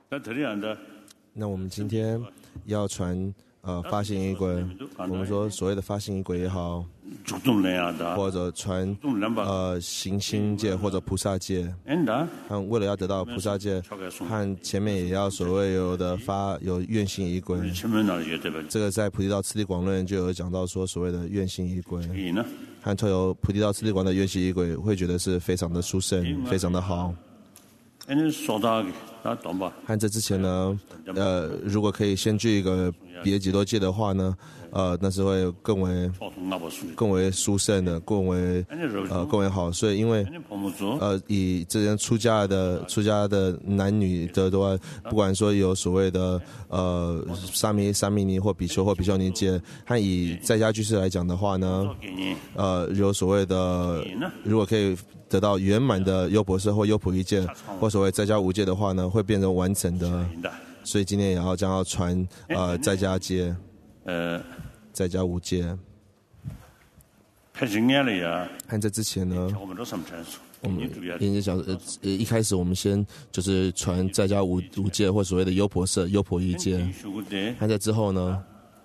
那我们今天要传发心仪轨，我们说所谓的发心仪轨也好，或者传行星界或者菩萨界，为了要得到菩萨界，和前面也要所谓有愿行仪轨。这个在菩提道次第广论就有讲到说，所谓的愿行仪轨，和透由菩提道次第广的愿行仪轨，会觉得是非常的殊胜，非常的好。和这之前呢，如果可以先具一个别几多戒的话呢，那是会更为殊胜的，更为好。所以因为以这些出家的男女的话，不管说有所谓的沙弥尼或比丘或比丘尼戒，和以在家居士来讲的话呢，有所谓的如果可以得到圆满的优婆塞或优婆夷戒，或所谓在家无戒的话呢，会变成完整的。所以今天也将要传在家戒，在家无戒。和在之前呢，我们已经讲一开始我们先就是传在家无戒或所谓的优婆塞、优婆夷戒。和在之后呢，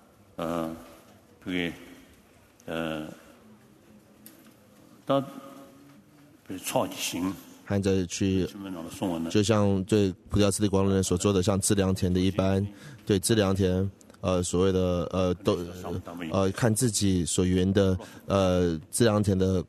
和着去，就像对菩提道次第广论人所做的，像资粮田的一般，对资粮田，所谓的看自己所缘的资粮田的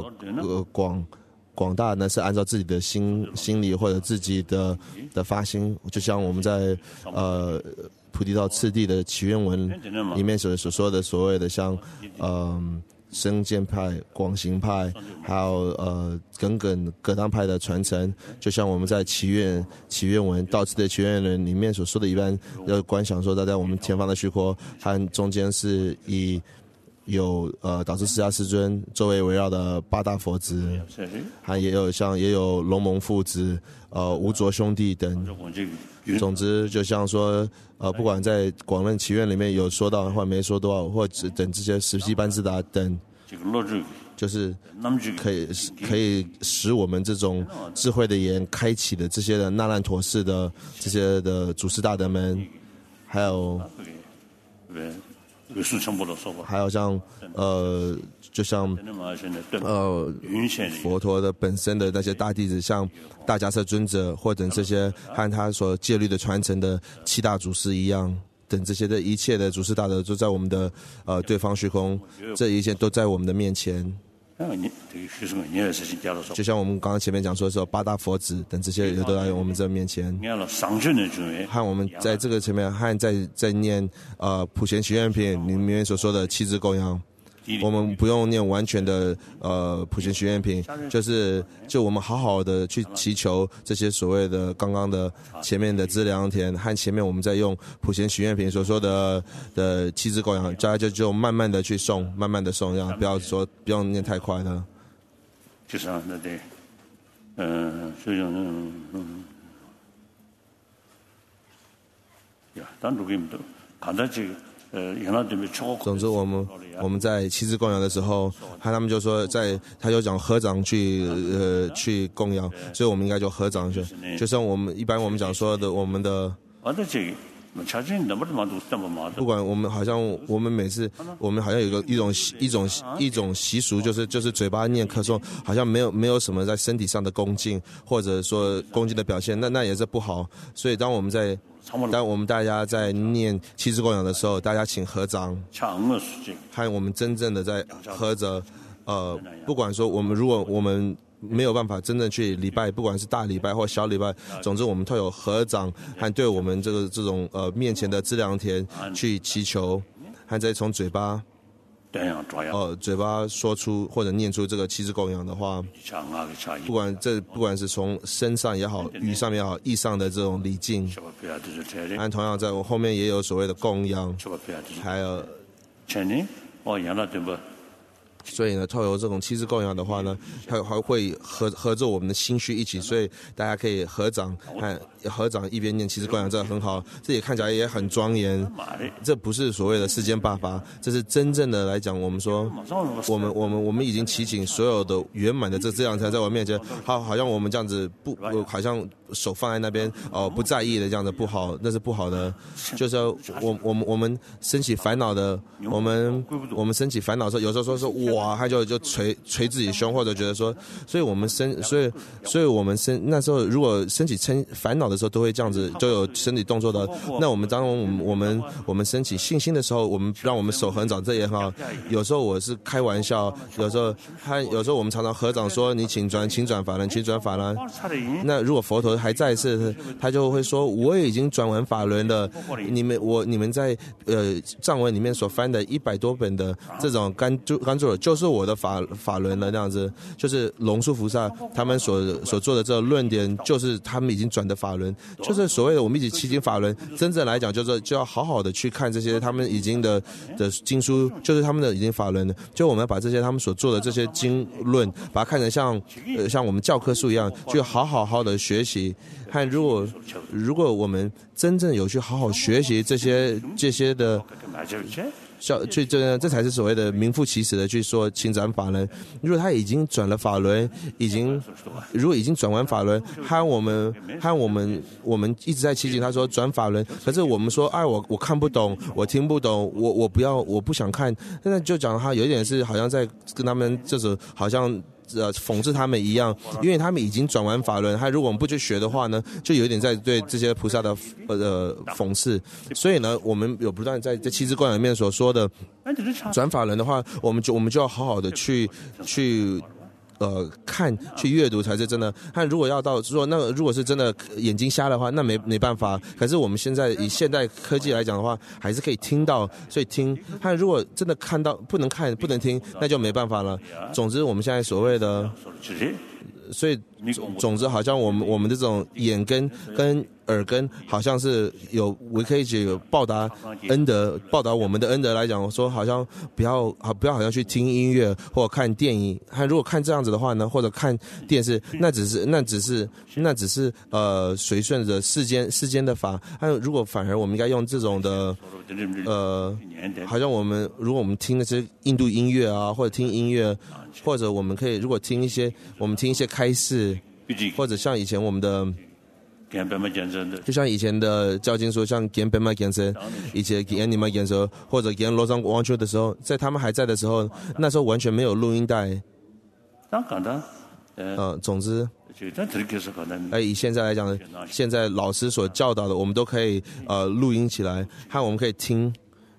广大呢，是按照自己的心理或者自己的发心，就像我们在菩提道次第的祈愿文里面所说的所谓的像生见派、广行派，还有耿葛当派的传承，就像我们在祈愿文道次的祈愿文里面所说的一般，要观想说，在我们前方的虚空和中间是以有导师释迦世尊周围围绕的八大佛子，还也有龙蒙父子、无着兄弟等。总之，就像说，不管在广论祈愿里面有说到或没说到，或者等这些十七班智达等，就是可以使我们这种智慧的眼开启的这些的那烂陀寺的这些的祖师大德们，还有像就像佛陀的本身的那些大弟子，像大迦叶尊者或等这些和他所戒律的传承的七大祖师一样，等这些的一切的祖师大德都在我们的对方虚空，这一切都在我们的面前。就像我们刚刚前面讲说的时候，八大佛子等这些也都在我们这面前。和我们在这个前面，和在念普贤许愿品里面所说的七支供养，我们不用念完全的普贤许愿品，就我们好好的去祈求这些所谓的刚刚的前面的资粮田和前面我们在用普贤许愿品所说的七支供养，大家就慢慢的去诵，慢慢的诵，不要不用念太快了。就是那对，所以呀，当主给你们都看到这个。总之我们在七支供养的时候，他们就说他就讲合掌去供养，所以我们应该就合掌去，就像我们一般我们讲说的我们的。不管我们好像我们每次我们好像有一种习俗，就是嘴巴念咳嗽，好像没有什么在身体上的恭敬或者说恭敬的表现，那也是不好。所以当我们大家在念七支供养的时候，大家请合掌，和我们真正的在合着不管说如果我们没有办法真正去礼拜，不管是大礼拜或小礼拜，总之我们都有合掌和对我们这种面前的资粮田去祈求，和再从嘴巴说出或者念出这个七支供养的话，不管是从身上也好，语上也好，意上的这种礼敬，和同样在我后面也有所谓的供养，还有所以呢，透过这种七支供养的话呢，还会合着我们的心绪一起，所以大家可以合掌一边念七支供养，这很好，这也看起来也很庄严。这不是所谓的世间罢法，这是真正的来讲，我们说，我们已经祈请所有的圆满的这样才在我面前，好像我们这样子好像手放在那边不在意的这样子不好，那是不好的。就是我们升起烦恼的，我们升起烦恼的时候，有时候说哇，他就捶自己胸，或者觉得说，所以我们那时候如果升起烦恼的时候，都会这样子，就有身体动作的。那我们当我们升起信心的时候，让我们手合掌，这也很好。有时候我是开玩笑，有时候我们常常合掌说你请转法轮，请转法轮。那如果佛陀还在世，他就会说我已经转完法轮了。你们在藏文里面所翻的100多本的这种甘珠尔就是我的法轮了，那样子就是龙树菩萨他们所做的这个论点，就是他们已经转的法轮，就是所谓的我们一起祈请法轮。真正来讲，就要好好的去看这些他们已经的经书，就是他们的已经法轮了。就我们要把这些他们所做的这些经论，把它看成像我们教科书一样，就好好的学习。看如果我们真正有去好好学习这些的。这才是所谓的名副其实的去说请转法轮。如果他已经转了法轮，如果已经转完法轮，我们一直在祈请他说转法轮，可是我们说我看不懂，我听不懂，我不想看，现在就讲他有一点是好像在跟他们就是好像讽刺他们一样，因为他们已经转完法轮，如果我们不去学的话呢，就有点在对这些菩萨的讽刺。所以呢，我们有不断在这七支供养里面所说的转法轮的话，我们就要好好的去看去阅读才是真的。看如果要到说那个如果是真的眼睛瞎的话，那没办法。可是我们现在以现代科技来讲的话，还是可以听到，所以听。看如果真的看到不能看不能听，那就没办法了。总之我们现在所谓的，所以总之好像我们这种眼根跟耳根好像是我可以有报答我们的恩德来讲，说好像不要好像去听音乐或者看电影。如果看这样子的话呢，或者看电视，那只是随顺着世间的法。如果反而我们应该用这种的好像如果我们听那些印度音乐啊，或者听音乐，或者我们可以如果听一些开示，或者像以前我们的。就像以前的教经说，像给本马健身，以前给你们健身，或者给罗桑王秋的时候，在他们还在的时候，那时候完全没有录音带。总之，以现在来讲，现在老师所教导的，我们都可以录音起来，我们可以听。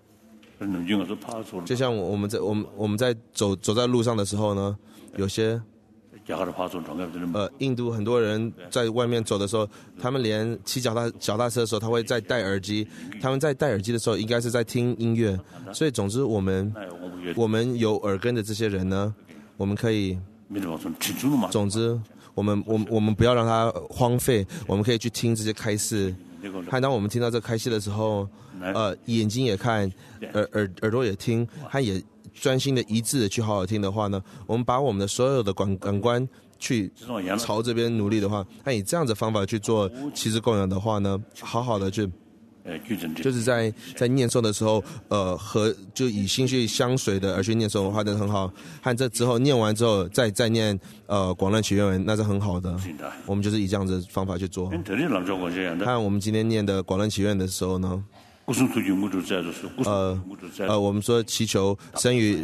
就像我们在走在路上的时候呢，有些。印度很多人在外面走的时候，他们连骑脚踏车的时候，他会在戴耳机。他们在戴耳机的时候，应该是在听音乐。所以，总之，我们有耳根的这些人呢，我们可以，总之，我们不要让它荒废。我们可以去听这些开示。当我们听到这开示的时候，眼睛也看，耳朵也听，他也。专心的一致的去好好听的话呢，我们把我们的所有的感官去朝这边努力的话，以这样的方法去做七支供养的话呢，好好的去，就是在念诵的时候，就以心绪相随的而去念诵的话，那很好。和这之后念完之后，再念广论祈愿文，那是很好的。我们就是以这样的方法去做。看我们今天念的广论祈愿的时候呢。我们说祈求生于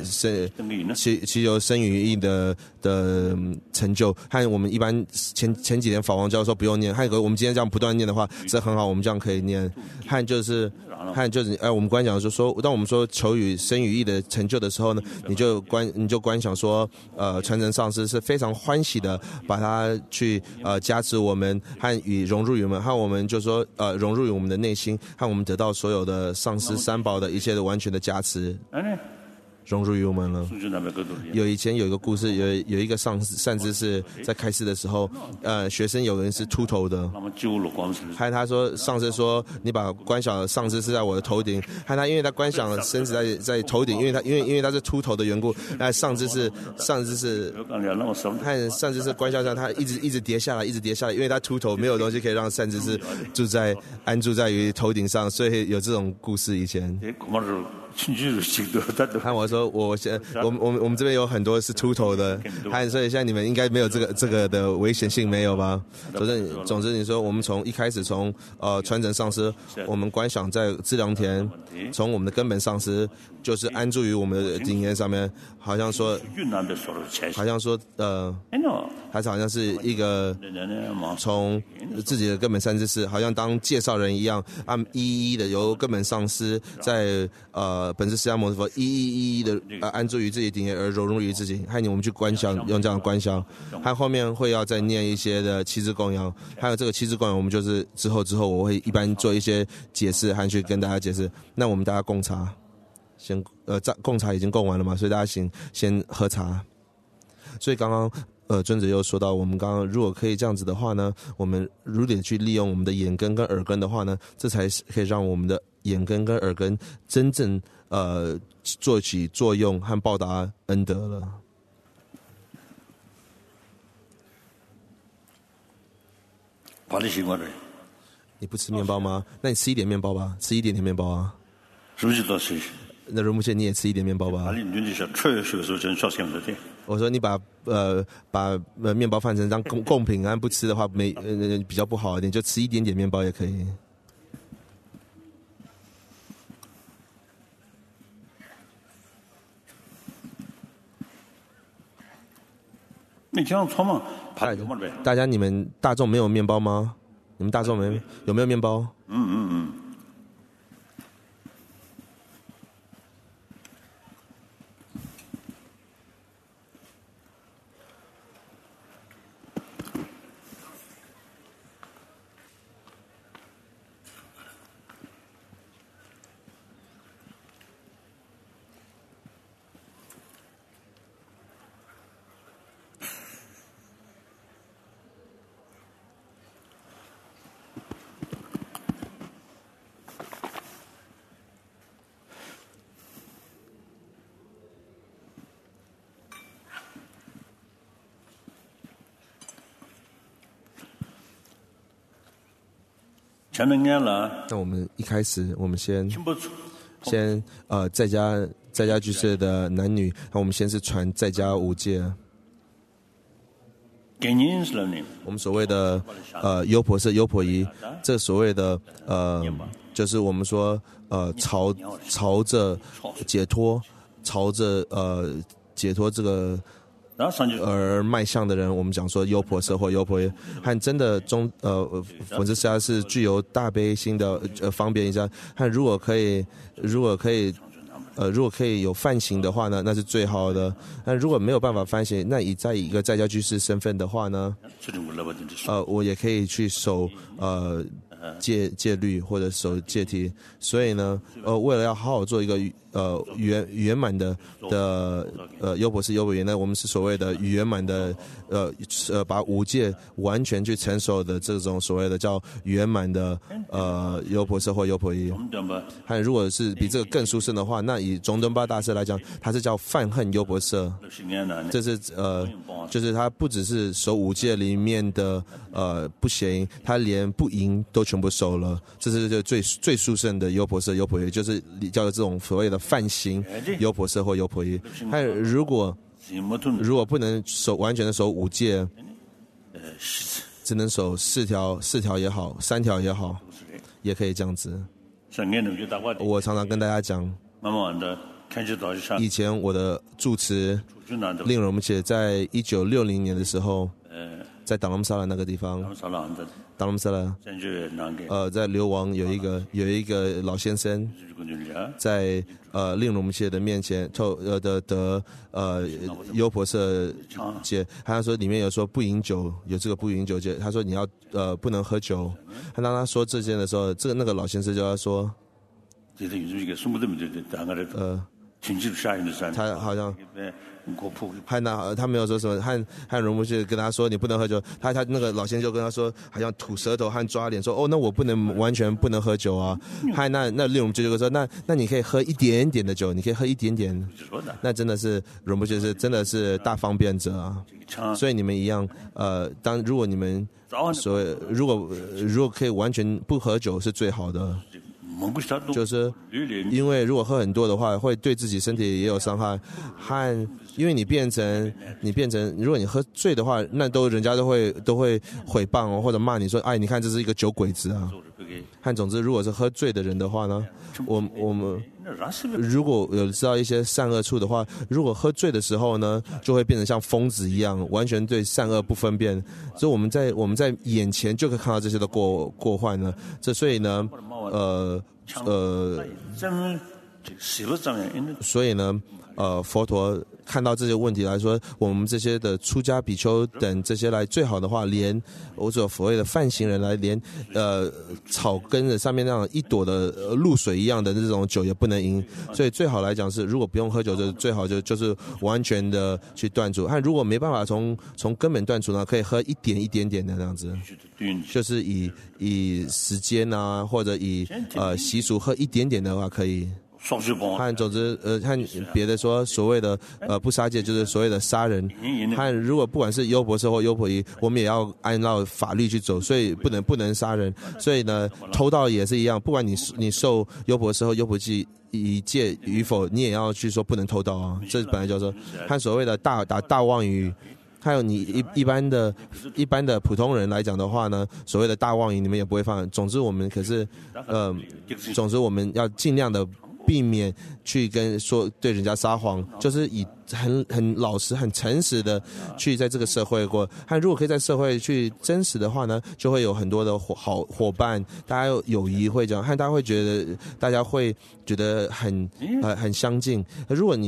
意的成就，和我们一般前几年法王教授不用念，和我们今天这样不断念的话是很好，我们这样可以念。和就是我们观想说，当我们说求与生与意的成就的时候呢，你就观想说，传承上师是非常欢喜的，把它去加持我们和融入于我们，和我们就说融入于我们的内心，和我们得到所有的上师三宝的一切的完全的加持。 融入于我们了。以前有一个故事，有一个善知识在开示的时候，学生有人是秃头的，害他说上师说你把观想上师是在我的头顶，害他因为他观想身子在头顶，因为他是秃头的缘故，那上知识看上知识观想上他一直跌下来，一直跌下来，因为他秃头没有东西可以让善知识安住在于头顶上，所以有这种故事以前。看我说我们这边有很多是秃头的，所以现在你们应该没有这个的危险性没有吧？总之你说我们从一开始从传承上师，我们观想在资粮田，从我们的根本上师就是安住于我们的经验上面，好像说还是好像是一个从自己的根本善知识，好像当介绍人一样，一一的由根本上师在本师释迦牟尼佛一一的安住于自己顶业而融入于自己，还有我们去观想，用这样的观想，还后面会要再念一些的七支供养，还有这个七支供养，我们就是之后我会一般做一些解释，还去跟大家解释。那我们大家供茶，供茶已经供完了嘛，所以大家先喝茶。所以刚刚尊者又说到，我们刚刚如果可以这样子的话呢，我们如果去利用我们的眼根跟耳根的话呢，这才可以让我们的眼根跟耳根真正做起作用和报答恩德了。你不吃面包吗？那你吃一点面包吧，吃一点点面包啊。那如目前你也吃一点面包吧。我说你把面包换成当贡品，不吃的话比较不好一点，就吃一点点面包也可以。大家你们大众没有面包吗？你们大众有没有面包？那我们一开始，我们先在家居士的男女，那我们先是传在家五戒。我们所谓的优婆塞、优婆夷，这所谓的就是我们说朝着解脱，朝着解脱这个而迈向的人，我们讲说优婆塞或优婆夷，和真的佛之家是具有大悲心的方便一下，和如果可以有梵行的话呢，那是最好的。但如果没有办法梵行，那以一个在家居士身份的话呢，我也可以去守戒律或者守戒题。所以呢，为了要好好做一个圆满的优婆塞优婆夷呢，我们是所谓的圆满的把五戒完全去成熟的这种所谓的叫圆满的优婆塞或优婆夷。还如果是比这个更殊胜的话，那以中敦巴大师来讲，他是叫梵恨优婆塞。这是就是他不只是守五戒里面的不邪淫，他连不淫都全部守了。这是最殊胜的优婆塞优婆夷，就是叫做这种所谓的梵行优婆塞或优婆夷。还有如果不能完全的守五戒，只能守四条也好，3条也好，也可以这样子。我常常跟大家讲，以前我的住持令我们写在1960年的时候，在达拉姆萨拉那个地方，达拉姆萨拉，在流亡有一个老先生，在令我们写的面前得优婆塞戒，他说里面有说不饮酒，有这个不饮酒戒，他说你要不能喝酒。当他说这件的时候，那个老先生就要说， 他好像汉娜他没有说什么，汉荣不是跟他说你不能喝酒，他那个老先生就跟他说，好像吐舌头和抓脸说，哦，那我不能完全不能喝酒啊。汉那令荣就说，那你可以喝一点点的酒，你可以喝一点点，那真的是荣不就是真的是大方便者啊。所以你们一样，如果你们所谓如果可以完全不喝酒是最好的。就是因为如果喝很多的话，会对自己身体也有伤害，和因为你变成，如果你喝醉的话，那人家都会诽谤哦，或者骂你说，哎，你看这是一个酒鬼子啊。和总之，如果是喝醉的人的话呢，我们如果有知道一些善恶处的话，如果喝醉的时候呢，就会变成像疯子一样，完全对善恶不分辨。所以我们在眼前就可以看到这些的过患呢。所以呢，所以呢，佛陀看到这些问题来说，我们这些的出家比丘等这些来，最好的话，连我所谓的梵行人来，连草根的上面那样一朵的露水一样的这种酒也不能饮。所以最好来讲是，如果不用喝酒，就最好就是完全的去断除。如果没办法从根本断除呢，可以喝一点点的那样子，就是以时间啊，或者以习俗喝一点点的话可以。和总之和别的说所谓的不杀戒，就是所谓的杀人。和如果不管是优婆塞或优婆夷，我们也要按照法律去走，所以不能杀人。所以呢，偷盗也是一样，不管你受优婆塞或优婆夷戒与否，你也要去说不能偷盗啊。这本来叫做和所谓的大妄语。还有你一般的普通人来讲的话呢，所谓的大妄语你们也不会犯。总之我们要尽量的避免去对人家撒谎，就是以很老实、很诚实的去在这个社会过。如果可以在社会去真实的话呢，就会有很多的好伙伴，大家友谊会这样，大家会觉得很相近。如果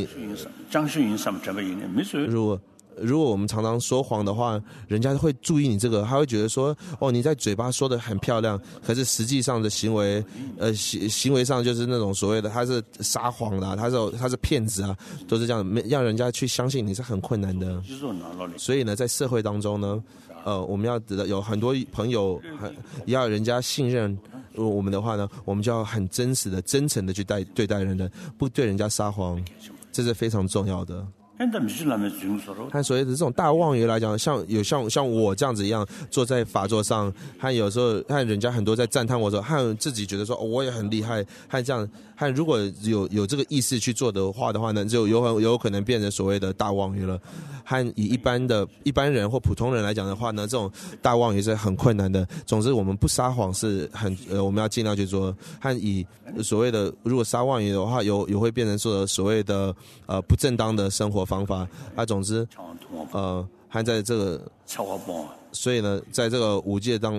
如果我们常常说谎的话，人家会注意你这个，他会觉得说，哦，你在嘴巴说的很漂亮，可是实际上的行为，行为上就是那种所谓的他是撒谎的，他是骗子啊，都是这样，让人家去相信你是很困难的。所以呢，在社会当中呢，我们要有很多朋友，要人家信任我们的话呢，我们就要很真实的、真诚的去对待人的，不对人家撒谎，这是非常重要的。和所谓的这种大妄语来讲，像我这样子一样坐在法座上，和有时候和人家很多在赞叹我说，和自己觉得说，我也很厉害，和这样，和如果有这个意识去做的话呢，就有可能变成所谓的大妄语了。和以一般人或普通人来讲的话呢，这种大妄语是很困难的。总之，我们不撒谎是我们要尽量去做。和以所谓的如果撒妄语的话，有会变成所谓的不正当的生活方法。总之，还在这个，所以呢，在这个五戒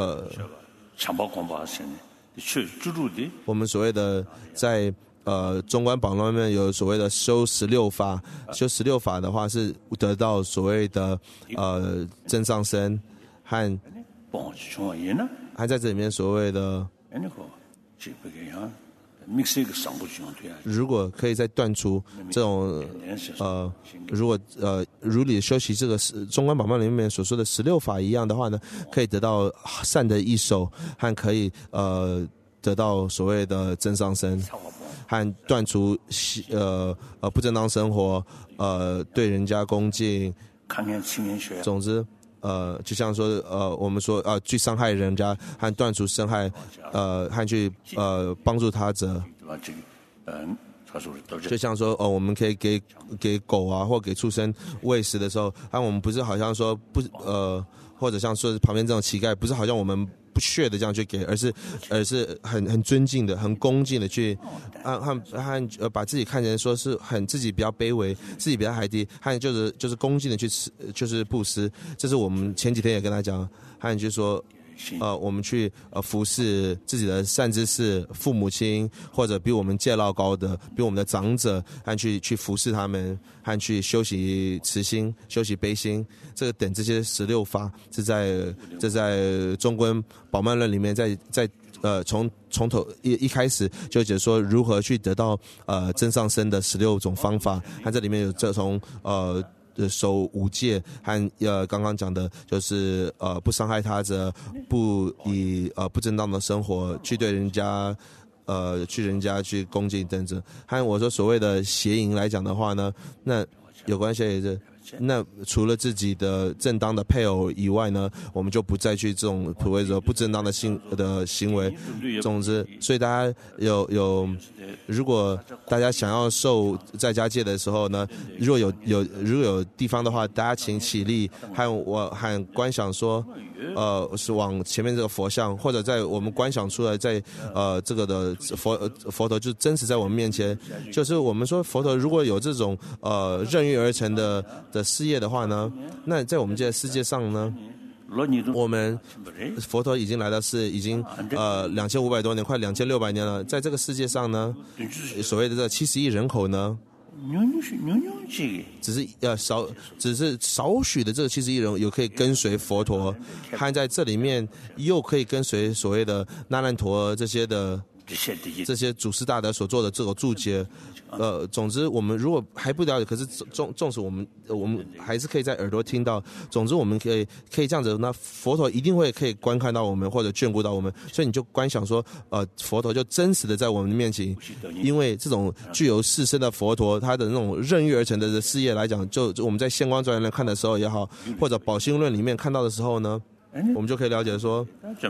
我们所谓的在中观宝论里面有所谓的修16法，修16法的话是得到所谓的增上身，还在这里面所谓的。如果可以再断除这种如果如理修习这个中观宝论里面所说的16法一样的话呢，可以得到善的一手，和可以得到所谓的增上身，和断除不正当生活，对人家恭敬。总之。就像说我们说去伤害人家和断除伤害，和去帮助他者。就像说我们可以给狗啊或给畜生喂食的时候，我们不是好像说不或者像说旁边这种乞丐，不是好像我们不屑的这样去给，而是很尊敬的、很恭敬的去和把自己看成说是很自己比较卑微、自己比较海低，和就是恭敬的去吃，就是布施。这是我们前几天也跟他讲，和就说。我们去服侍自己的善知识、父母亲，或者比我们戒律高的、比我们的长者，和去服侍他们，和去修习慈心、修习悲心。这个等这些16法，这在中观宝鬘论里面，在从头一开始就解说如何去得到真上身的16种方法，它这里面有这从守5戒和刚刚讲的就是不伤害他者，不以不正当的生活去对人家去恭敬等等。和我说所谓的邪淫来讲的话呢，那有关系也是。那除了自己的正当的配偶以外呢，我们就不再去这种所谓的不正当的行为。总之，所以大家如果大家想要受在家戒的时候呢，如果有地方的话，大家请起立，和观想说，是往前面这个佛像，或者在我们观想出来，在这个的佛陀就真实在我们面前。就是我们说佛陀如果有这种任欲而成的事业的话呢，那在我们这个世界上呢，我们佛陀已经来到已经2500多年，快2600年了。在这个世界上呢，所谓的这70亿人口呢，只是少许的这个70亿人有可以跟随佛陀，和在这里面又可以跟随所谓的那烂陀这些祖师大德所做的这个注解。总之我们如果还不了解，可是纵使我们还是可以在耳朵听到。总之我们可以这样子，那佛陀一定会可以观看到我们或者眷顾到我们，所以你就观想说佛陀就真实的在我们面前。因为这种具有世身的佛陀，他的那种任欲而成的事业来讲，就我们在现光传看的时候也好，或者宝心论里面看到的时候呢，我们就可以了解说，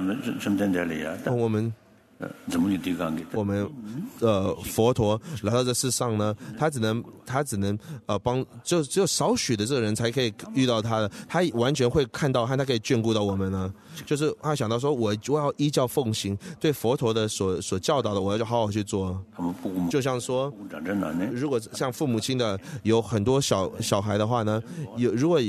我们佛陀来到这世上呢，他只能就只有少许的这个人才可以遇到他的，他完全会看到和他可以眷顾到我们呢。就是他想到说，我要依教奉行，对佛陀的所教导的，我要好好去做。就像说，如果像父母亲的有很多小孩的话呢，如果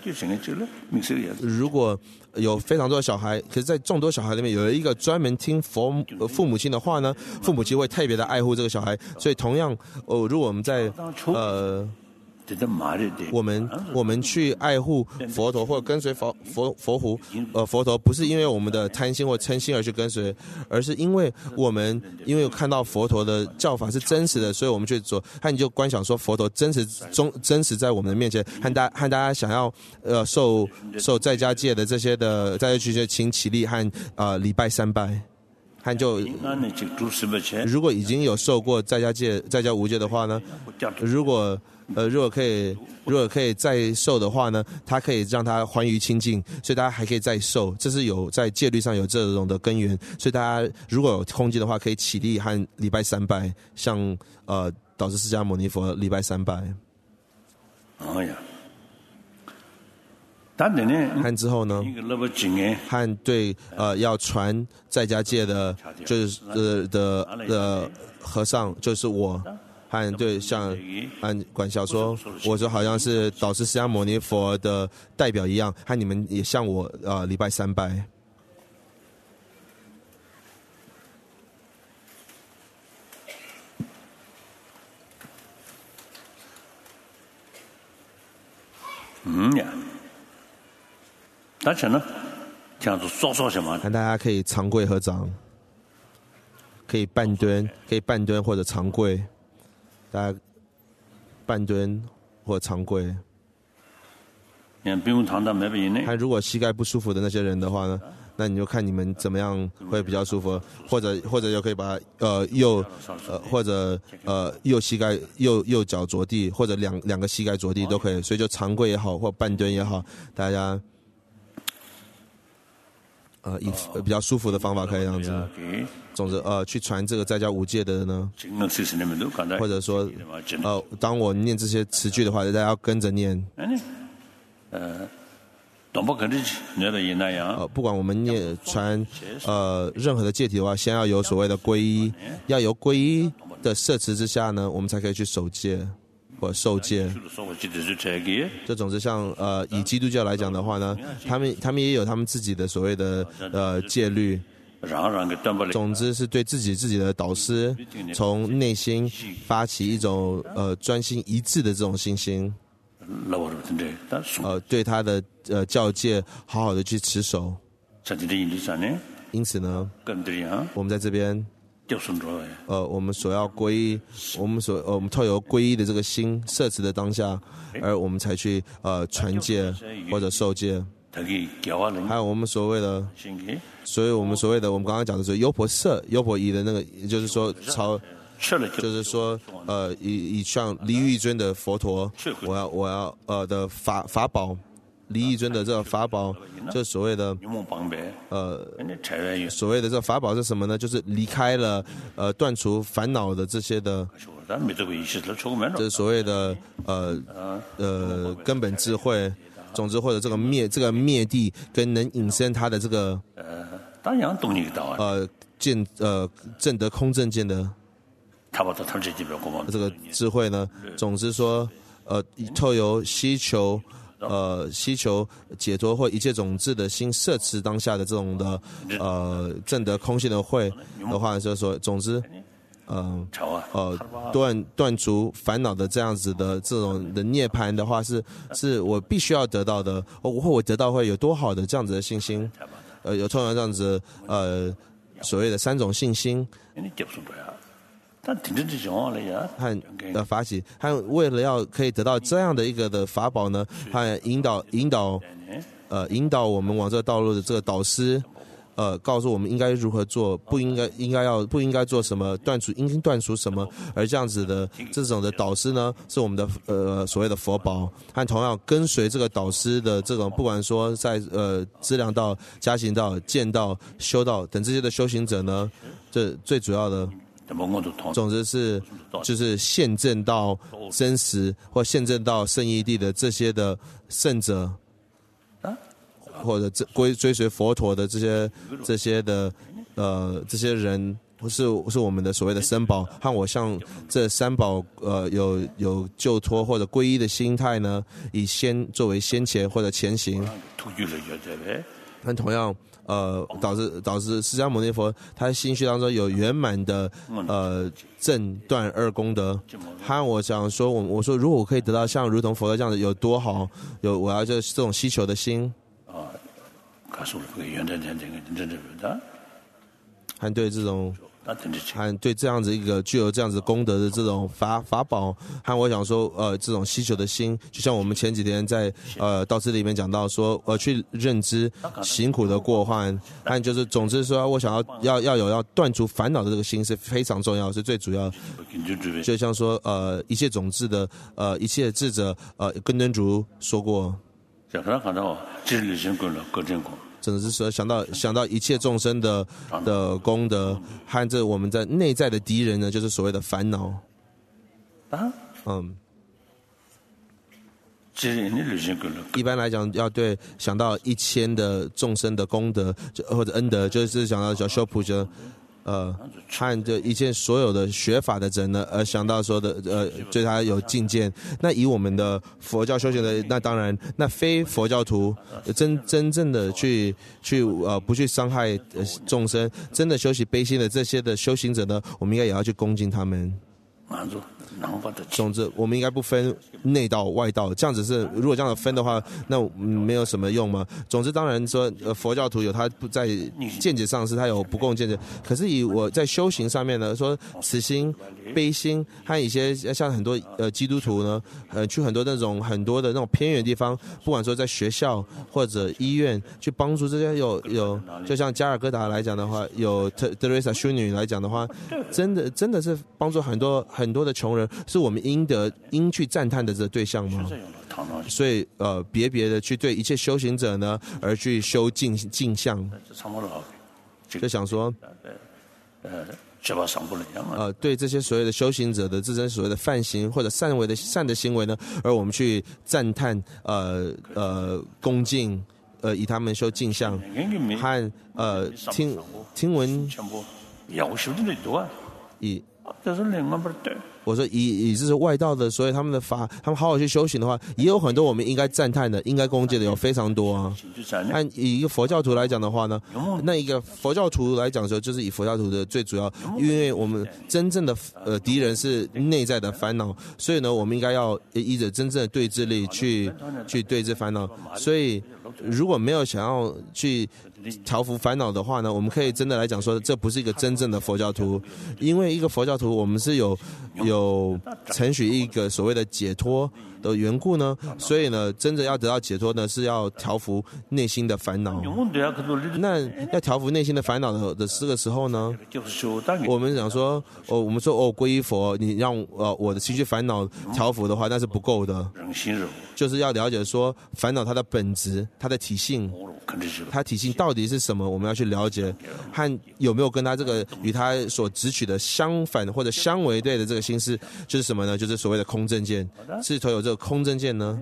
有非常多的小孩，可是在众多小孩里面有一个专门听父母亲的话呢，父母亲会特别的爱护这个小孩。所以同样如果我们在我们去爱护佛陀或者跟随佛陀，不是因为我们的贪心或嗔心而去跟随，而是因为因为看到佛陀的教法是真实的，所以我们去做。那你就观想说佛陀真实在我们的面前，和大家想要受在家戒的这些的在家居士，请起立和礼拜3拜。如果已经有受过在家无戒的话呢，如果可以再受的话呢，他可以让他还于清净，所以大家还可以再受，这是有在戒律上有这种的根源。所以大家如果有空间的话，可以起立和礼拜3拜，向导师释迦牟尼佛礼拜3拜。和之后呢，和对要传在家戒的，就是的和尚，就是我。和对像按管小说，我就好像是导师释迦牟尼佛的代表一样，和你们也向我礼拜3拜。但是呢，这样子说什么？大家可以长跪合掌，可以半蹲或者长跪。大家半蹲或长跪。他如果膝盖不舒服的那些人的话呢，那你就看你们怎么样会比较舒服，或者就可以把右膝盖右脚着地，或者两个膝盖着地都可以。所以就长跪也好，或半蹲也好，大家以比较舒服的方法可以这样子。总之去传这个在家无戒的呢，或者说当我念这些词句的话，大家要跟着念。不管我们传任何的戒体的话，先要有所谓的皈依，要由皈依的摄持之下呢，我们才可以去守戒或受戒。这总之像以基督教来讲的话呢，他们也有他们自己的所谓的戒律。总之是对自己的导师从内心发起一种专心一致的这种信心，对他的教戒好好的去持守。 因此呢，我们在这边，我们所要归依，我们透有归依的这个心摄持的当下，而我们才去传戒或者受戒。还有我们所谓的，我们刚刚讲的是优婆塞、优婆夷的那个，也就是说就是说以像离欲尊的佛陀，我要的法宝，离欲尊的这个法宝，就所谓的所谓的这个法宝是什么呢？就是离开了断除烦恼的这些的，就是所谓的根本智慧。总之，或者这个灭地跟能引申它的这个证得空正见的这个智慧呢，总之说透由希求解脱或一切种子的心摄持当下的这种的证得空性的慧的话，就是说总之。断除烦恼的这样子的这种的涅槃的话，是我必须要得到的。我得到会有多好的这样子的信心？有通常这样子所谓的3种信心。和法喜，和为了要可以得到这样的一个的法宝呢，和引导我们往这个道路的这个导师。告诉我们应该如何做，不应该做什么，应断除什么，而这样子的这种的导师呢，是我们的所谓的佛宝，和同样跟随这个导师的这种，不管说在资粮道、加行道、见道、修道等这些的修行者呢，这最主要的。总之就是现证到真实或现证到圣义地的这些的圣者。或者追随佛陀的这些的这些人，是我们的所谓的三宝，和我向这三宝有救脱或者皈依的心态呢，以作为先前或者前行。但同样导致释迦牟尼佛他心绪当中有圆满的正断二功德。和我想说，我说如果我可以得到像如同佛陀这样的有多好，我要这种希求的心。和对这种，和对这样子一个具有这样子功德的这种法宝，和我想说，这种希求的心，就像我们前几天在道次里面讲到说，去认知辛苦的过患，和就是总之说，我想要断除烦恼的这个心是非常重要，是最主要。就像说，一切种子的一切智者，根敦竹说过。总之说，想到一切众生的功德，和这我们在内在的敌人呢，就是所谓的烦恼。一般来讲，要对想到1000的众生的功德或者恩德，就是想到叫修普者。和这一切所有的学法的人呢，想到说的对他有进见。那以我们的佛教修行的，那当然，那非佛教徒真正的去不去伤害众生，真的修习悲心的这些的修行者呢，我们应该也要去恭敬他们。总之，我们应该不分内道外道，这样子是如果这样分的话，那没有什么用嘛。总之，当然说佛教徒有他不在见解上是他有不共见解，可是以我在修行上面呢，说慈心、悲心，和一些像很多基督徒呢，去很多的那种偏远地方，不管说在学校或者医院，去帮助这些有，就像加尔各答来讲的话，有德瑞莎修女来讲的话，真的是帮助很多的穷人，是我们应去赞叹的这个对象吗？所以别的去对一切修行者呢，而去修镜像，就想说，对这些所谓的修行者的这些所谓的犯行或者善的行为呢，而我们去赞叹恭敬以他们修镜像和听闻以。我说以这是外道的，所以他们的法，他们好好去修行的话，也有很多我们应该赞叹的、应该恭敬的，有非常多啊。按以一个佛教徒来讲的话呢，那一个佛教徒来讲的时候，就是以佛教徒的最主要，因为我们真正的敌人是内在的烦恼，所以呢，我们应该要依着真正的对治力去对治烦恼。所以如果没有想要去调伏烦恼的话呢，我们可以真的来讲说，这不是一个真正的佛教徒，因为一个佛教徒，我们是有承许一个所谓的解脱的缘故呢，所以呢，真的要得到解脱呢，是要调伏内心的烦恼。那要调伏内心的烦恼的这个时候呢，我们讲说，我们说皈依佛，你让我的情绪烦恼调伏的话，那是不够的，就是要了解说烦恼它的本质、它的体性。它体性到底是什么？我们要去了解，和有没有跟它这个与它所执取的相反或者相违对的这个心思，就是什么呢？就是所谓的空正见。是否有这个空正见呢？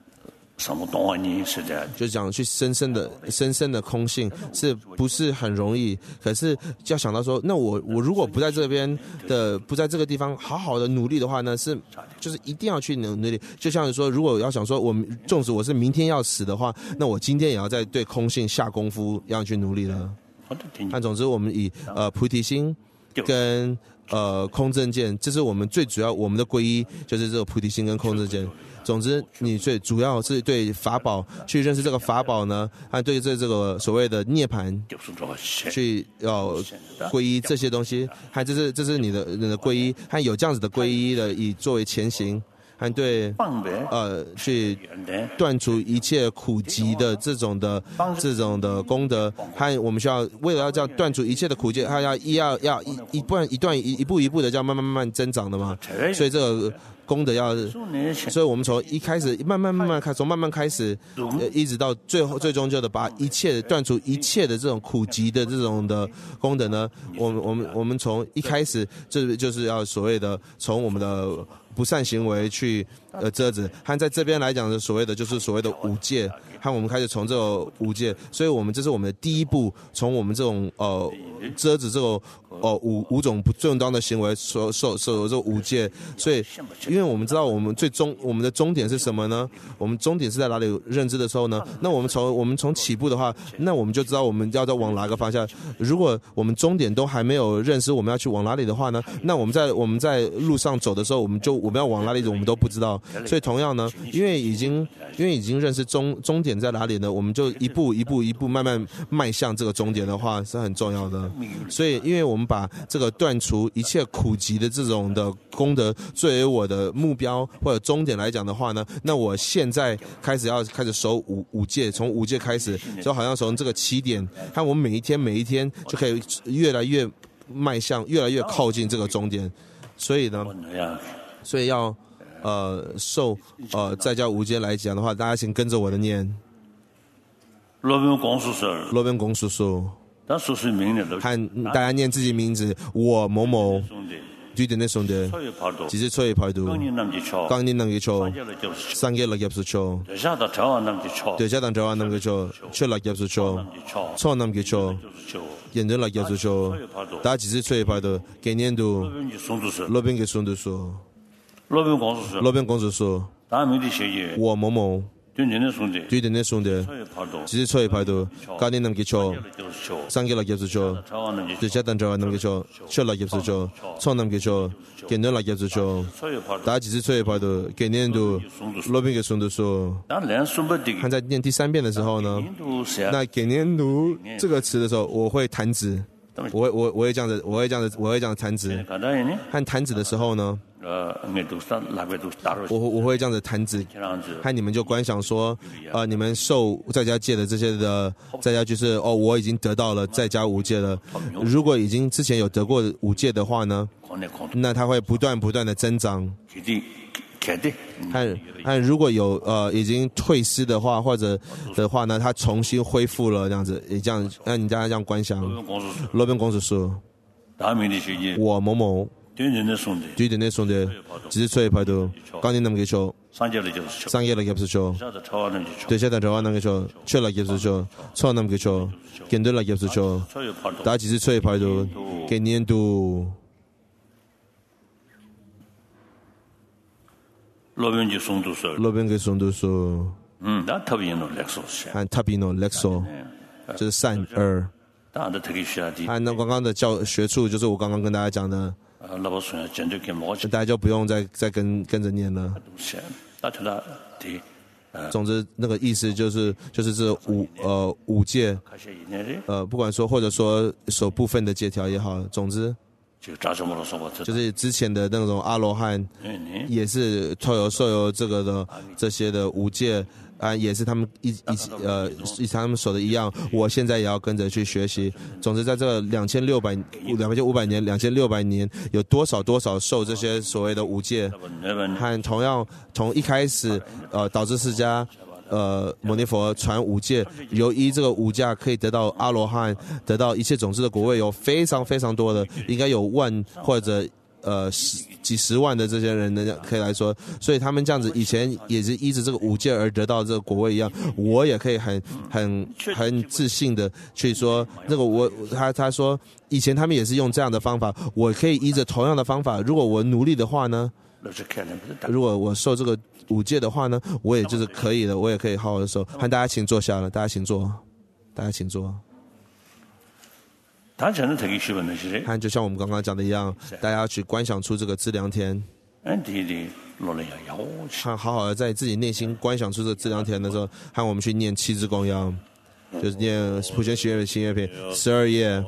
就讲去深深的空性，是不是很容易？可是要想到说，那我如果不在这边的，不在这个地方好好的努力的话呢，就是一定要去努力。就像是说，如果要想说，纵使我是明天要死的话，那我今天也要在对空性下功夫，要去努力了。但总之，我们以菩提心跟空正见，这是我们最主要我们的皈依，就是这个菩提心跟空正见。总之，你最主要是对法宝去认识这个法宝呢，和对这个所谓的涅槃去皈依这些东西，和这是你的皈依，和有这样子的皈依的以作为前行。和对去断除一切苦集的这种的功德，和我们需要为了要这样断除一切的苦集，它要一步一步的这样慢慢增长的嘛，所以这个功德要，所以我们从一开始慢慢开，从慢慢开始，一直到最终就的把一切断除一切的这种苦集的这种的功德呢，我们从一开始就是要所谓的从我们的不善行为去遮止，和在这边来讲的所谓的就是所谓的五戒，和我们开始从这个五戒，所以这是我们的第一步，从我们这种遮止这个五种不正当的行为所有这个五戒，所以因为我们知道我们的终点是什么呢？我们终点是在哪里认知的时候呢？那我们从起步的话，那我们就知道我们要往哪个方向。如果我们终点都还没有认识我们要去往哪里的话呢，那我们在路上走的时候，我们要往哪里走，我们都不知道。所以同样呢，因为已经认识终点在哪里呢，我们就一步慢慢迈向这个终点的话是很重要的。所以因为我们把这个断除一切苦集的这种的功德作为我的目标或者终点来讲的话呢，那我现在开始守五戒，从五戒开始，就好像从这个起点，看我们每一天就可以越来越迈向，越来越靠近这个终点。所以要受在家无戒来讲的话，大家请跟着我的念。 罗宾公叔叔， 和大家念自己名字，我某某。对的那种的，只是错一排度。刚年能给错，3个6入數錯，對下當找我能給錯，7 6入數錯，錯能給錯，人都6入數錯，大家只是錯一排度，給年度，羅賓給送的說，羅賓公司說，我某某。對的那種的，只是錯一排度，剛年能給錯，3個6入數錯，對下當找我能給錯，7 6入數錯，錯能給錯，給人6入數錯，大家只是錯一排度，給年度，羅賓給送的說。看在念第3遍的時候呢，那給年度這個詞的時候，我會彈指，我會這樣子彈指，和彈指的時候呢。我會這樣子彈指，和你們就觀想說，你們受在家戒的這些的在家就是我已經得到了在家無戒了。如果已經之前有得過無戒的話呢，那它會不斷的增長。和如果有已經退失的話或者的話呢，它重新恢復了這樣子，也這樣讓你大家這樣觀想。羅賓公司說，我某某。對的那種的，只是錯一排度，剛年能給錯，3個6入數錯，對下當找我能給錯，7 6入數錯，錯能給錯，給人6入數錯，大家只是錯一排度，給年度。羅賓給送讀說，和塔比諾勒索，就是善惡。和那剛剛的學處，就是我剛剛跟大家講的。大家就不用再跟着念了。 总之，那个意思就是这五戒，不管说或者说守部分的戒条也好，总之，就是之前的那种阿罗汉，也是受有这个的这些的五戒。也是他们他们守的一样，我现在也要跟着去学习。总之，在这2500年、2600年，有多少受这些所谓的五戒，和同样从一开始，导致释迦牟尼佛传五戒，由于这个五戒可以得到阿罗汉，得到一切种子的果位，有非常非常多的，应该有万或者。几十万的这些人呢，可以来说，所以他们这样子以前也是依着这个五戒而得到这个果位一样，我也可以很自信的去说，那个他说以前他们也是用这样的方法，我可以依着同样的方法，如果我努力的话呢，如果我受这个五戒的话呢，我也就是可以的，我也可以好好的受。和大家请坐下了，大家请坐。看，就像我们刚刚讲的一样，大家要去观想出这个资粮田，看好好的在自己内心观想出这个资粮田的时候，和我们去念七支供养，就是念普贤行愿心愿品12页。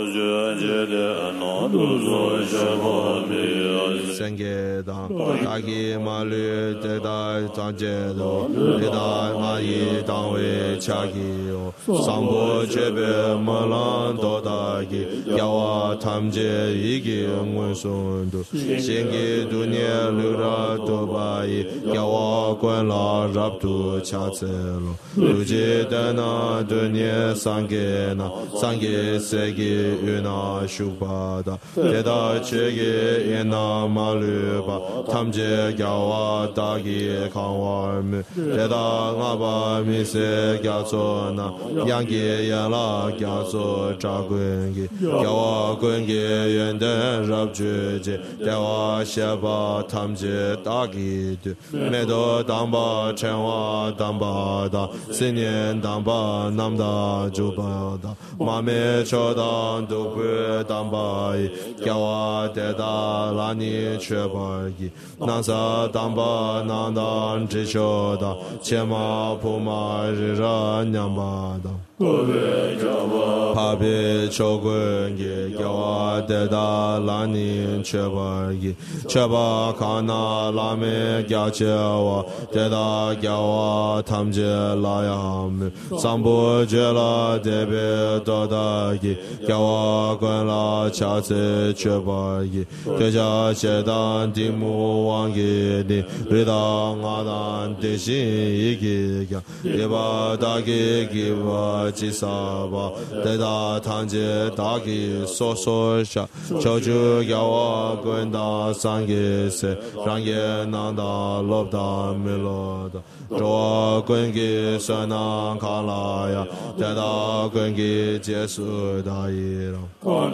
三给当大吉马律得大张杰多，得大马伊当为恰吉哦，上波绝别摩浪多大吉，要我他们这一个文松多，先给多年留着多巴伊，要我管了入多恰切了，如今的那多年三给四给月那修巴的，得到七给也那马律巴，他们这叫我大吉看我们，得到阿巴米色叫做那杨给也拉叫做扎滚给，叫我滚给原的入绝节，带我下巴他们这大吉的，没多当巴趁我当巴的，4年当巴南大就巴的，马没抽当都不当巴伊，叫我得到拉你去巴伊，南沙当巴南当只求的，前马普马日热娘巴的。帕比求滚给叫我得到拉你确保给确保看那拉面叫叫我得到叫我他们这拉呀们上不觉了特别多的给叫我滚了恰次确保给就叫写当地目王给你回到我当的心一个也把大给我吉萨巴得到堂姐大给说下求求叫我滚到三个色让也难到落到没落的这我滚给算难看了呀得到滚给结束大意了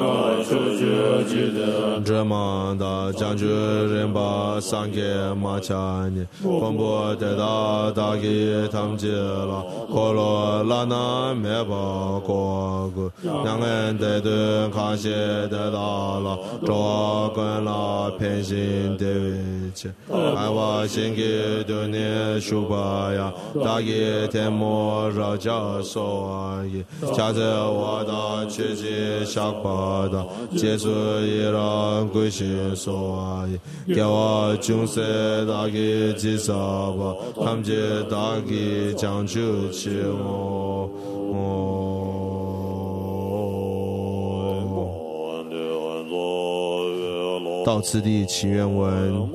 这么的将军人把三个马强你广播得到大给他们接了可罗拉那没把过过两人得对看些得到了这我跟了偏心的位置爱我先给多年书吧呀大给天末绕家说而已下次我到去去下巴的结束一让归心说而已给我军事大给几啥吧他们这大给将就起我到此地祈愿文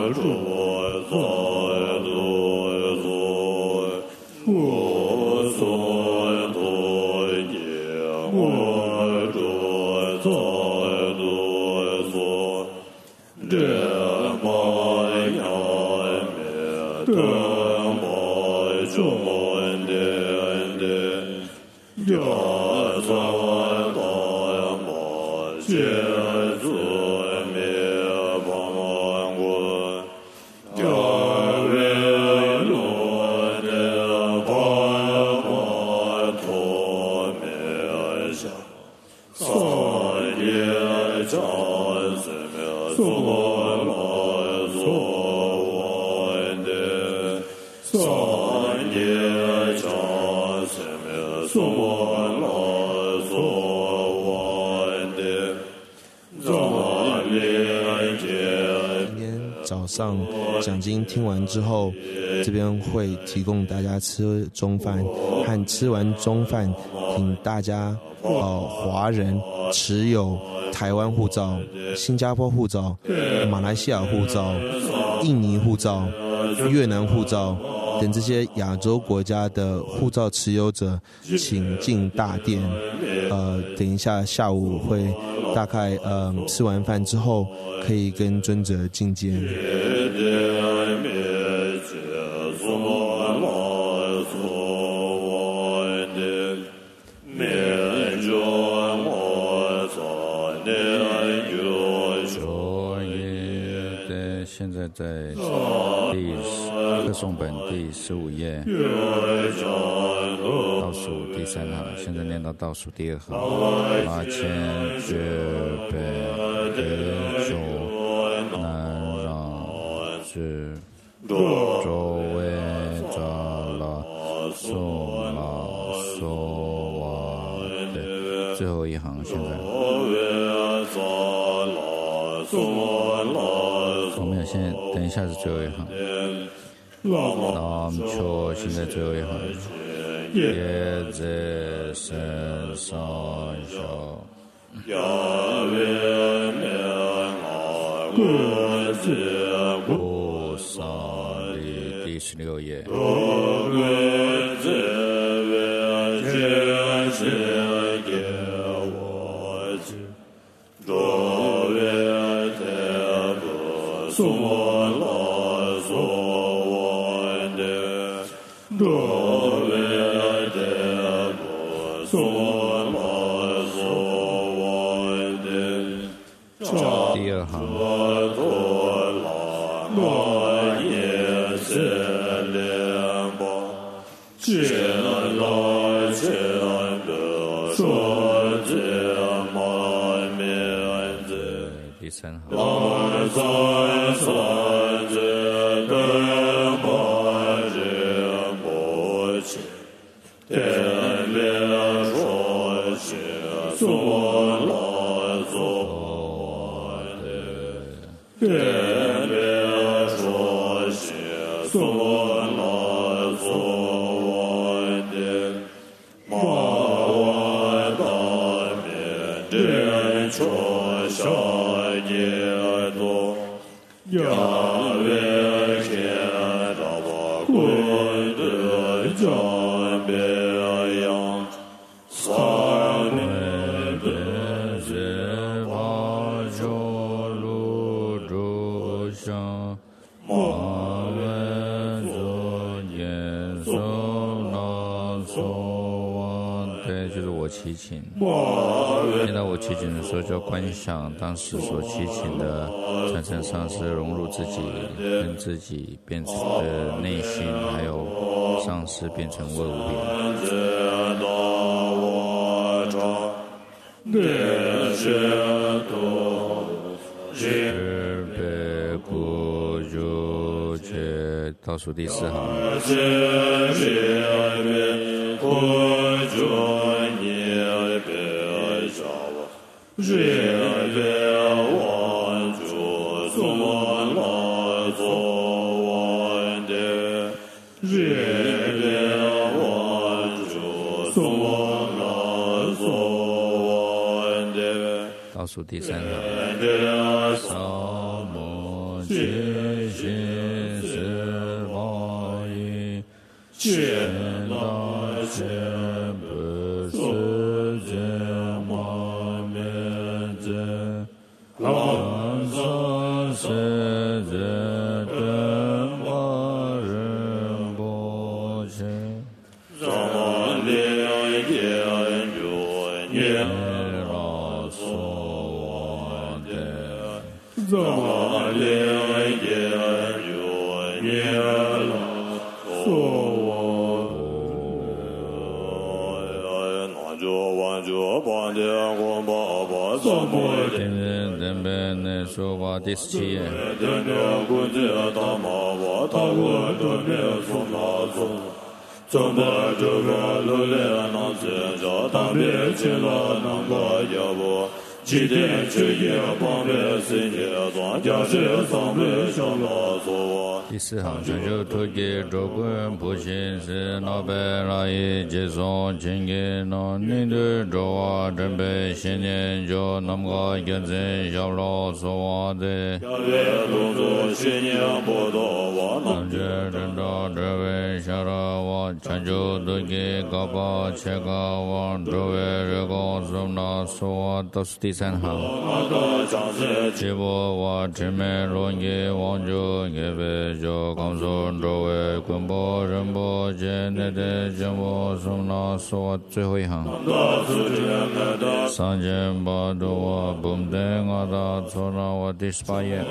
我所早上讲经听完之后，这边会提供大家吃中饭，和吃完中饭，请大家华人持有台湾护照、新加坡护照、马来西亚护照、印尼护照、越南护照等这些亚洲国家的护照持有者，请进大殿。等一下下午会大概吃完饭之后，可以跟尊者觐见。 现在在课诵本第15页，倒数第3行，现在念到倒数第2行。阿千觉贝德周南让智周为扎拉苏拉苏瓦的最后一行，现在。我们现在等一下是最后一行。南秋现在最后一行。耶在身上小。菩萨里第16页。第2行。第3行。就是我祈请，见到我祈请的时候，就要观想当时所祈请的传承上师融入自己，跟自己变成的内心，还有上师变成万物倒数第4行。倒数第3行。萨摩揭心斯瓦伊切那切不斯杰玛灭杰安萨世界的瓦人祭奠之业，方便心业，庄稼是上辈小老所。 第四行，成就土地周滚不行是老百老一接送经给农民的周啊，准备新年就那么个跟着小老所的。 下月动作新年不多，我能这人道这位小老我成就土地高高切高往周围人工送到所都是第三行。结果我前面容易往就给被就告诉周围滚波人波间的节目送到所最后一行。3800多我不等我到错了我第18页。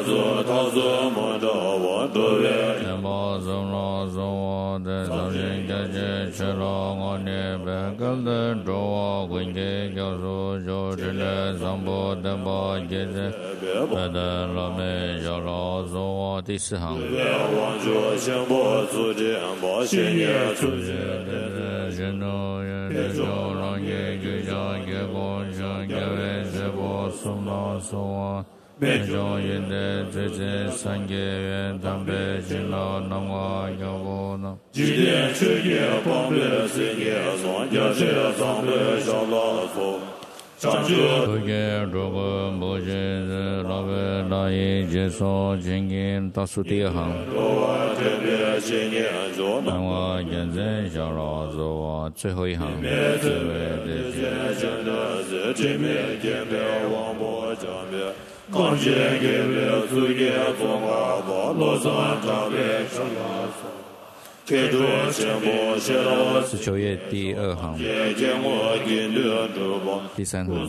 全部送了送我的送人感谢吃了我的白干的周我滚给教授就真的上坡登坡接着拜的老妹小老送我第四行。 往说行不足见不新年出现的神农人的手让也就像结果像各位是不送到送我每种人的最近三个月当被新老那么要不呢祭奠之业方便心业庄稼是上辈小老所。 不给中国不行是老百老一接送经营倒数第二行。那我现在小老子我最后一行。 刚见给了自己中华不落山长别小老所。 19页第二行。第三行。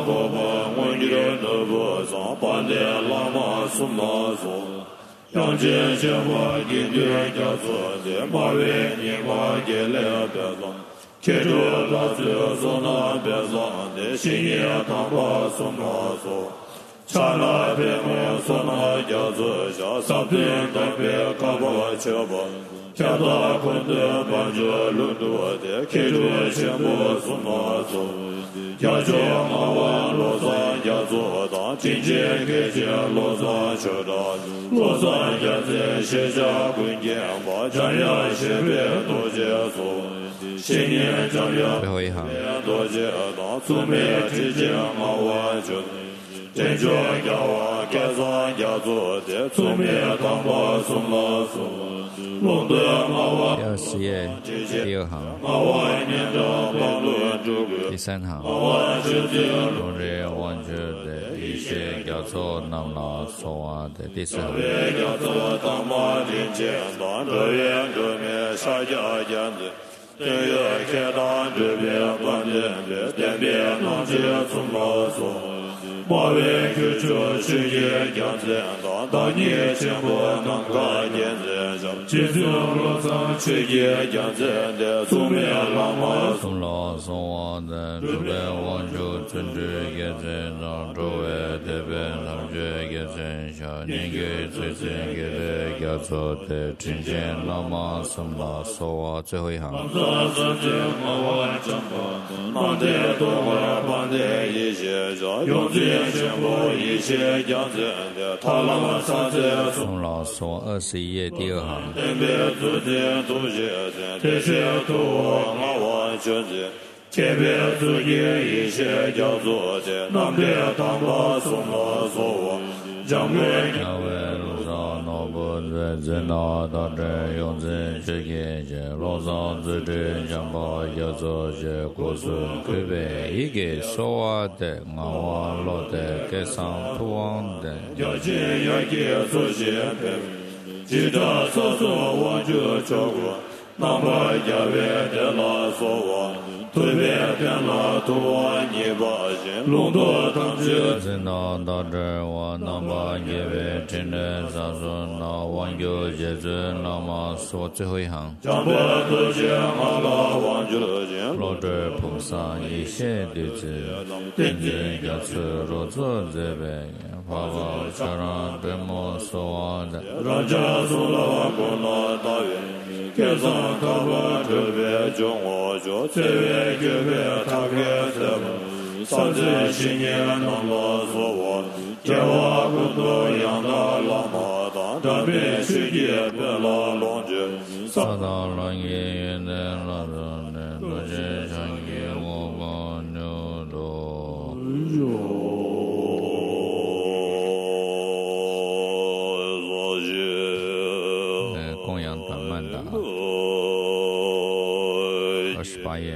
刹那别没所那叫做小三边特别高不求不跳到困的帮助路多的开着全部什么做要做马湾罗山要做到今天给这罗山求到罗山要在写下关键把这样些别多接受新年这样多接到出面之间马湾就真正要我改善要做的出面当把送了送弄得马湾 20页第二行。 马湾年的网络主歌第三行。 马湾世界中日完全的一些叫做那么说的第四行。 要做当把金钱当这边这面下家样子这个开当这边关键的天边能接出马送马尾去这世界样子当年前不能干年子上接着罗上世界样子的出面浪马送了送我的主边王就政治也在让周围这边同学也在小年给最近给的要做的今天那么送了送我最后一行。 忙得多忙得一些用这全部一些样子的他那么上子送了送我21页第二行。 别自己都写的这些都我选择前别自己一些要做的南边当把送了送我让我要为路上脑部在正道到这用这去给这路上自己想把要做些故事可被一个说话的我网络的给上图网的要进要给做些记得说说我就做过那么要为的拉说我对面的拉图你把心龙多当觉， 真道导致我能把一位真的上说那网友结尊那么说最后一行。 将波特见阿拉王觉了见， 老者菩萨一切弟子，定见要持若作这辈，法宝超让对莫所望的。 让家苏拉过那大愿，给上他把这边就我就这边这边他给这么，上至新年能罗所望，见我不多样的拉玛达，这边去也别拉龙觉， 萨达拉耶愿的拉罗的多些上耶我光牛罗。供养短曼达28页。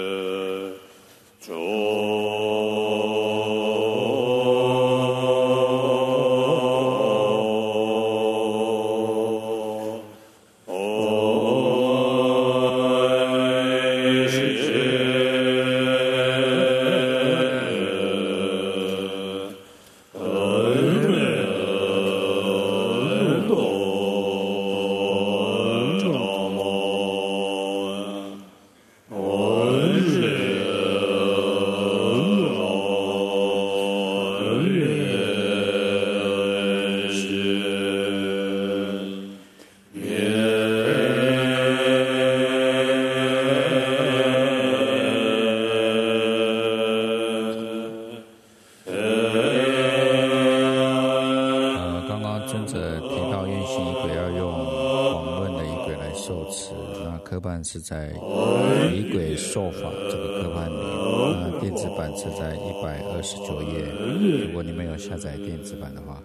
是在仪轨受法这个科判里，电子版是在129页。如果你们有下载电子版的话，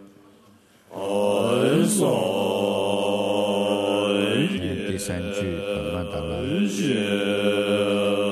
第三句本曼达拉。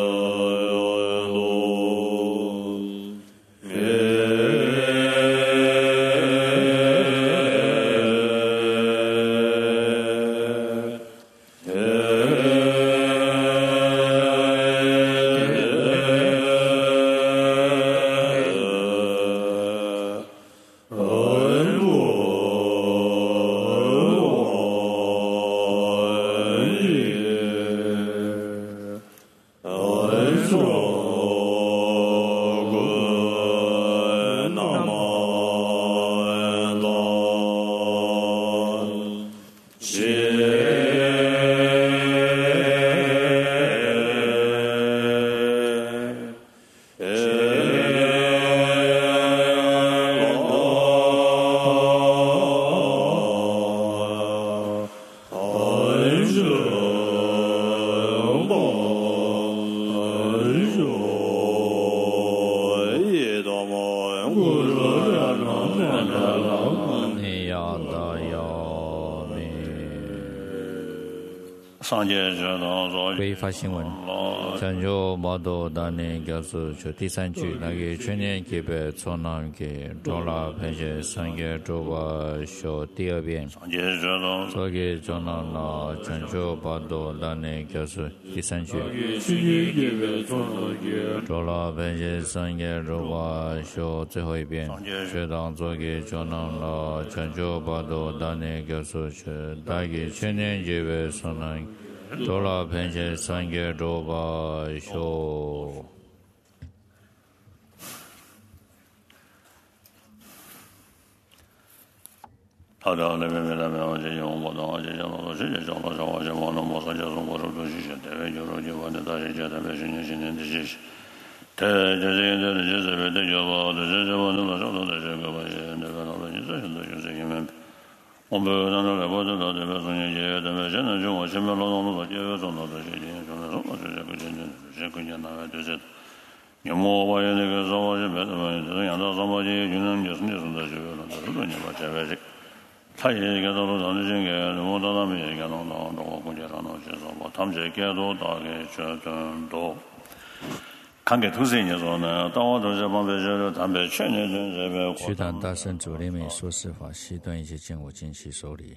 归发新闻，讲究毛多当年告诉就第三句，那个全年级别从那个中拉喷写三个周吧学第二遍，所以从那讲究毛多当年告诉第三句，中拉喷写三个周吧学最后一遍，学当做给从那讲究毛多当年告诉是大概全年级别从那。多拉喷写三个周吧修。 好的，那边那边我这些我的我这些我这些讲了说我这我那我说就是我说都是些台湾就说就我的大学家台湾新年这些，这些就是别的就我的这我那说都是这个吧，那个老百姓这些都就是因为。我们那个来不知道这个中间也，但是现在就我前面老多就有种的这些，说那什么这个这个简单的就是，你莫我也那个说我这边什么，这样到什么就就能就是那种的就有了，这个你把这边这，他也一个到了当这个，我到那边一个到我估计上到去说，我他们这个都大概这都。看给图示你说呢，当我都是旁边就是他们全年这边。 须谈大圣主力美说是法，悉断一切见我见其手里。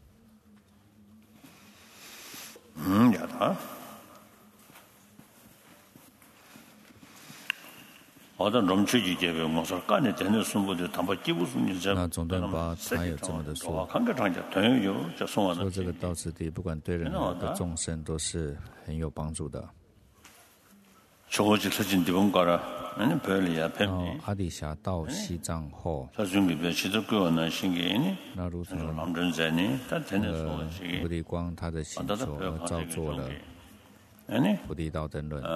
也他。 那总顿巴他有这么的说，说这个道次第不管对任何的众生都是很有帮助的。然后阿底峡到西藏后，那如同菩提光他的行所而造作了菩提道灯论。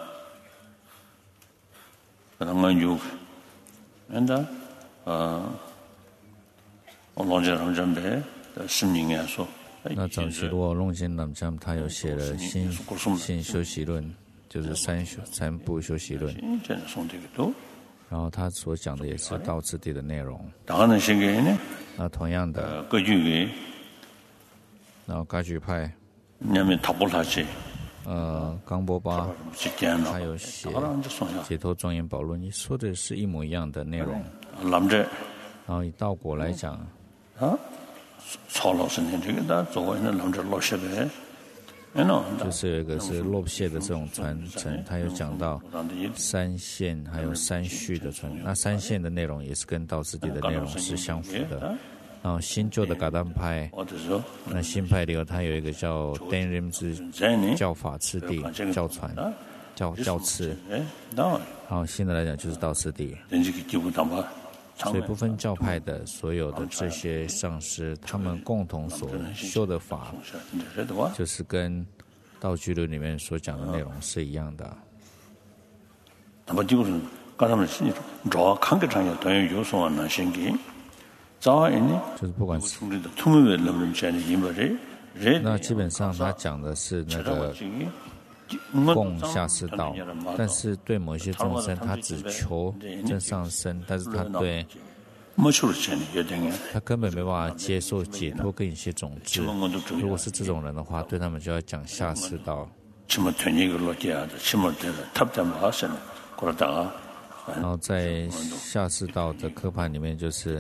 那早期如果龙间南江他有写了新修习论，就是三部修习论，然后他所讲的也是道次第的内容。那同样的，然后噶举派，冈波巴他有写解脱庄严宝论，你说的是一模一样的内容。然后以道果来讲，就是有一个是漏谢的这种传承，他有讲到三线还有三序的传承。那三线的内容也是跟道次第的内容是相符的。然后新旧的噶当派，那新派里头它有一个叫 Denrim 之教法次第教传教次，然后新的来讲就是道次第。所以不分教派的所有的这些上师，他们共同所修的法，就是跟道居论里面所讲的内容是一样的。就是不管是那基本上他讲的是那个共下士道，但是对某些众生他只求正上升，但是他对他根本没办法接受解脱跟一些种子。如果是这种人的话，对他们就要讲下士道。然后在下士道的科判里面，就是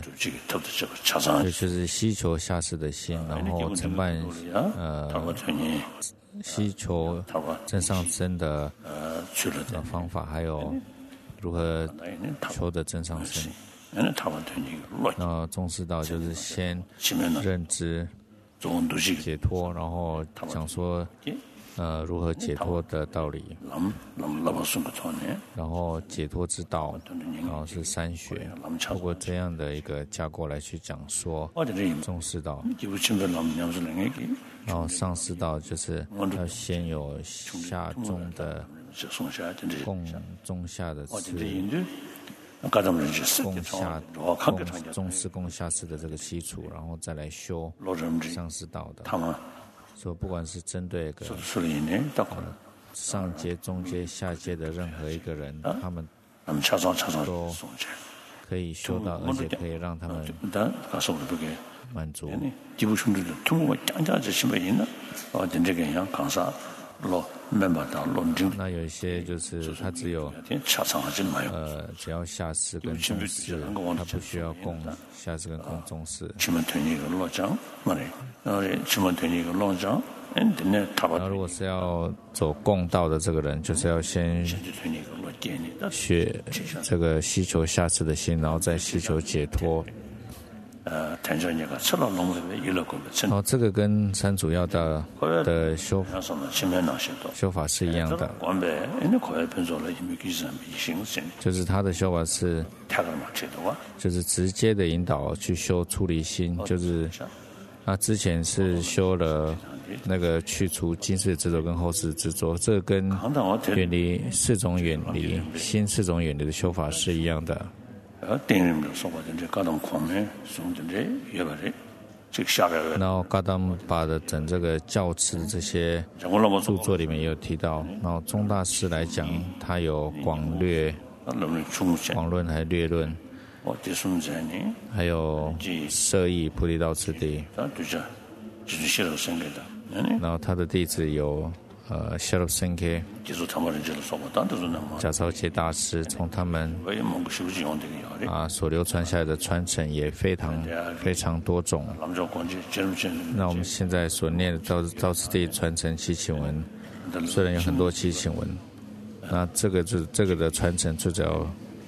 希求下士的心，然后承办希求正上升的方法，还有如何求的正上升。那中士道就是先认知解脱，然后讲说如何解脱的道理，然后解脱之道，然后是三学，透过这样的一个架构来去讲说中士道。然后上士道就是要先有下中的共中下的次，共下中士共下士的这个基础，然后再来修上士道的。说不管是针对上阶、中阶、下阶的任何一个人，他们都可以修到，而且可以让他们满足。那有一些就是他只有只要下士跟中士，他不需要供下士跟供中士。然后如果是要走共道的这个人，就是要先学这个希求下士的心，然后再希求解脱。然后这个跟三主要的修法是一样的，就是他的修法是，就是直接的引导去修出离心，就是他之前是修了那个去除今世执着跟后世执着，这个跟远离四种远离新四种远离的修法是一样的。然后噶当巴的整这个教次这些著作里面也有提到，然后宗大师来讲，他有广论还有略论，还有摄义菩提道次第。然后他的弟子有Shalom Senke、贾超切大师，从他们所流传下来的传承也非常多种。那我们现在所念的道次第传承七请文，虽然有很多七请文，那这个的传承最主要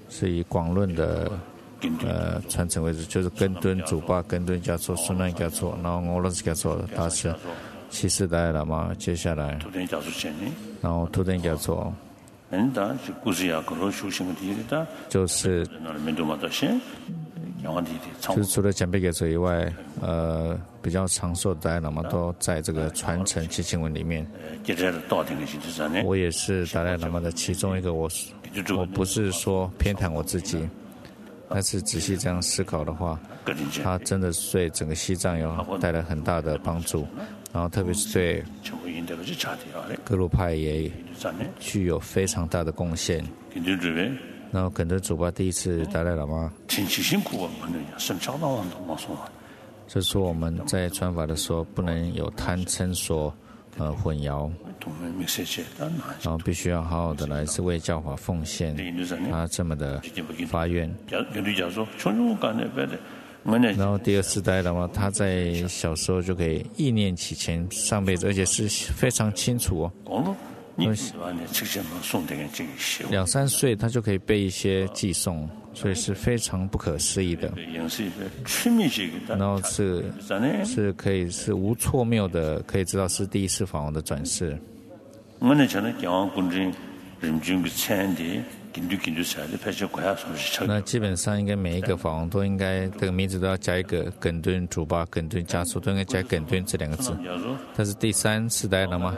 是以广论的传承为主，就是根敦祖巴、根敦嘉措、孙南嘉措，然后俄罗斯嘉措大师7世达赖喇嘛，接下来然后图登嘉措。就是除了简贝给者以外，比较长寿的达赖喇嘛都在这个传承七经文里面。我也是达赖喇嘛的其中一个，我不是说偏袒我自己，但是仔细这样思考的话，他真的对整个西藏有带来很大的帮助，然后特别是对格鲁派也具有非常大的贡献。然后肯德祖巴第一次达赖喇嘛就是说我们在传法的时候不能有贪嗔所混淆，然后必须要好好的来自为教法奉献，他这么的发愿。然后第二世达赖喇嘛他在小时候就可以意念起前上辈子，而且是非常清楚哦，2-3岁他就可以背一些偈颂，所以是非常不可思议的。然后是可以是无错谬的，可以知道是第一世法王的转世。那基本上应该每一个法王都应该这个名字都要加一个梗敦祖巴、梗敦嘉措，都应该加梗敦这2个字。但是第3世达赖喇嘛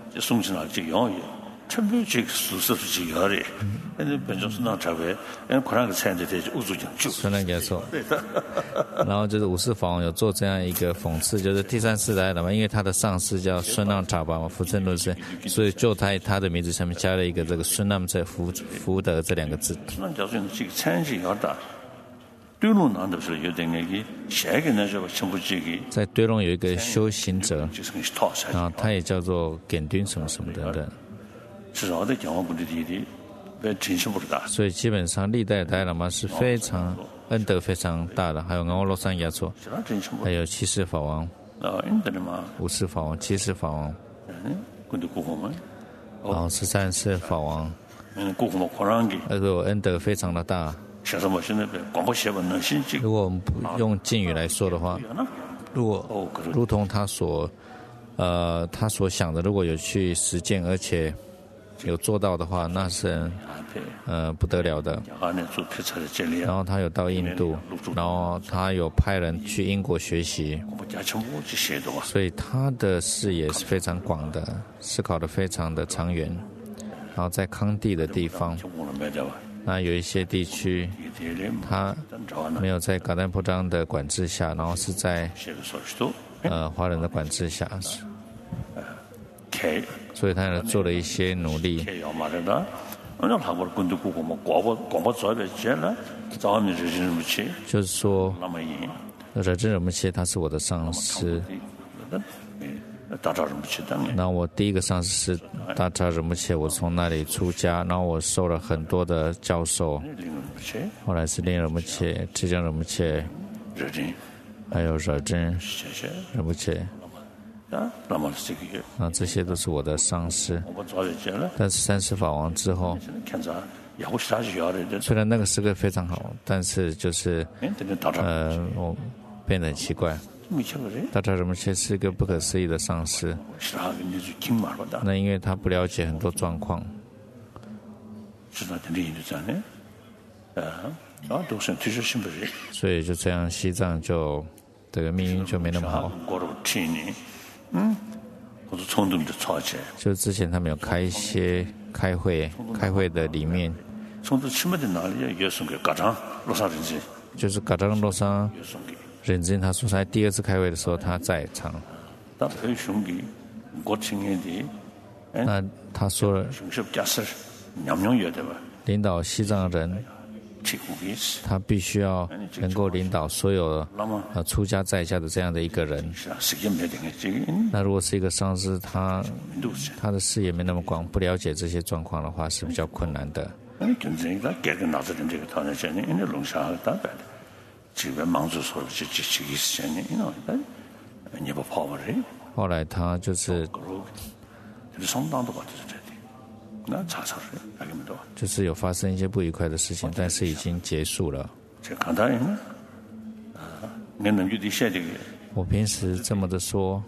孙南嘉措，然后就是五世法王有做这样一个讽刺，就是第3世达赖喇嘛，因为他的上师叫孙浪查巴嘛，福正论师，所以就他的名字上面加了一个这个孙浪在福德这2个字。在堆龙有一个修行者，然后他也叫做梗敦什么什么等等。所以基本上历代达赖喇嘛是非常恩德非常大的，还有欧罗桑雅措，还有7世法王、5世法王、7世法王，然后13世法王，而且我恩德非常的大。如果我们用敬语来说的话，如果如同他所想的，如果有去实践，而且有做到的话，那是不得了的。然后他有到印度，然后他有派人去英国学习，所以他的视野是非常广的，思考的非常的长远。然后在康地的地方，那有一些地区他没有在噶丹坡章的管制下，然后是在华人的管制下，所以他也做了一些努力。就是说热真仁波切他是我的上师，那我第一个上师是大扎仁波切，我从那里出家，然后我受了很多的教授，后来是令仁波切、智江仁波切，还有热真仁波切，那这些都是我的上师。但是3世法王之后，虽然那个时刻非常好，但是就是我变得很奇怪。大扎仁波切是一个不可思议的上师，那因为他不了解很多状况，所以就这样西藏就这个命运就没那么好。就之前他们有开一些开会的里面，就是噶章洛桑认真，他说在第2次开会的时候他在场。那他说了，领导西藏人，他必须要能够领导所有出家在家的这样的一个人。那如果是一个上师，他的视野没那么广，不了解这些状况的话，是比较困难的。 就是有发生一些不愉快的事情，但是已经结束了。我平时这么的说，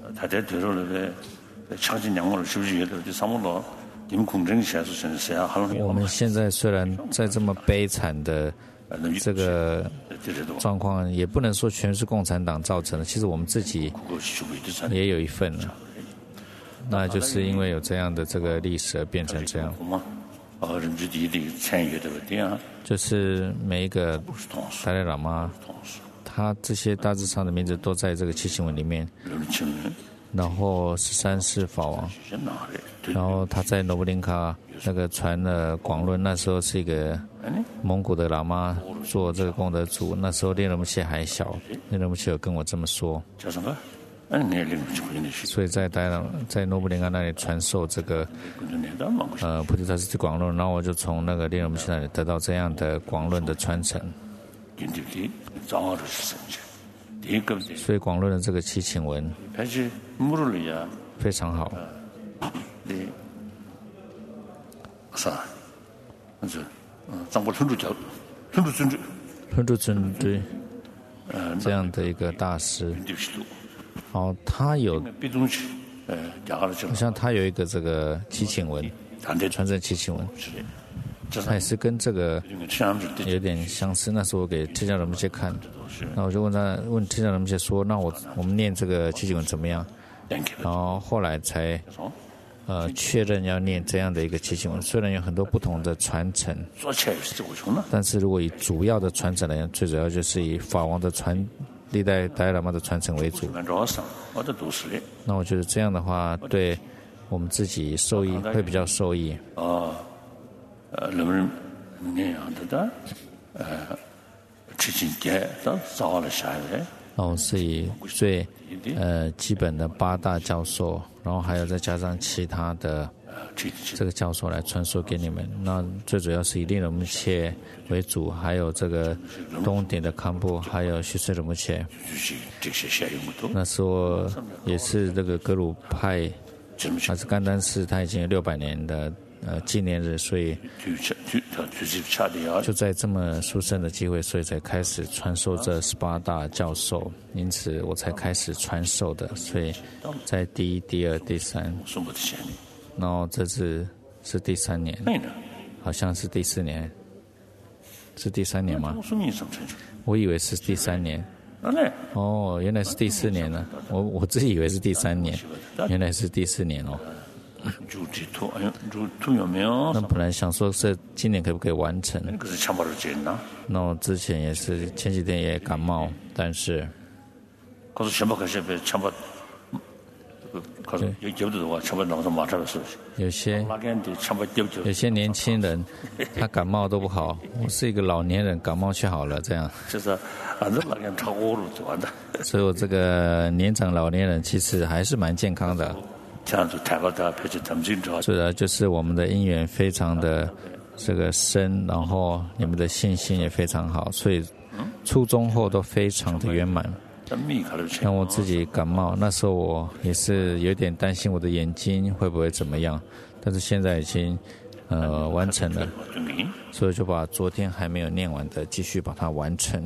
我们现在虽然在这么悲惨的这个状况，也不能说全是共产党造成的，其实我们自己也有一份了。那就是因为有这样的这个历史而变成这样。就是每一个达赖喇嘛，他这些大致上的名字都在这个七情文里面。然后13世法王，然后他在罗布林卡那个传了广论，那时候是一个蒙古的喇嘛做这个功德主，那时候列罗木切还小，列罗木切有跟我这么说。所以在诺布林卡那里传授这个菩提萨埵广论，然后我就从那个列罗木切那里得到这样的广论的传承。所以广论的这个七情文非常好。吞住尊对这样的一个大师，然后他有，好像他有一个这个七情文，传承七情文。他也是跟这个有点相似。那时候我给天降人们些看，那我就问天降人们些说：“那我们念这个七情文怎么样？”然后后来才确认要念这样的一个七情文。虽然有很多不同的传承，但是如果以主要的传承来讲，最主要就是以法王的历代达赖喇嘛的传承为主。那我觉得这样的话，对我们自己受益会比较受益。然后是以最基本的8大教授，然后还有再加上其他的这个教授来传授给你们。那最主要是以列罗木切为主，还有这个东点的堪布，还有须水罗木切。那时候也是这个格鲁派还是甘丹寺，他已经有600年的纪念日，所以就在这么殊胜的机会，所以才开始传授这18大教授，因此我才开始传授的。所以在第1、第2、第3，然后这次是第3年，好像是第4年，是第3年吗？我以为是第3年。哦，原来是第4年了。我自己以为是第3年，原来是第4年哦。那本来想说是今年可不可以完成？那我之前也是前几天也感冒，但是有些年轻人他感冒都不好，我是一个老年人感冒却好了，这样。所以我这个年长老年人其实还是蛮健康的。主要就是我们的因缘非常的这个深，然后你们的信心也非常好，所以初中后都非常的圆满。像我自己感冒那时候，我也是有点担心我的眼睛会不会怎么样，但是现在已经完成了，所以就把昨天还没有念完的继续把它完成。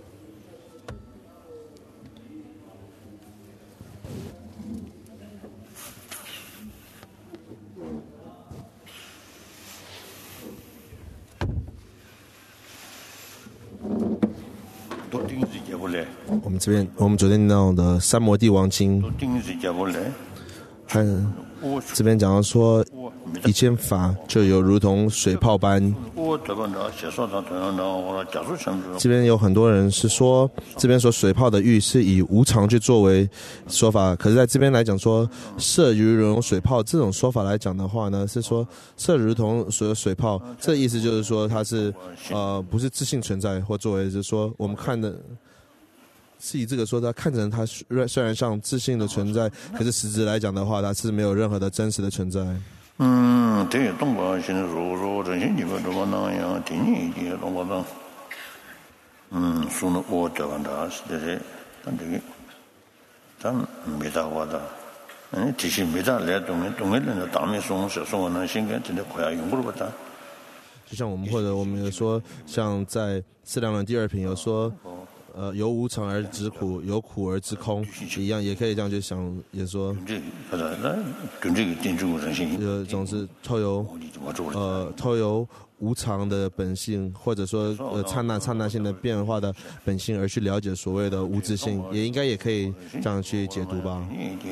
我们昨天念到的《三摩地王经》，这边讲到说，一切法就有如同水泡般。这边有很多人是说，这边说水泡的喻是以无常去作为说法，可是在这边来讲说，色如同水泡这种说法来讲的话呢，是说色如同水泡，这意思就是说它是不是自性存在，或作为是说我们看的。是以这个说，他看着他虽然像自性的存在，可是实质来讲的话，它是没有任何的真实的存在。 对东方心如真心几个这么那样，听你一个东方的，说了我这个的是这些，但这个咱没打过的， 대신 매달려 동일은 다음에送新根真的快要用不了的。 就像我们有说，像在四量论第2品有说，由无常而知苦，由苦而知空一样，也可以这样去想，也说，总是透由无常的本性，或者说刹那性的变化的本性而去了解所谓的无自性，也应该也可以这样去解读吧。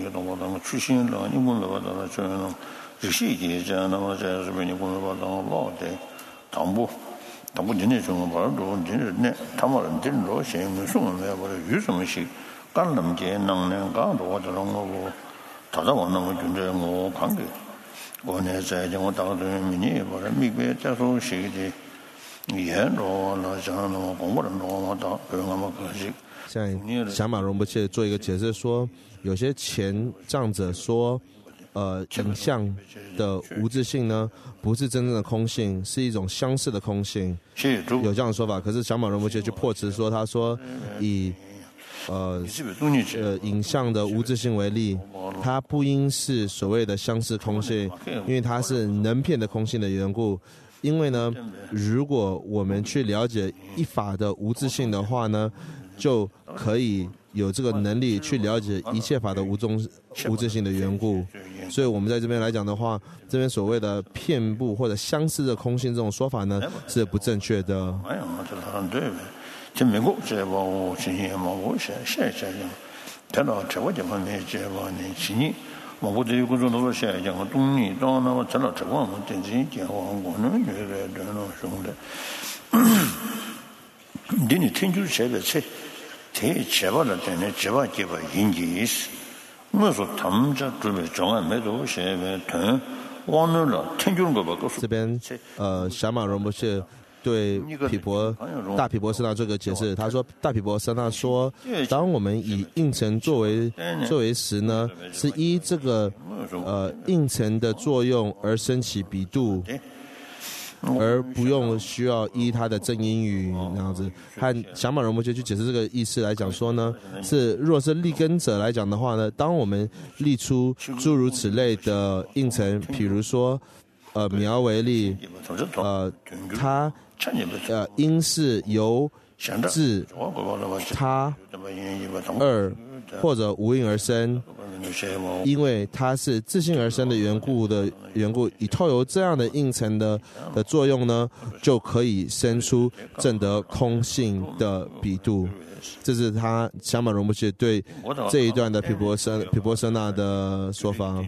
당부 진행 중 바로 진행네 담아는 진로 시행은 수능에 버려 유성식 간남제 năng量가 도와주는 거고 다다 원하는 존재 뭐 관계 원해서 정도 다들 미니 버려 미국에 자소 시기 이해로 나잖아 공부를 너무다 그런가 그렇지 像小马荣不切做一个解释说，有些前藏者说影像的无自性呢，不是真正的空性，是一种相似的空性，有这样的说法。可是小马荣不切就破斥说，他说以影像的无自性为例，它不应是所谓的相似空性，因为它是能片的空性的缘故。因为呢，如果我们去了解一法的无自性的话呢，就可以有这个能力去了解一切法的无自性的缘故。所以我们在这边来讲的话，这边所谓的遍布或者相似的空性这种说法呢，是不正确的。这边小马荣不是对大毗婆舍那这个解释，他说大毗婆舍那说，当我们以应成作为时呢，是依这个应成的作用而升起比度，而不用需要依它的正因语那样子。和小马荣不切去解释这个意思来讲说呢，是若是立根者来讲的话呢，当我们立出诸如此类的应成，比如说苗为例，它因是由自他二或者无因而生，因为它是自性而生的缘故，以透由这样的应成的作用呢，就可以生出证得空性的比度。这是他小马荣不切对这一段的毗婆舍那的说法。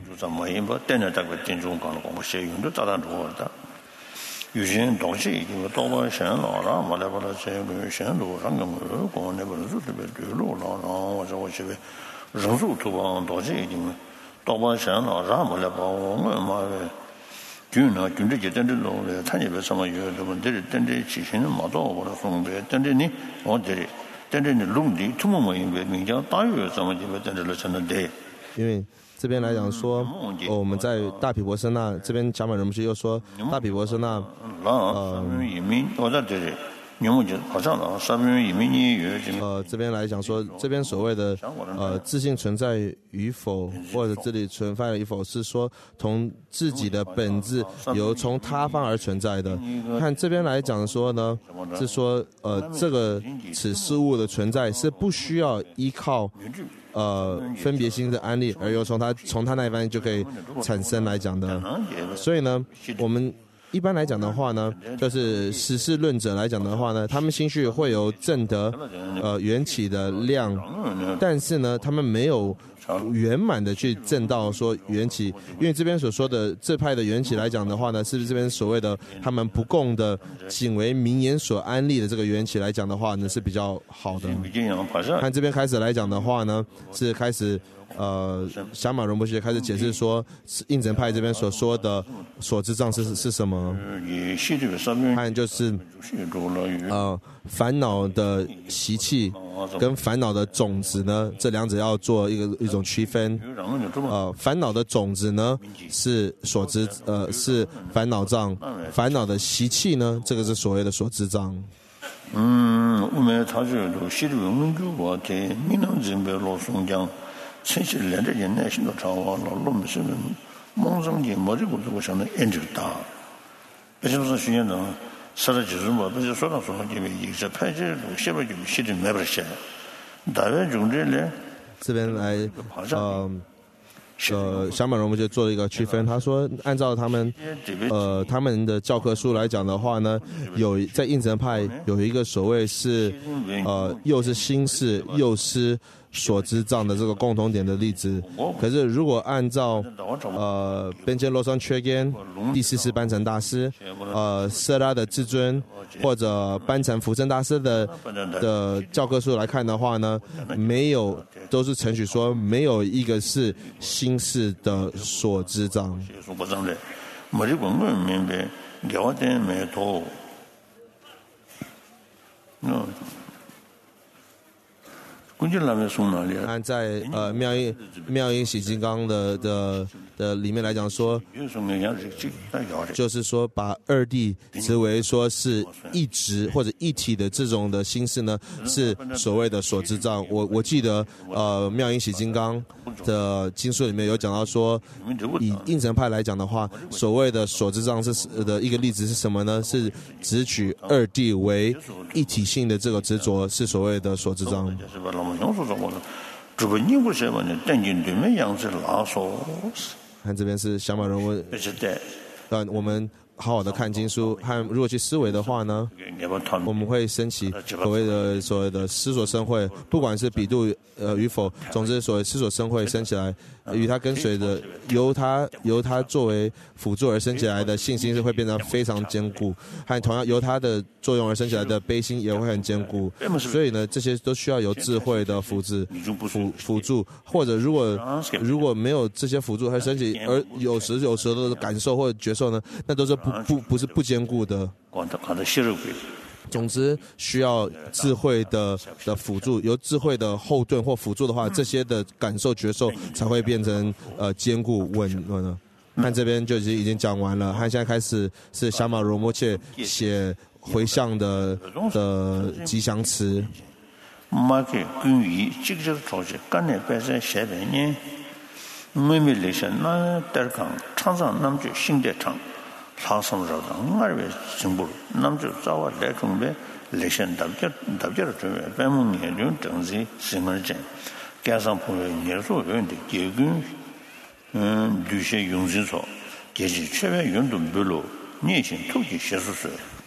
有些东西就到了线了，然后把它这个线路上个过那个路这边对路了，然后我这边人数突破多些已经到了线了，然后把我妈的军这些真的路的，他那边什么有什么这真的其实没到我的送的，真的呢，我这里真的路的土木没应该名叫大约什么地方真的了成了的，因为。这边来讲说，我们在大毗婆舍那这边小马荣不切又说，大毗婆舍那这边来讲说，这边所谓的自性存在与否，或者这里存在与否，是说从自己的本质由从他方而存在的。看这边来讲说呢，是说这个此事物的存在是不需要依靠分别心的安立，而由从他那一方就可以产生来讲的。所以呢，我们一般来讲的话呢，就是实事论者来讲的话呢，他们心绪会有证得缘起的量，但是呢，他们没有圆满的去证到说缘起，因为这边所说的这派的缘起来讲的话呢，是不是这边所谓的他们不共的仅为名言所安立的这个缘起来讲的话呢，是比较好的。看这边开始来讲的话呢，是开始小马荣不切开始解释说应成派这边所说的所知障是什么，看就是烦恼的习气跟烦恼的种子呢，这两者要做一种区分。烦恼的种子呢是所知是烦恼障，烦恼的习气呢，这个是所谓的所知障。我们他是都西的文具我在闽南这边老松江 천실 내려 옛날 신도 자와 놈스는 몽성지 머리고 두고想的研究大그래서训练呢 사라지는 뭐 그래서说一直拍这下边就写的没不写大约用这呢这边来小马荣就做了一个区分，他说按照他们的教科书来讲的话呢，有在应成派有一个所谓是又是心事又是所知障的这个共同点的例子。可是如果按照边间罗桑缺根第四世班禅大师色拉的至尊或者班禅福生大师的教科书来看的话呢，没有都是承许说没有一个是心事的所知障。按在妙音喜金刚的里面来讲说，就是说把二谛指为说是一直或者一体的这种的心事呢，是所谓的所知障。我记得妙音喜金刚的经书里面有讲到说，以应成派来讲的话，所谓的所知障是的一个例子是什么呢？是只取二谛为一体性的这个执着，是所谓的所知障。看这边是小马人物，我们好好的看经书，和如果去思维的话呢，我们会升起所谓的思所生慧，不管是比度与否，总之所谓思所生慧升起来，与它跟随的由它作为辅助而升起来的信心是会变得非常坚固，和同样由它的作用而升起来的悲心也会很坚固。所以呢，这些都需要有智慧的辅助，或者如果没有这些辅助而升起，而有时候的感受或者觉受呢，那都是不是不坚固的。总之需要智慧的辅助，由智慧的后盾或辅助的话，这些的感受觉受才会变成坚固稳了。看这边就已经讲完了，看现在开始是小马罗摩切写回向的吉祥词。 马给关于这个朝鲜干的摆在下边呢，妹妹来些那德康常常那么就新的厂。사성자다 말에 정보 남주 자와 대통배 레션 답결을 좀 배문에 좀 정지 생활제 계산 보면 예소 연대 개근 두세 용진소 계지 최외 연도 별로 내신 투기 실수서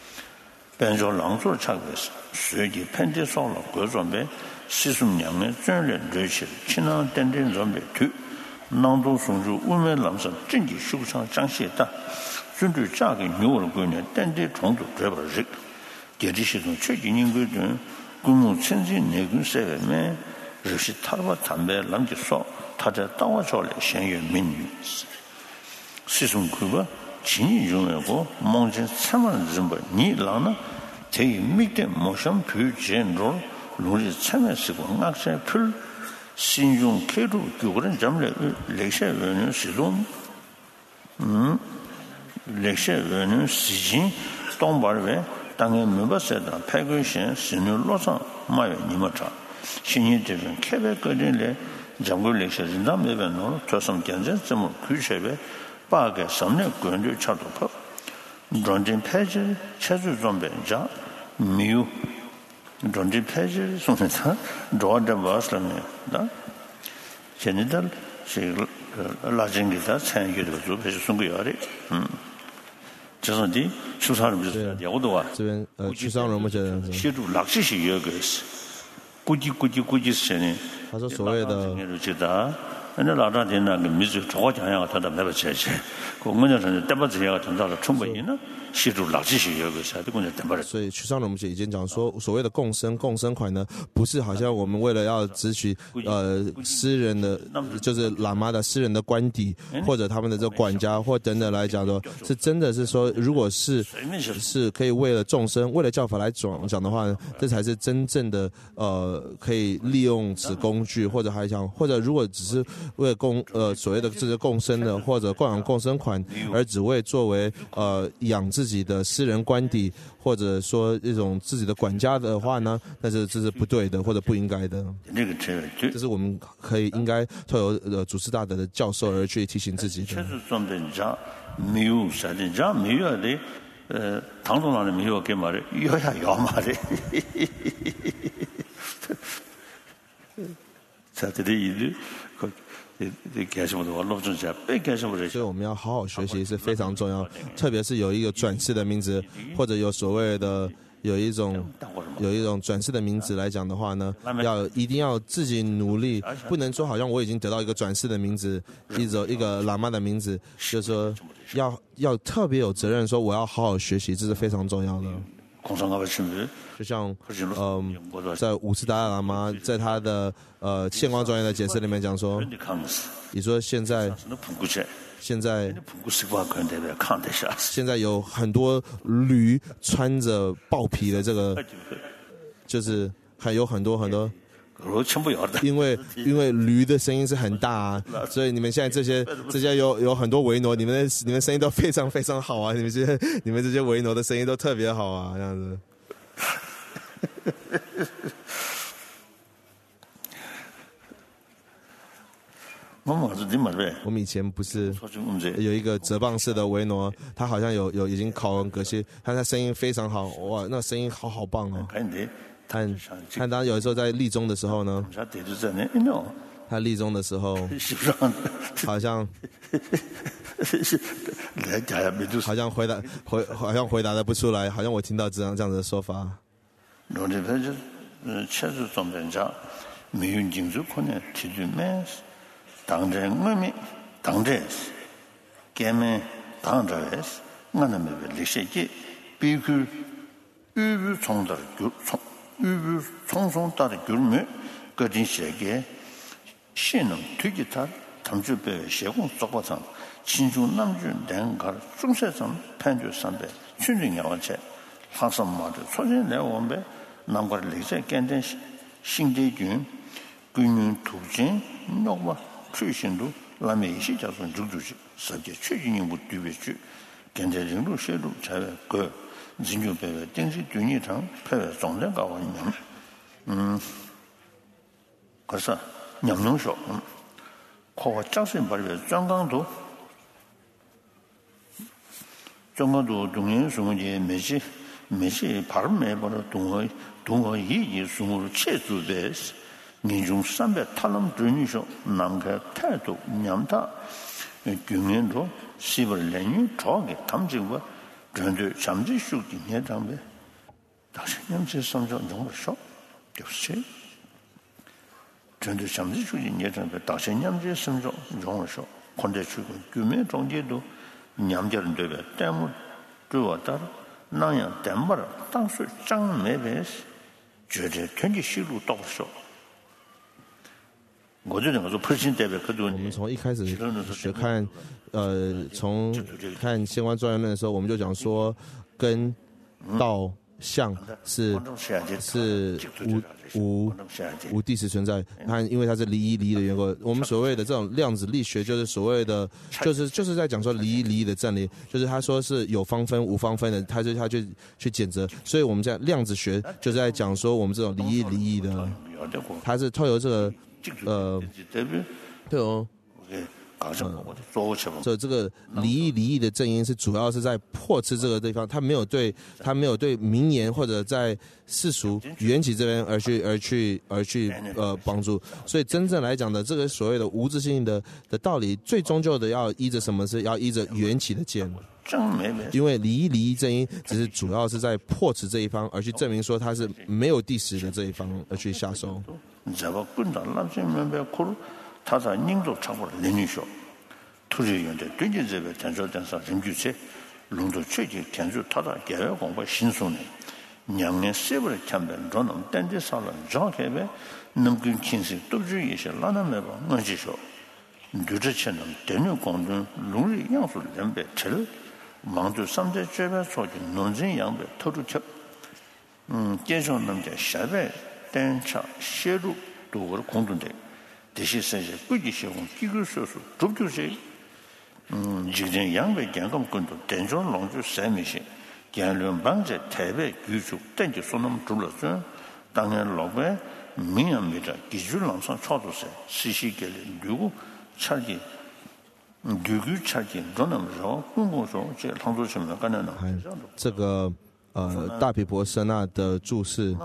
변조 랑소 차고스 수익이 편제소로 거존배 시숨량의 전례 르시 친한 땡땡 좀배 투 남도 송주 우면 남선 전기 수상 장시다 针对这个牛的观念，但对重组这边是，电力系统确定应该跟公共城市内跟社会面，而是他把坦白让就说，他在大湾区来先有美女，系统规划，今年用那个梦见3万人吧，你让呢，在每天马上推荐着，容易3万时光按下推，信用开度个人咱们来些人系统，렉셔는 시진 동바르베 당에 members的 패거신 신을 로상 마에 니마차 신이들은 케베거든래 장고 렉셔진다 매변으로 조선 견제 좀 규셰베 바게 섬내 권주 차도파 런진 페이지 체주 좀 변자 미우 런진 페이지 손에서 로드 버스는 다 제니들 시 라징기다参与的组别是送给俺的这是出场不是我都啊这边出场人物协助垃圾是有个是估计是呢他说所谓的觉得那老大的那个民族超强呀他都没有解决我们就是代表这样从到了充分呢协助垃圾是有个是的工作等不了所以出场人物已经讲说所谓的共生款呢不是好像我们为了要支取私人的就是喇嘛的私人的官邸或者他们的这管家或等等来讲的是真的是说如果是可以为了众生为了教法来讲的话这才是真正的可以利用此工具或者还想或者如果只是为所谓的这个共生的或者供养共生款，而只为作为养自己的私人官邸，或者说一种自己的管家的话呢，但是这是不对的或者不应该的。这是我们应该透由祖师大德的教授而去提醒自己的。 당돈 안에 미워게 말해 이어야 요 말해 자들이 所以我们要好好学习是非常重要，特别是有一个转世的名字，或者有所谓的有一种转世的名字来讲的话呢，一定要自己努力，不能说好像我已经得到一个转世的名字，一个喇嘛的名字，就是说要特别有责任，说我要好好学习，这是非常重要的。就像在五次达赖喇嘛在他的现光庄严的解释里面讲说，你说现在有很多驴穿着豹皮的这个，就是还有很多。因为驴的声音是很大啊，所以你们现在这些有很多维诺，你们声音都非常非常好啊，你们这些维诺的声音都特别好啊，这样子。我们以前不是有一个折棒式的维诺，他好像有已经考完格西，他声音非常好，哇，那声音好棒哦。看他有时候在立中的时候呢，他立中的时候好像回答的不出来，好像我听到这样子的说法。 총송따르 귤메 거진 시에게 신은 뒤기타 탐주배 시공 속바상 친주 남주 랭가 중세선 편주 선배 춘중 야원체 학선마도 소진 내원배 남과를 리세 깬된 신대균 군윤 투진 녹바 출신도 라메 시자선 주주지 서제 최진이 못 뒤배주 깬대링도 쉐도 잘 진주배의 땡시 균이랑 폐회 정례가 왔냐 그래서 냠농쇼 코와 짝신 발배 정강도 동행 수문제 매시 발음에 바로 동어 이이 수문으로 체수배스 민중 삼배 탈람 드니쇼 남가 태도 냠다 균년도 시벌 내니 저게 담지고 전주 잠지 슈기 내담배 다시 냠지 성적 용어쇼 역시 전주 잠지 슈기 내담배 다시 냠지 성적 용어쇼 건대 출근 규매 정제도 냠자는 되게 때문 주었다 나야 땜바라 당수 장매베스绝对전지 시로 떠서我们从一开始学看，从看相关专业论的时候，我们就讲说，跟道相是无地时存在。因为它是离一的缘故。我们所谓的这种量子力学，就是所谓的，就是在讲说离一的真理，就是他说是有方分无方分的，他去检测。所以我们在量子学就是在讲说我们这种离一的，它是透由这个。对哦，这个离异的正因是主要是在破斥这个地方，他没有对名言或者在世俗缘起这边而去帮助，所以真正来讲的这个所谓的无自性的道理，最终究的要依着什么？是要依着缘起的见。因为离异正因只是主要是在破斥这一方，而去证明说他是没有第十的这一方而去下手。 제가 군단 남신면배 코르 타사 닝도 차고 내니쇼 투지연대 뒤지제베 전조된사 전주체 롱도 최지 견주 타다 개회 공부 신소네 냥네 세브르 참변 존엄 땡지살은 저케베 넘긴 친식 도주이시 라나메바 먼지쇼 뉴저체는 대뉴 공준 롱리 양수 렘베 첼 망주 삼대 죄배 소지 논진 양배 토주첩 계속 남자 샤베 땡차 셰루 도를 공존대 대시 선생 꾸기 시공 기술소수 독주시 지금 양배 경감권도 대전 농주 세미시 개론 방제 대배 규칙 땡지 손놈 둘러서 당연 로베 민영미자 기술랑상 차도세 시시계를 누구 차기 누구 차기 너는서 공공소 제 방도심을 가는 这个大毗婆舍那的注释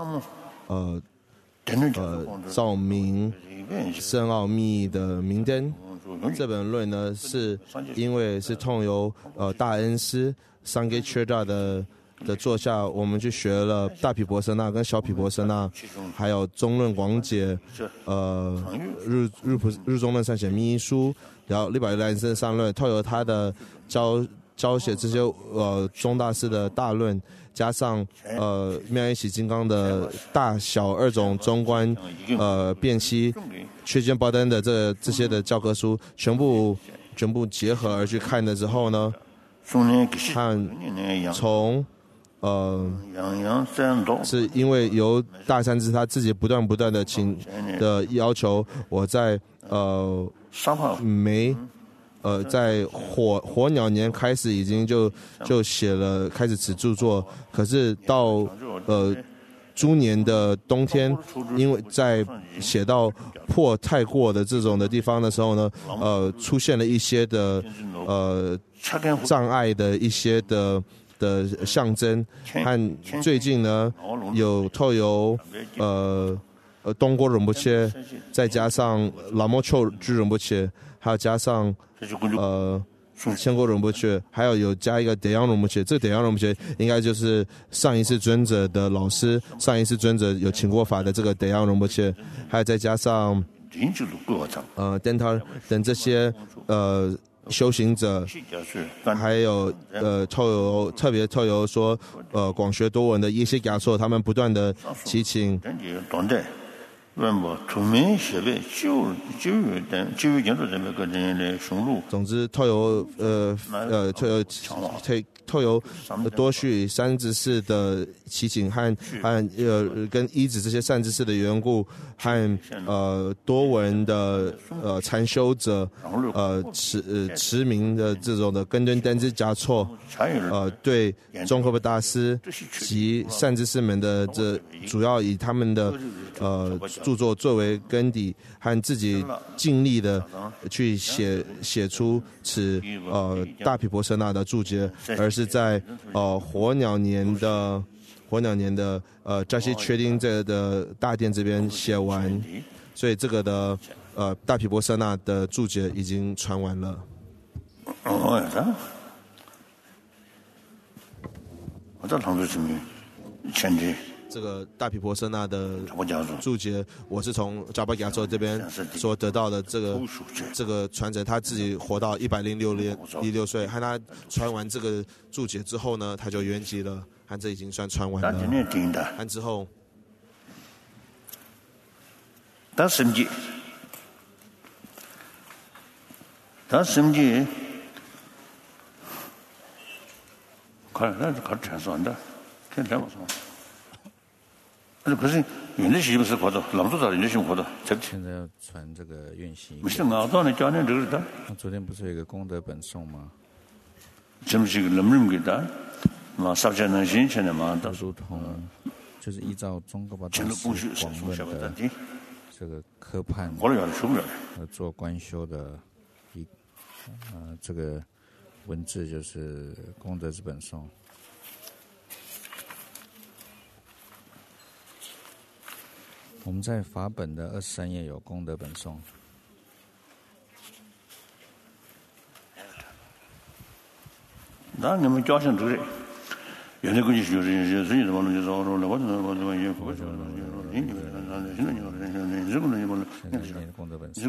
照明深奥秘的明灯，这本论呢是因为是通由大恩师桑给缺大的座下，我们去学了大毗婆舍那跟小毗婆舍那，还有中论广解，日中论善显密书，然后六百来生上论，透由他的教写这些中大师的大论。加上妙音喜金刚的大小二种中观辨析缺见包灯的这些的教科书全部结合而去看的之后呢，看从是因为由大三智他自己不断的的要求我在在火鸟年开始已经就写了开始此著作，可是到猪年的冬天，因为在写到破太过的这种的地方的时候呢，出现了一些的障碍的一些的象征，和最近呢有透由东郭仁波切，再加上拉莫丘居仁波切，还有加上千国仁波切，还有加一个德阳仁波切，这个德阳仁波切应该就是上一世尊者的老师，上一世尊者有请过法的这个德阳仁波切，还有再加上等这些修行者，还有特别透由说广学多闻的一些亚硕，他们不断的祈请。总之，透由多续善知识的祈请和跟依止这些善知识的缘故，和多闻的禅修者持名的这种的根敦丹之加措，对宗喀巴大师及善知识们的这主要以他们的著作作为根底，和自己尽力的去写出此大毗婆舍那的注解，而是在火鸟年的扎西确定这的大殿这边写完，所以这个的大毗婆舍那的注解已经传完了。这个大毗婆舍那的注解，我是从扎巴亚洲这边所得到的这个传承，他自己活到106岁，和他传完这个注解之后呢，他就圆寂了，和这已经算传完了。和之后， 他审计，看那是搞传说的，看这么说。可是原来是不是活的？老多少人是活的？ 现在要传这个运行。 不是啊，当然教练这个的。 昨天不是有一个功德本颂吗？ 什么是个能给的？嘛，上千人新鲜的嘛， 如同就是依照宗喀巴大师广论的这个科判做观修的这个文字，就是功德之本颂。我们在法本的23页有功德本颂。 那你们家乡这个，原来估计就是什么东西说了，我也不会说了，现在功德本颂。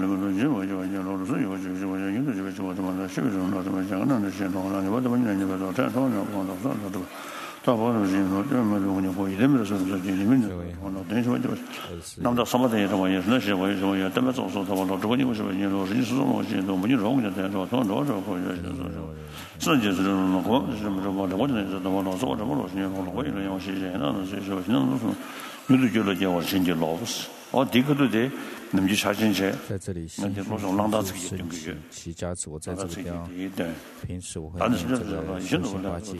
大部分人说这么多年过，一点没得说这里面的，等于说就是，那么到什么等于什么也是那些为什么也这么做他们说这个你为什么你说实际是说我现在我们就说我们在说从多少或者是说自己是我是什么我就是怎么老说这么多年我也有些人那所以说现在都说有的觉得叫我成绩老不是在这里幸福升起，其加持我在这个地方。平时我会念这个修行八戒。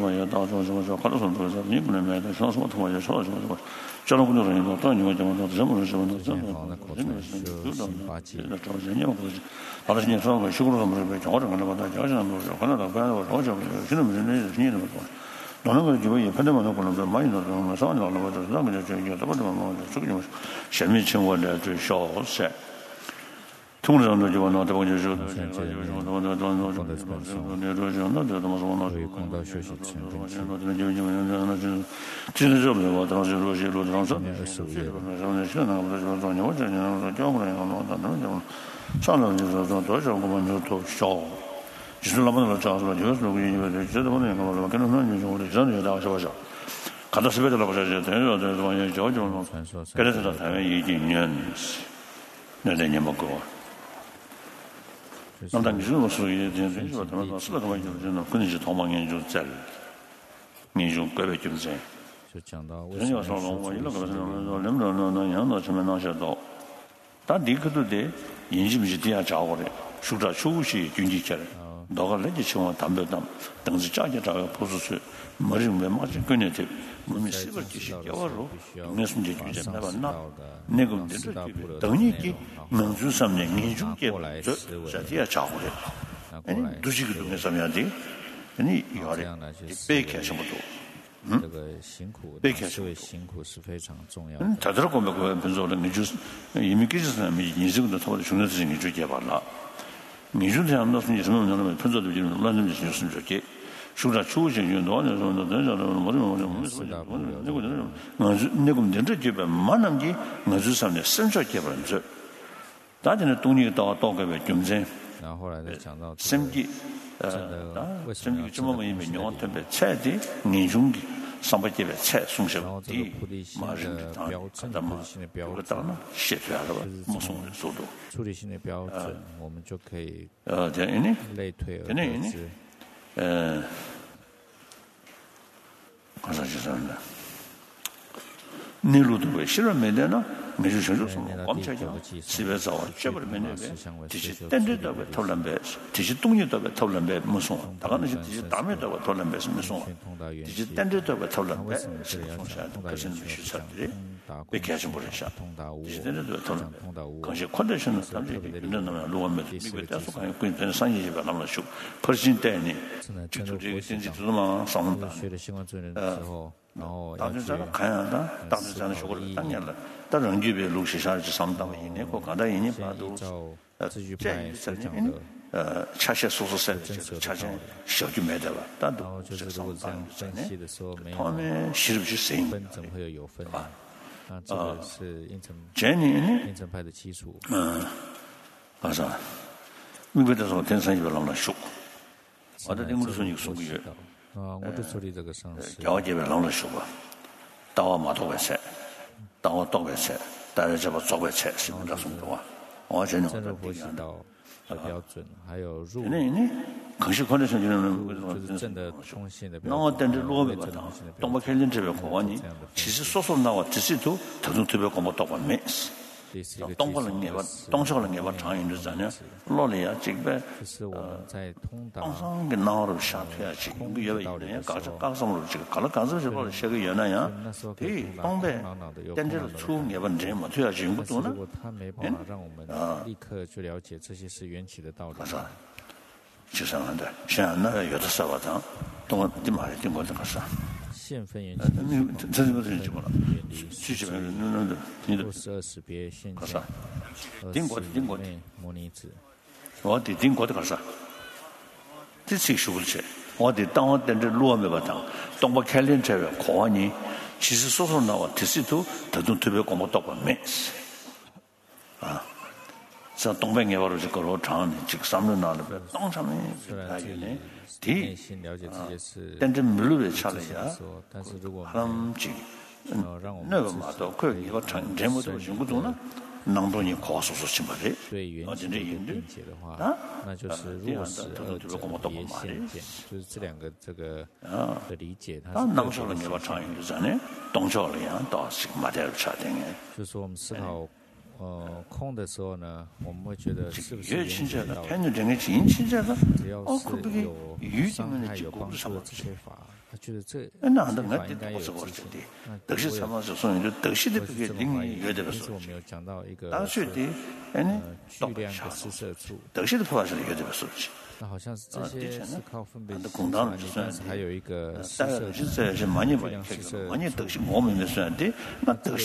之前好的口传修行八戒。너는 그 기분이 판단만 하고는 많이 나는 상황이 나와서 나는 이제 저기 샤미 친구들 저 쇼세 통로는 저 원어 더 보여 줘. 지금은 저도 저도 우리 저도 보는 거 보면 그는 우리 전에 나와서 가다 스베들 보셔야 돼요. 저저 그래서 당연히 이제는 내내 먹고 남당 기준으로 소위 이제 저 담아서 쓰다가 많이 저는 근데 이제 도망이 좀 잘. 민중 거에 좀 제. 저讲到为什么说我이런 거能양도 좀 나셔도 다 니그도 돼. 인심이 돼야 자고래. 수자 수시军지절. 너가 내지 지금 담배담 등지 짜게 자가 보수수 머리는 왜 맞지 그녀한테 몸이 씹을 짓이 겨워로 무슨 짓이 되나 봤나 내가 내가 등이기 능주 삼년 민중계 저 자기야 자고래 아니 두지기 동네 삼야지 아니 이거래 베이케 하셔도 这个辛苦，这位辛苦是非常重要的。 다들 보면 그 변조는 민주 이미 기지는 인생도 타고 중요한 것이 주게 봐라. 민주대 안 나서는 있으면 저는 편조도 지금 논란이 있으면 좋게. 수자 추우신 운동하는 저는 전자로 내가 내가 집에 만난 게 나주 삼내 선적 개발죠. 다들 동리가 더 도급의 경쟁. 然后后来再讲到 생기 생기 좀 이면 영한테 차디 니중기 삼百节的菜送上地马人的标准的嘛我当然写出来了目送的速度处理性的标准我们就可以这样呢类推而之 가서 죄송합니다. 내로도 왜 싫어면되나? 매주 저녁 깜짝이야. 집에서 쪄버리면 돼. 뒤지 땡들다고 털란배. 뒤지 똥이다고 털란배 무슨. 다가는 뒤지 담에다고 털란배 무슨. 뒤지 땡들다고 털란배. 그것은 시설들이 이렇게 하신 분이셔. 뒤지 땡들다고 털란배. 그것이 컨디션은 담지 있는 놈은 로원매 미국에 따서 가는 그 인터넷 상위집에 남아서 벌신 때니. 저쪽에 된지 들어만 상담. 然后大家看下他，大家讲的学过了，当年了，但人就别陆续下去上当一年，我刚才一年半都，这年恰恰说实在的，恰恰小就没得了，但都这上当呢，他们是不是谁？啊，这年呢，啊啥？美国的时候天生就让他学，我在英国的时候有说过。 我就处理这个上司。 了解了，让他学吧。到我码头外菜，到我岛外菜，大家就把做外菜是不是送给我？我真的不一样的。 标准还有入。 可是可能是就是正的通信的标准。 那我等着罗北吧，东北开林这边过年，其实说那我这些都特种特别广播到过没事。东方人也把东朝人也把长远的咱呢，老了呀，这个东上跟哪路下退下去，一个月吧，人家搞什么这个，搞了搞什么就搞了些个月那样，对，东北，但这出也把这么退下去，不多呢， 他没办法让我们立刻去了解这些是缘起的道理。 是，就这样的，像那个有的时候咱，东你妈的经过这个事。 现分缘起， 这就不是什么了。具体你的 62识别现象，定国的模拟子， 我得定国的个啥？这谁说的去？我得当我等着罗没把当，当我开练这个跨年，其实说那我第四头特种特别广播到过没事啊。像东北人话是搞老长的，这个上面拿的不当上面来源呢，第但这没路的下来呀，他们这那个嘛都可以一个成全部都行不通呢， 对缘起的并解的话，那就是若是二者别现见，就是这两个这个的理解，它是就是说我们思考空的时候呢，我们会觉得是不是缘起到只要是有伤害有帮助的这些法，他觉得这些法应该有自信。那其实我们有讲到一个巨量的施设处，那好像是这些是靠分别心传的，但是还有一个施设处，巨量施设处。那这个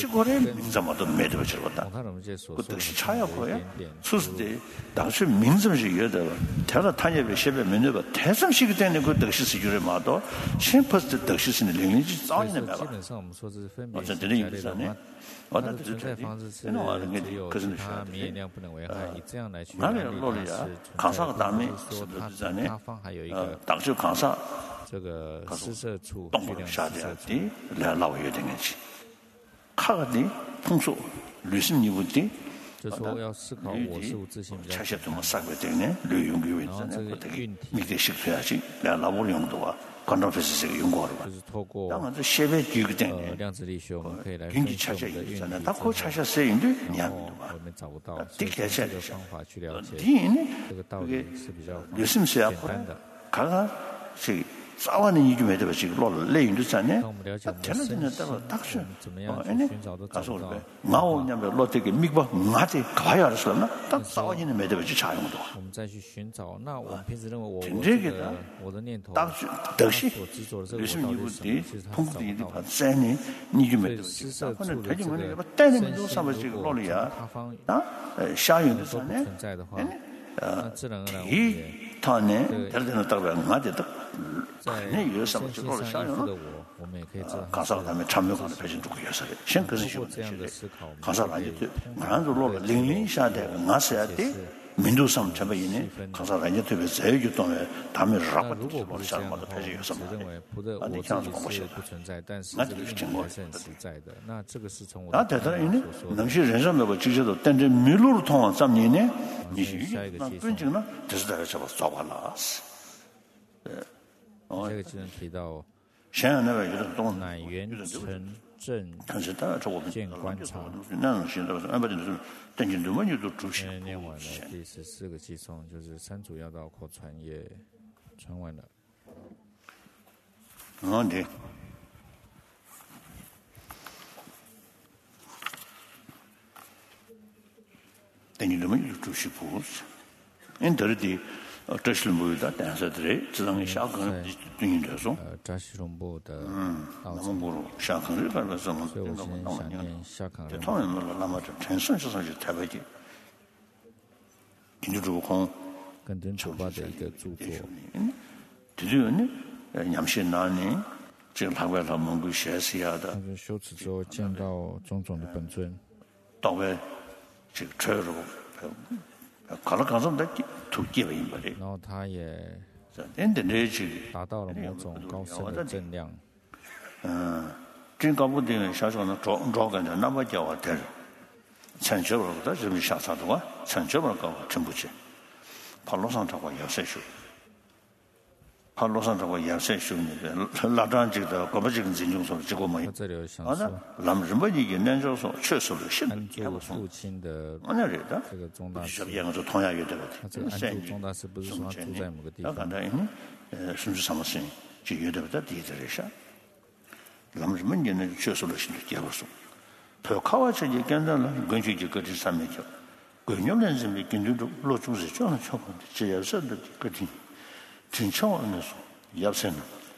他们这所说的一点点， 당시 민점식 여다 대라 탄협의 셰베 면접 대성식 때는 그 덕시 수주를 마도 10% 덕시는 링리지 싸이는 봐. 基本上我们说这是分别心在内的话，它的存在方式是只有它明眼量不能危害，以这样来去安利它是存在的。说它方还有一个 당시 강사 这个施设处巨量施设处来老有点东西카가디 풍수 류심니부디 就是说要思考我是无自性比较简单，然后这个运体就是透过量子力学，我们可以来分析我们的运体，然后我们找不到，所以用这个方法去了解这个道理是比较简单的。 싸워는 이좀 해도 지금 롤 레인도 있잖아요. 대단한 데로 딱수. 가서 나오냐면 롯데게 미국 나한테 가야 알았었나? 딱 싸워지는 매듭이 자용도. 我们再去寻找，那我们平时认为我的念头，所执着的这个我到底是什么？其实它找不到。所以施设处的这个身心，如果他方都不存在的话，那自然而然我们也。 타네 다른 따라 맞대 딱 네 여섯 번째 걸 샤요 가사 다음에 참여하는 배신 두고 여섯 생각은 쉬워 가사 아니 나도 로를 링링샤데 나세야데 민두섬 잡아이네 가사 아니 되게 제일 동에 다음에 라고 샤마도 배신 여섯 번 아니 그냥 좀 보셔 不存在，但是这个应该是很实在的。那这个是从我 대단히네 능시人生뭐 지저도但是 미루로 통한 3년에 你那真正呢就是在这找完了这个经提到现在那个有点动乃缘成正见观察那种现在安排的是等于怎么就主席念完了第14个偈颂就是三主要道口传也传完了对 等于主席不是，因得的，这是没有的，但是这自然下坑进行这种。 扎西隆布的， 那么不如下坑这个什么？ 所以我先想念下坑。 这当然了，那么这陈胜先生就台北的，根据这个空， 跟真楚巴的一个著作。 这就呢，냠신 나니 지금 한국에서蒙古学习啊的。 就是修持之后见到种种的本尊。 到位。 这个车路，看了看上的土地了，因为然后他也达到了某种高深的正量。 真搞不定，小时候呢，找个人那么叫我的，成绩不高，就是下差的话，成绩不高，真不起。跑路上找我要谁修？跑路上找我要谁修那个？老张这个搞不这个真正说，结果没有。 这里有想说，那么什么的也能说确实了，现在也不父亲的这个宗大师，他这个安住宗大师不是说他住在某个地方？ 甚至什么事情就有的不得地在这下。那么什么也能确实了，现在结果说，他考完这就简单了，根据这个这上面讲，关键人是没根据这落主是这样的情况的，只要是的个体。 挺巧的说，也是呢。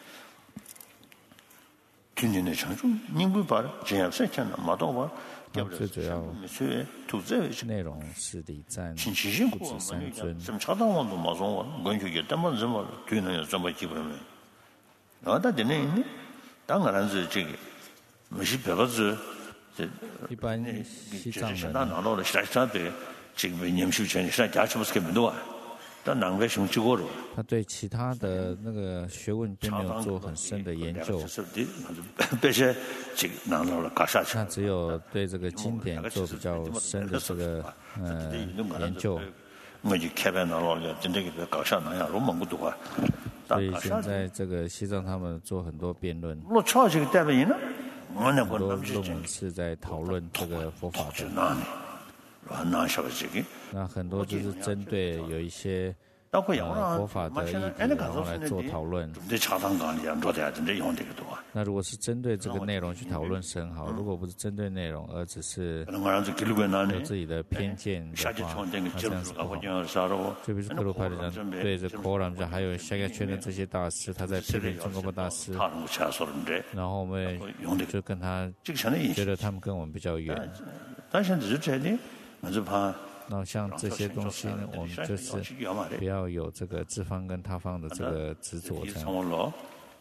今年的长中，宁不把这样事情呢，马到吧， 最主要内容是礼赞不止三尊。 什么差到我都马上我，根据也这么这么对人有这么基本的。然后他的呢，当然是这个，没是表示这一般西藏人拿到了下的这个念修权，现在加什么是根本多啊。 他对其他的那个学问并没有做很深的研究，他只有对这个经典做比较深的这个研究。所以现在这个西藏他们做很多辩论，很多论文是在讨论这个佛法的。那很多就是针对有一些佛法的议题，然后来做讨论。那如果是针对这个内容去讨论是很好，如果不是针对内容，而只是有自己的偏见的话，那这样子不好。就比如说克鲁帕的讲，对着科朗讲，还有下个圈的这些大师，他在批评中国大师，然后我们就跟他觉得他们跟我们比较远。那像这些东西呢，我们就是不要有这个自方跟他方的这个执着这样。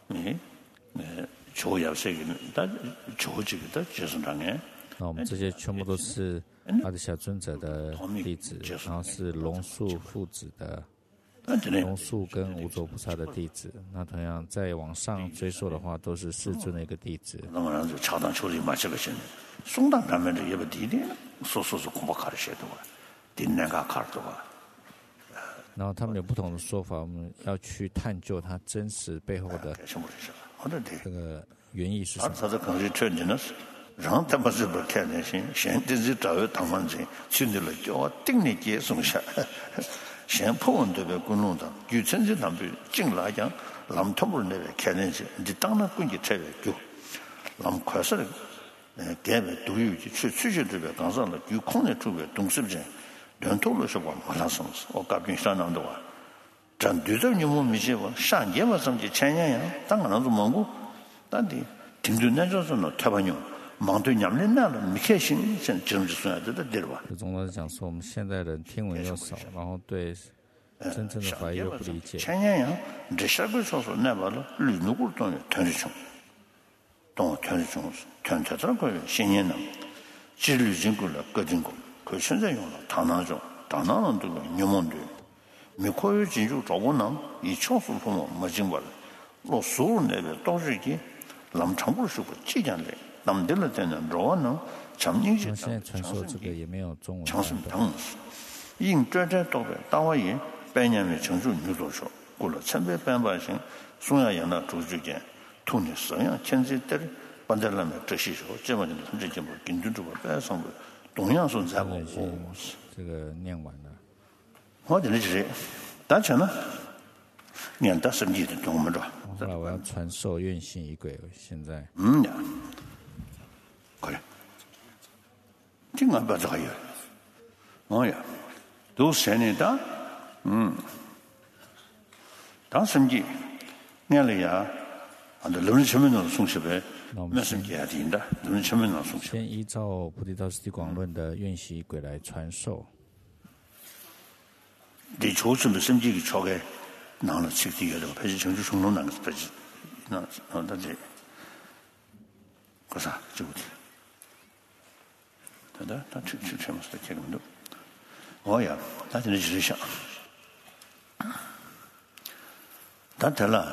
那我们这些全部都是阿底峡尊者的弟子，然后是龙树父子的，龙树跟无着菩萨的弟子。那同样再往上追溯的话，都是世尊的一个弟子。然后他们有不同的说法，我们要去探究它真实背后的这个原意是什么。让他们是不看人心，现在是找他们人，去你了叫我顶你接送下，先破完这个公路上，就趁着他们进来讲，他们他们那边看人心，你当然估计才会就，他们快速的，改变都有去这边刚上了，有空的这边东西边，人多了是我马上生死，我感觉相当多啊，针对着你们没些话，上街嘛上街前年呀，当然是蒙古，但的听着那就是那台湾人。忙对娘们那了，没开心，现在政治上这都对吧？总的讲说，我们现在人听闻又少，然后对真正的法又不理解。前年呀，这下个说那把了，绿奴股当团队穷，当团队穷是团队这个新年呢，纪律经过了各经过，可现在用了唐南种，唐南人这个牛毛队，没可以进入找过人，一敲数什么没进过来，老所有那边到时间，咱们常不是说这样来。那么现在传授这个也没有中文版本。因这到的大华言百年的成就牛多少，过了300行，宋亚阳的主角间，同年摄阳现在的搬在那边这些时候，基本上从这节目跟着这个摆上的东阳son在我这个念完了。我觉得就是大家呢，念到身体的中文着。后来我要传授愿行仪轨，现在。呀。可以，这个不咋样。哦呀，都是呢的，当时你，年了呀，啊，这人全部都送去呗，没什么家庭的，人全部都送去。先依照菩提道次第广论的愿行仪轨来传授。你确实没什么这个敲开，拿了去第二个，还是成就冲动那个不是，那这，个啥就的。他全部是这个东，哦呀，他现在就是想，他得了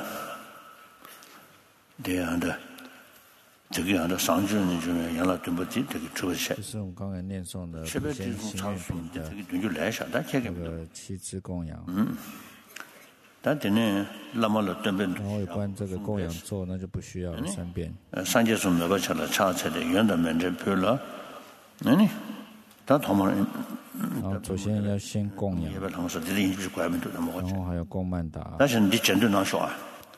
这样的，这个样的上句呢，就让了对不起这个出现。就是我们刚才念诵的普贤行愿品的这个七支供养。但是呢，那么了对不对？然后有关这个供养做，那就不需要3遍。三节是没个吃了，查菜的原的面这配了。然后首先要先供养，然后还有供曼达。但是你针对哪说啊？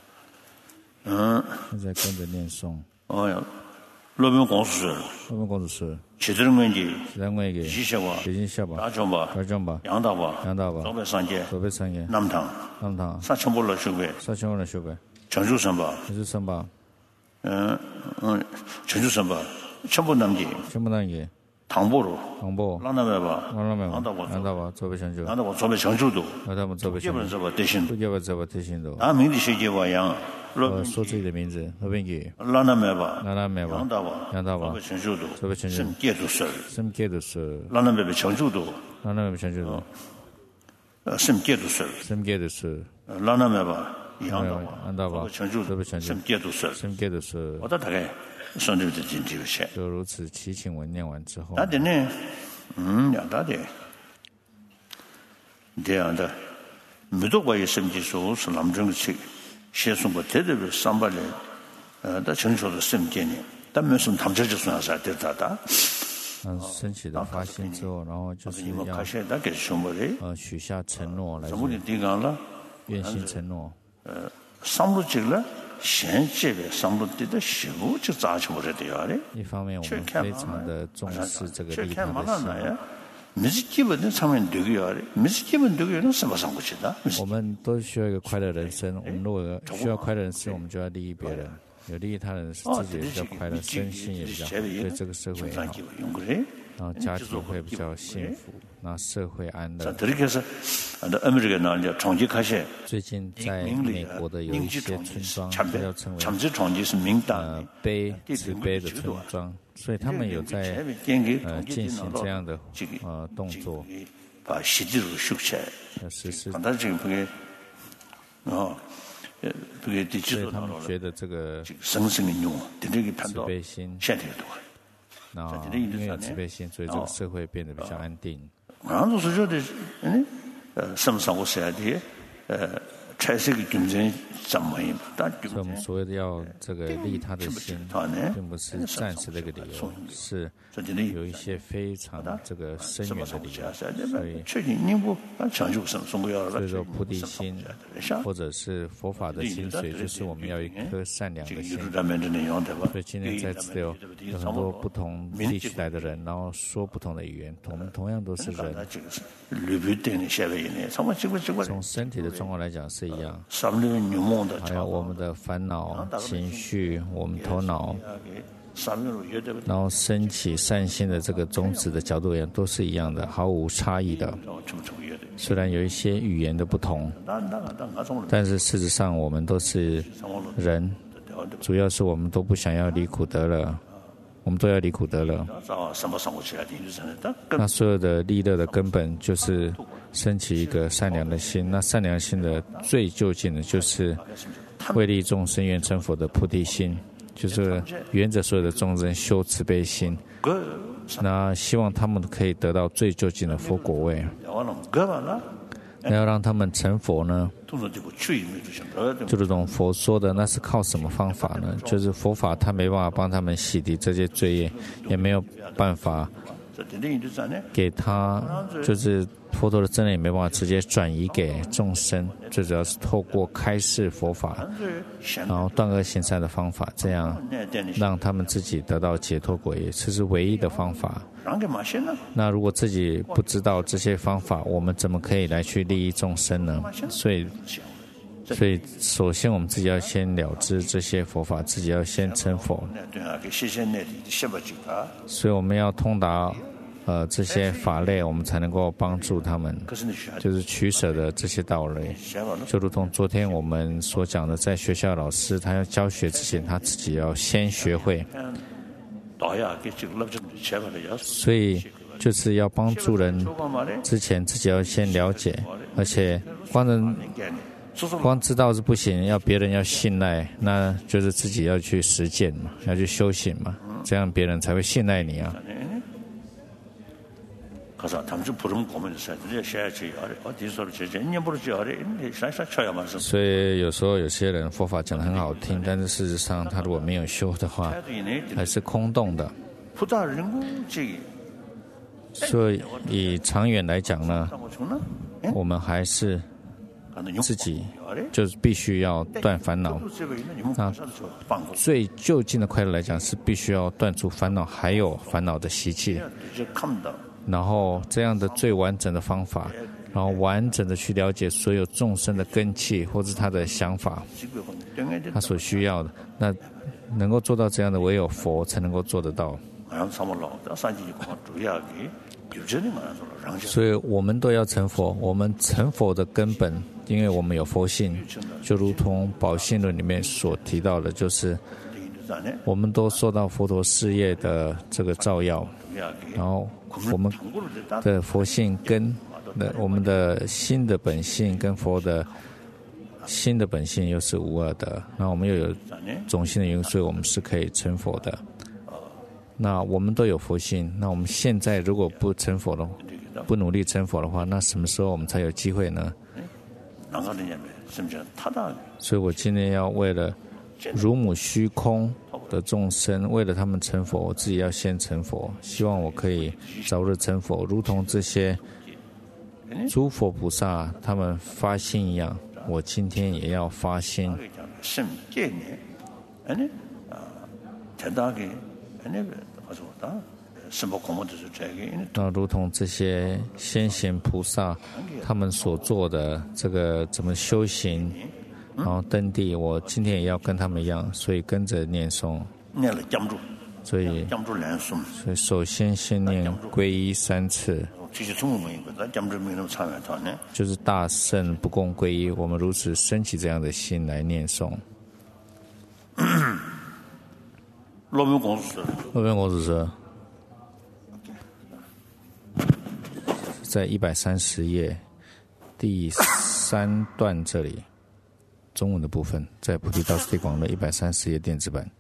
现在跟着念诵。哦呀，罗宾公司，其他人给，西夏吧，大江吧，杨大吧，左边三节，南唐，三千多了修呗，成就什么？成就什么？全部南给。唐波，让他们吧，让他吧，做不成就，让他们做不成就都，让他们做不成就，不得行都，俺名的世界不一样，说自己的名字，那边给，让他们吧，让他吧，做不成就，什么戒都是，让他们不成就都， semgedusu 라나메바 이한다고 안다바 전주 semgedusu semgedusu 我大概son的进去些就如此祈请文念完之后， 那的呢呀大的这样的没多过semgesu是남정치写送过 대대로 삼발에 다 정초도 semge니 但没什么他们这就算是得到升起的发心之后，然后就是要许下承诺来愿心承诺。一方面我们非常的重视这个利他的心，我们都需要一个快乐人生。我们如果需要快乐人生，我们就要利益别人。有利益他人，自己也比较快乐，身心也比较好，对这个社会也好，然后家庭会比较幸福，然后社会安乐。最近在美国的有一些村庄，要称为悲慈悲的村庄，所以他们有在进行这样的动作，实施。所以他们觉得这个慈悲心，然后因为有慈悲心，所以这个社会变得比较安定。所以我们所谓的要这个利他的心，并不是暂时的一个理由，是有一些非常这个深远的理由。所以说菩提心或者是佛法的精髓，就是我们要一颗善良的心。所以今天在此有很多不同地区来的人，然后说不同的语言，我们同样都是人。从身体的状况来讲是一样，还有我们的烦恼、情绪、我们头脑，然后升起善心的这个种子的角度也都是一样的，毫无差异的。虽然有一些语言的不同，但是事实上我们都是人，主要是我们都不想要离苦得乐，我们都要离苦得乐。那所有的利乐的根本就是升起一个善良的心。那善良心的最究竟的就是为利众生愿成佛的菩提心，就是沿着所有的众生修慈悲心，那希望他们可以得到最究竟的佛果位。那要让他们成佛呢，就如同佛说的，那是靠什么方法呢？就是佛法他没办法帮他们洗涤这些罪业，也没有办法给他，就是佛陀的真理也没办法直接转移给众生，最主要是透过开示佛法，然后断恶行善的方法，这样让他们自己得到解脱果业，这是唯一的方法。那如果自己不知道这些方法，我们怎么可以来去利益众生呢？所以首先我们自己要先了知这些佛法，自己要先成佛。所以我们要通达这些法类，我们才能够帮助他们，就是取舍的这些道理。就如同昨天我们所讲的，在学校老师他要教学之前，他自己要先学会。所以就是要帮助人之前，自己要先了解，而且光知道是不行，要别人要信赖，那就是自己要去实践嘛，要去修行嘛，这样别人才会信赖你啊。所以有时候有些人佛法讲得很好听，但是事实上他如果没有修的话，还是空洞的。所以以长远来讲呢，我们还是自己就是必须要断烦恼。那最就近的快乐来讲，是必须要断除烦恼，还有烦恼的习气。然后这样的最完整的方法，然后完整的去了解所有众生的根器或是他的想法，他所需要的，那能够做到这样的，唯有佛才能够做得到。所以我们都要成佛，我们成佛的根本，因为我们有佛性，就如同宝性论里面所提到的，就是我们都受到佛陀事业的这个照耀，然后我们的佛性跟我们的心的本性跟佛的心的本性又是无二的，那我们又有种性的因，所以我们是可以成佛的。那我们都有佛性，那我们现在如果不成佛的，不努力成佛的话，那什么时候我们才有机会呢？所以我今天要为了如母虚空的众生，为了他们成佛，我自己要先成佛，希望我可以早日成佛，如同这些诸佛菩萨他们发心一样，我今天也要发心。那如同这些先贤菩萨他们所做的这个怎么修行，然后登地，我今天也要跟他们一样，所以跟着念诵。所以首先念皈依3次，就是大圣不共皈依，我们如此升起这样的心来念诵。 罗宾公子说在130页第3段这里，中文的部分，在菩提道次第广论130页电子版。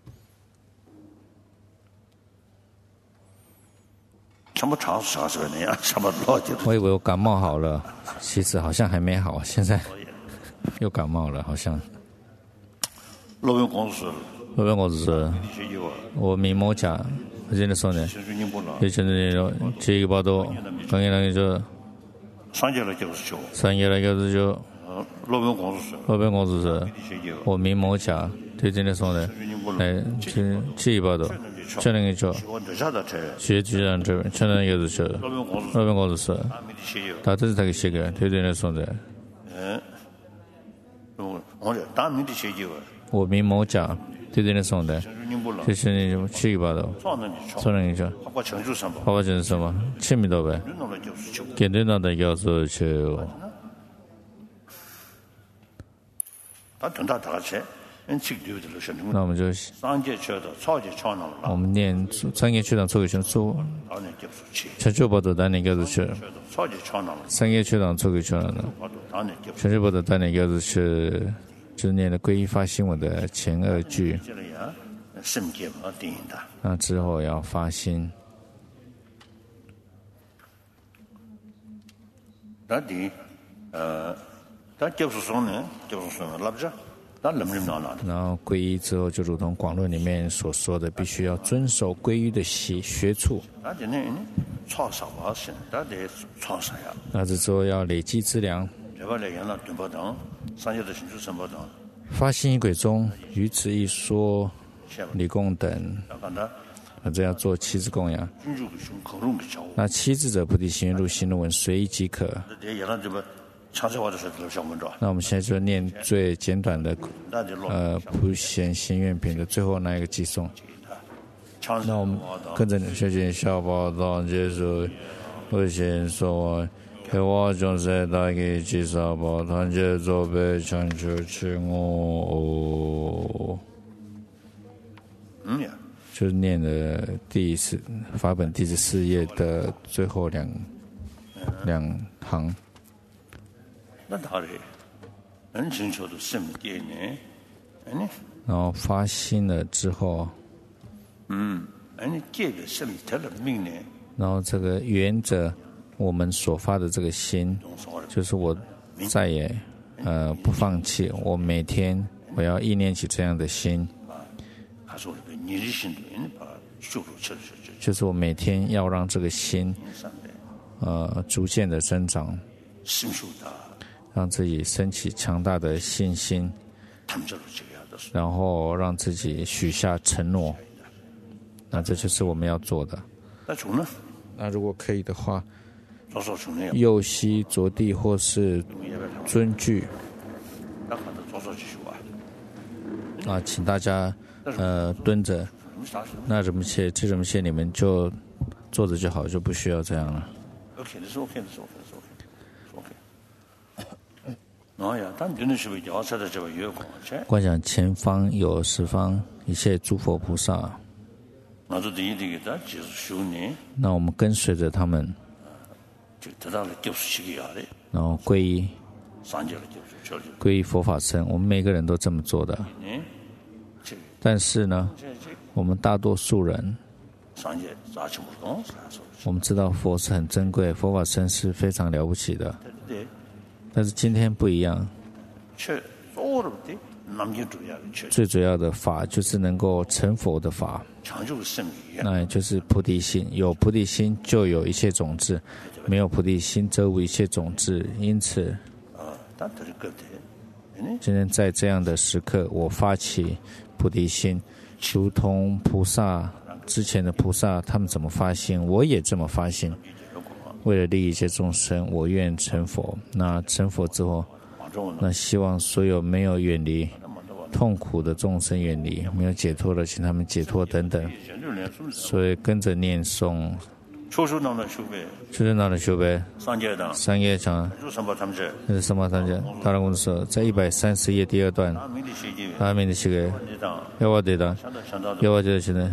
我以为我感冒好了，其实好像还没好，现在又感冒了，好像。 罗宾公子说，我明某甲真的说呢，也真的这个报道，刚才那个就3月来99，罗宾公子说，我明某甲对真的说呢，来这个报道，这那个就学局长这边，这那个就是罗宾公子说，他这是他给写的，对真的说的。我明某甲对真的说的，就是你这个报道，这那个就花花就是什么，签名到呗，给对那的要做就。那我们就我们念三业缺党错给全书，全球报道单年个子去，三业缺党错给全了，全球报道单年个子去，就是念的皈依发心文的前2句，那之后要发心。然后皈依之后，就如同广论里面所说的，必须要遵守皈依的学处。那这之后要累积资粮。发心仪轨中，于此一说，礼供等，那这要做7支供养。那7支者，菩提心愿入心论文，随意即可。那我们现在就念最简短的普贤心愿品的最后那一个偈颂。那我们跟着学习小宝当结束，普贤说给我众生大给至少宝团结作备强求请我。就是念的第4法本第14页的最后两行。然后发心了之后，然后这个缘着我们所发的这个心，就是我再也不放弃，我每天我要意念起这样的心，就是我每天要让这个心逐渐的增长，让自己升起强大的信心，然后让自己许下承诺，那这就是我们要做的。那如果可以的话，右膝着地或是尊具，请大家蹲着。那这种些你们就坐着就好，就不需要这样了。观想前方有10方一切诸佛菩萨，那我们跟随着他们， 然后皈依佛法僧，我们每个人都这么做的。但是呢，我们大多数人，我们知道佛是很珍贵，佛法僧是非常了不起的。但是今天不一样，最主要的法就是能够成佛的法，那也就是菩提心。有菩提心就有一切种子，没有菩提心则无一切种子。因此今天在这样的时刻，我发起菩提心，如同菩萨之前的菩萨他们怎么发心，我也这么发心。为了利益一切众生，我愿成佛。那成佛之后，那希望所有没有远离痛苦的众生远离，没有解脱的请他们解脱等等。所以跟着念诵초준나의修悲三业场삼바탐제 다른 공서在130页第二段阿弥的시계 여와되다 여와되시네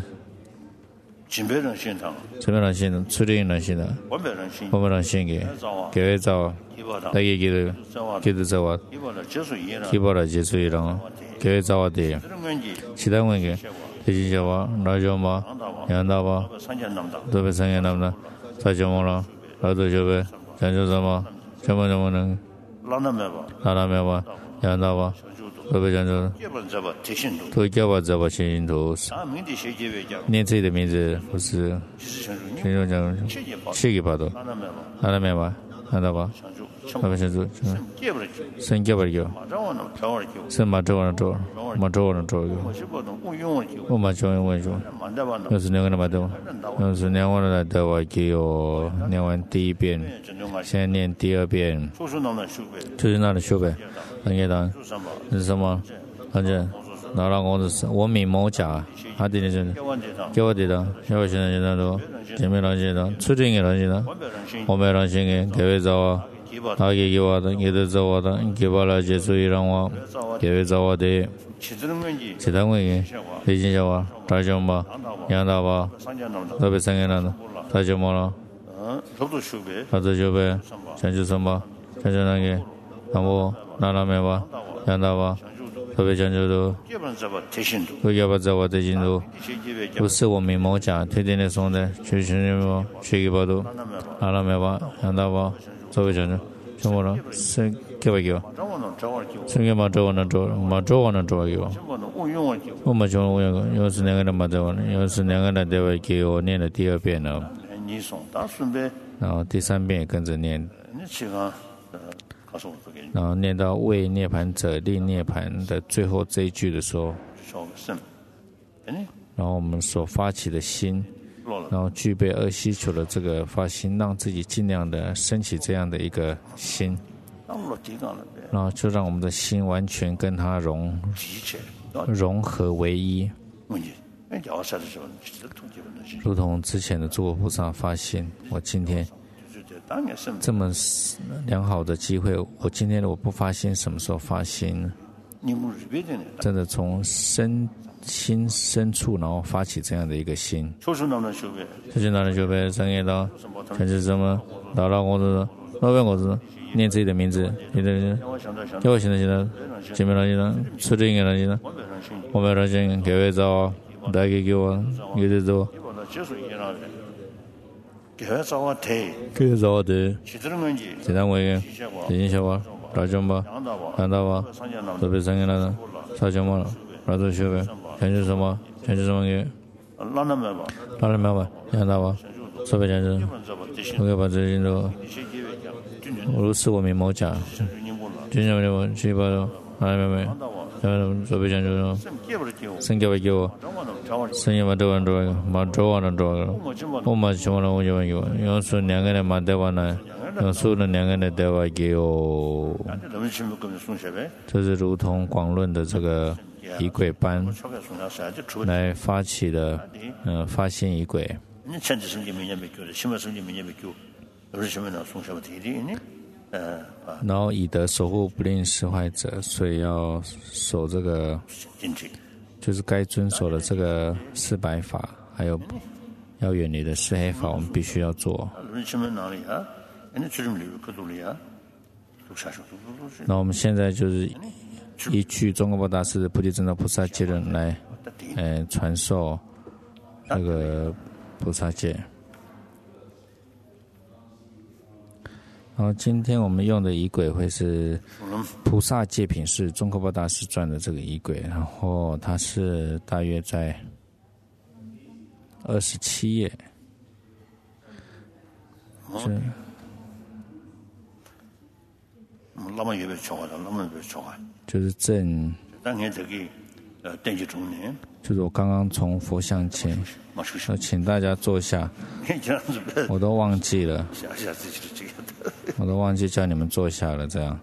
진배랑신 수령랑신다 원배랑신게 계획자와 나에게 기도자와 기바라 제수이랑 계획자와대 지당원게 대진자와 라조마 양다바 도배상에 남나 사정모라 라도조배 잔조사마 저만저만은 라라메바 양다바 도배잔조 도이겨바자바 신인도念自己的名字不是群众讲七个바도 라라메바 양다바 도배잔조 생겨버리고 생마저원조 마저원조 오마조원조又是两个人又是念完了的话就念完第一遍，现在念第二遍。就是那的修呗，那个当是什么？反正那让我是我名某甲，他的就是给我的，要我现在现在都前面那些的，出境的那些的，我们那些的给为找啊，他给我的，给的找我的，给把那些注意让我给为找我的。其他问题，李金小娃、大雄吧、杨大吧，特别三个人的，大雄么了？他这就呗，全就什么，全就那个，那么那那边吧，杨大吧，特别全就都，都要把这我的进度，不是我们某家推荐的送的，去什么去一包都，那那边吧，杨大吧，特别全就，什么了？是给不给我？생겨 맞아오는 좋아요. 오마죠有时两个人맞아오는有时两个人对我给我念了第二遍了，然后第三遍也跟着念，然后念到为涅槃者令涅槃的最后这一句的时候，然后我们所发起的心，然后具备二希求的这个发心，让自己尽量的升起这样的一个心，然后就让我们的心完全跟它融合为一，如同之前的诸佛菩萨发心。我今天这么良好的机会，我今天我不发心，什么时候发心呢？真的从心深处，然后发起这样的一个心。就是那的修呗，三业道，全是什么？达到公司，老板公司。念自己的名字，你的给我现在前面那些呢，出这个那些呢，我们那些给我找，大概给我给的找，给找我的，其他我也，林小娃、大雄吧、杨大吧，特别三个那个，大雄嘛，那都学呗，全是什么给，拉那没吧，杨大吧，特别全是，我给把这些都。如是我名某甲，今天我去把没，准备讲就说，生给我给我，生意嘛都完做，嘛做完了做，我嘛希望我就完有，要是两个人嘛得完了，要是两个人得完给我，这是如同广论的这个仪轨般来发起的，发心仪轨。然后以德守护不令施坏者，所以要守这个，就是该遵守的这个四白法，还有要远离的四黑法，我们必须要做。 那我们现在就是依据宗喀巴大师的菩提真道菩萨戒论来传授这个菩萨戒。然后今天我们用的仪轨会是菩萨戒品是宗喀巴大师传的这个仪轨，然后它是大约在27页，是就是正，就是我刚刚从佛像前，请大家坐下，我都忘记了，我都忘记叫你们坐下了，这样。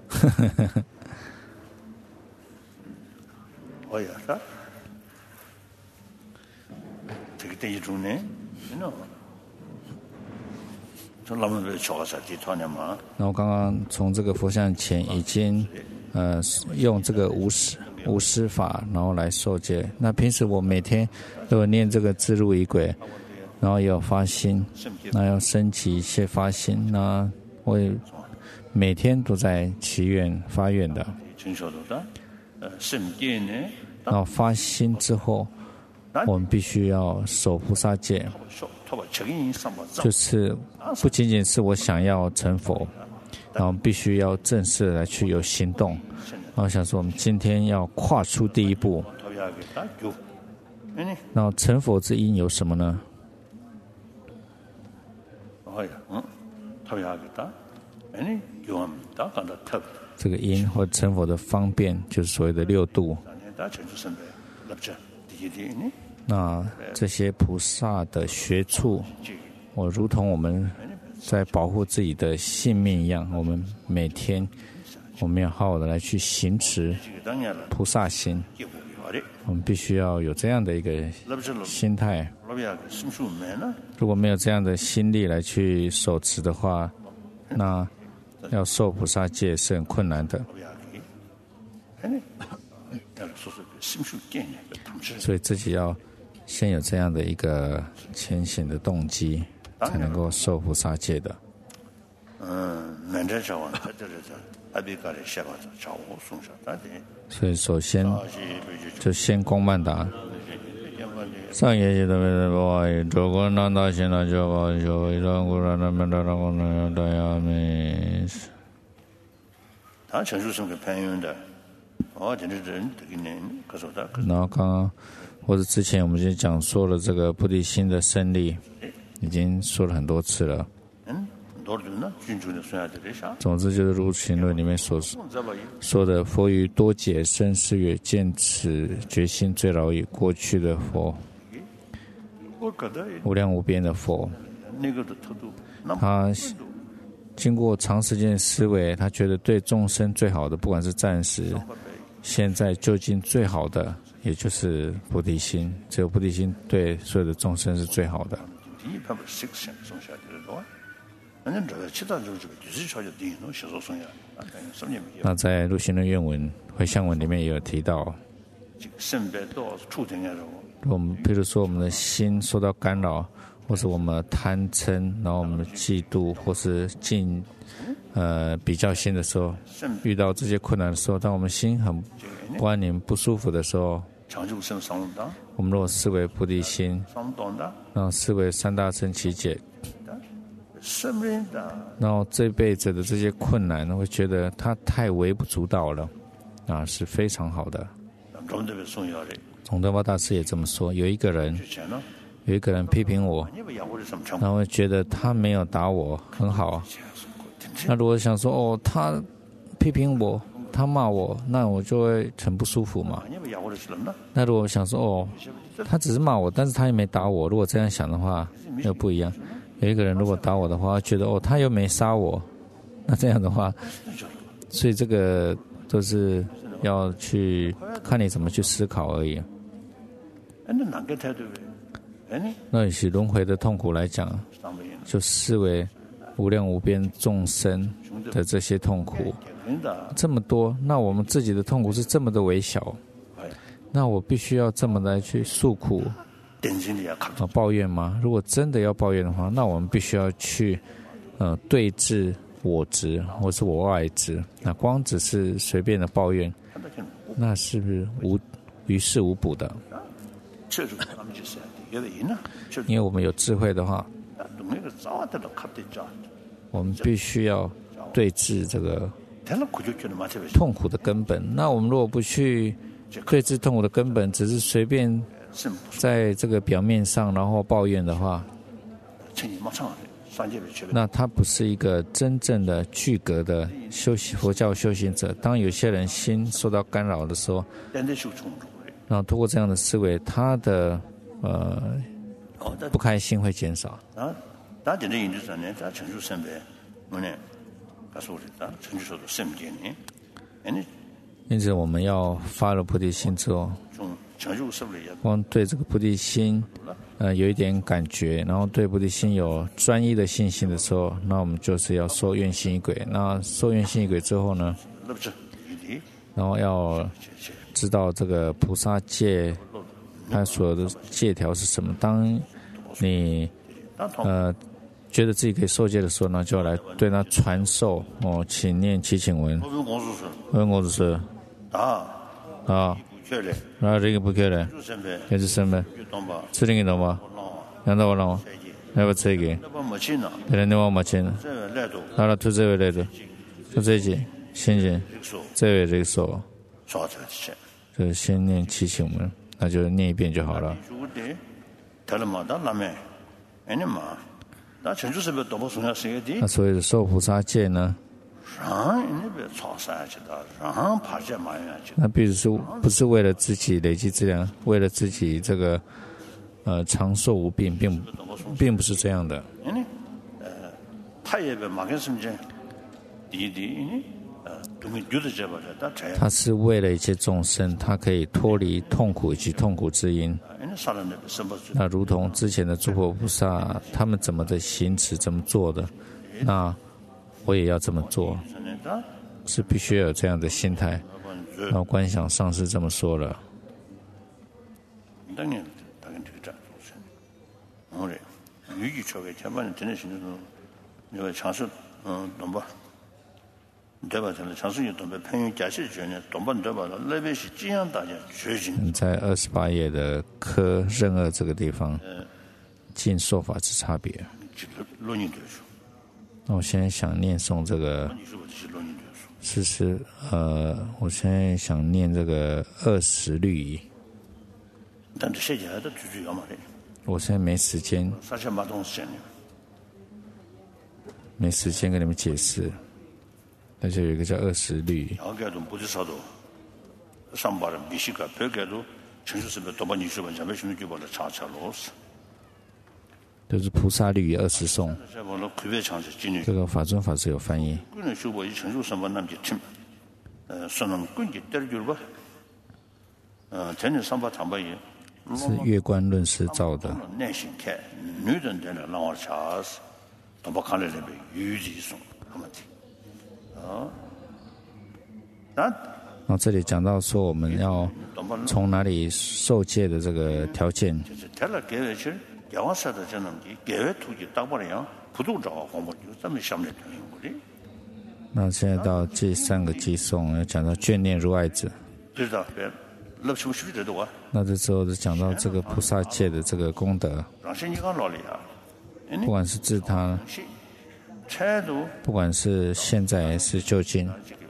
然后刚刚从这个佛像前已经用这个无施法，然后来受戒。那平时我每天都有念这个自入仪轨，然后也有发心，那要升起一些发心，那我也每天都在祈愿发愿的。然后发心之后，我们必须要守菩萨戒，就是不仅仅是我想要成佛，然后必须要正式的来去有行动。然后想说我们今天要跨出第一步，然后成佛之因有什么呢？这个因或成佛的方便就是所谓的6度。那这些菩萨的学处，我如同我们在保护自己的性命一样，我们每天我们要好好的来去行持菩萨心，我们必须要有这样的一个心态。如果没有这样的心力来去守持的话，那要受菩萨戒是很困难的。所以自己要先有这样的一个浅显的动机，才能够受菩萨戒的。所以首先就先供曼达。上业界的为的不爱，中国南大现在就把就一张古然的曼达拉功能大亚美。他陈述生给朋友的。然后刚刚或者之前我们就讲说了这个菩提心的胜利，已经说了很多次了。总之就是入群论里面所说的，佛于多劫生世月见此决心最牢以过去的佛，无量无边的佛，他经过长时间的思维，他觉得对众生最好的，不管是暂时、现在、究竟最好的，也就是菩提心。只有菩提心对所有的众生是最好的。那在入行论愿文、回向文里面也有提到，我们比如说我们的心受到干扰，或是我们贪嗔，然后我们嫉妒，或是比较心的时候，遇到这些困难的时候，当我们心很不安宁、不舒服的时候，我们如果思维菩提心，然后思维三大乘奇解，然后这辈子的这些困难，会觉得它太微不足道了，是非常好的。总德巴大师也这么说，有一个人批评我，然后觉得他没有打我很好，那如果想说他批评我，他骂我，那我就会很不舒服嘛。那如果想说他只是骂我，但是他也没打我，如果这样想的话又不一样。有一个人如果打我的话，觉得他又没杀我，那这样的话，所以这个都是要去看你怎么去思考而已。那以轮回的痛苦来讲，就视为无量无边众生的这些痛苦这么多，那我们自己的痛苦是这么的微小，那我必须要这么来去诉苦抱怨吗？如果真的要抱怨的话，那我们必须要去对治我执或是我爱执，那光只是随便的抱怨，那是不是于事无补的？因为我们有智慧的话，我们必须要对治这个痛苦的根本。那我们如果不去对治痛苦的根本，只是随便在这个表面上然后抱怨的话，那他不是一个真正的具格的佛教修行者。当有些人心受到干扰的时候，然后通过这样的思维，他的不开心会减少。因此我们要发了菩提心之后，光对这个菩提心有一点感觉，然后对菩提心有专一的信心的时候，那我们就是要受愿心仪轨。那受愿心仪轨之后呢，然后要知道这个菩萨戒它所有的戒条是什么。当你觉得自己可以受戒的时候呢，就要来对他传授请念祈请文。我是然后这个不开了，开始生呗，吃这个懂吗？让到我让我，要不吃一个？别人你往马前，好了，吐这位来着，吐这一先进，这位这个手，就先念祈请文，那就念一遍就好了。那所谓的受菩萨戒呢？那必须不是为了自己累积资粮，为了自己这个长寿无病，并不是这样的。他是为了一切众生，他可以脱离痛苦以及痛苦之因。那如同之前的诸佛菩萨，他们怎么的行持，怎么做的，那我也要这么做，是必须要有这样的心态。然后观想上师这么说了。在28页的科任二这个地方，尽受法之差别。那我现在想念诵这个我现在想念这个20律仪。我现在没时间跟你们解释。那就有一个叫20律。就是菩萨律仪20颂。这个法尊法师有翻译。是月观论师造的。然后这里讲到说我们要从哪里受戒的这个条件。那现在到第3个偈颂要讲到眷恋如爱子。那这时候就讲到这个菩萨戒的这个功德，不管是自他，不管是现在还是就近，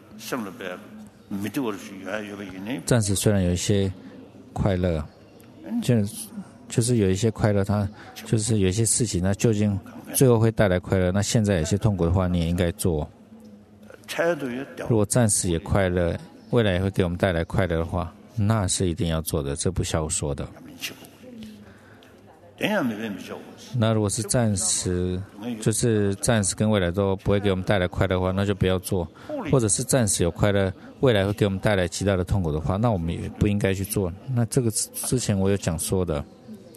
暂时虽然有一些快乐，就是有一些快乐，它就是有一些事情，那究竟最后会带来快乐，那现在有些痛苦的话，你也应该做。如果暂时也快乐，未来也会给我们带来快乐的话，那是一定要做的，这不消说的。那如果是暂时，就是暂时跟未来都不会给我们带来快乐的话，那就不要做；或者是暂时有快乐，未来会给我们带来极大的痛苦的话，那我们也不应该去做。那这个之前我有讲说的，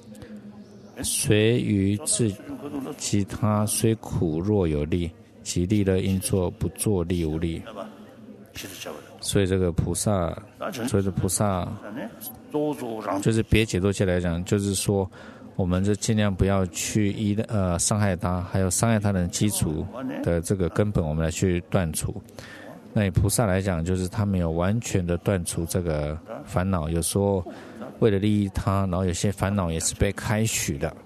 随于自其他虽苦若有利，其利乐应做，不做利无利。所以这个菩萨，所以这菩萨就是别解脱戒来讲，就是说我们就尽量不要去伤害他，还有伤害他的基础的这个根本，我们来去断除。那以菩萨来讲，就是他没有完全的断除这个烦恼，有时候为了利益他，然后有些烦恼也是被开许的。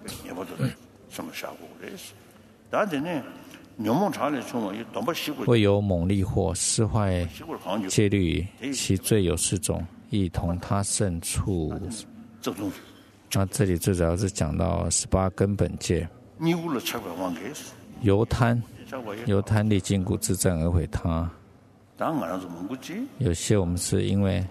会有猛力或失坏戒律，其罪有4种，亦同他胜处。那这里最主要是讲到18根本戒。由贪利尽故自证而毁他。有些我们是因为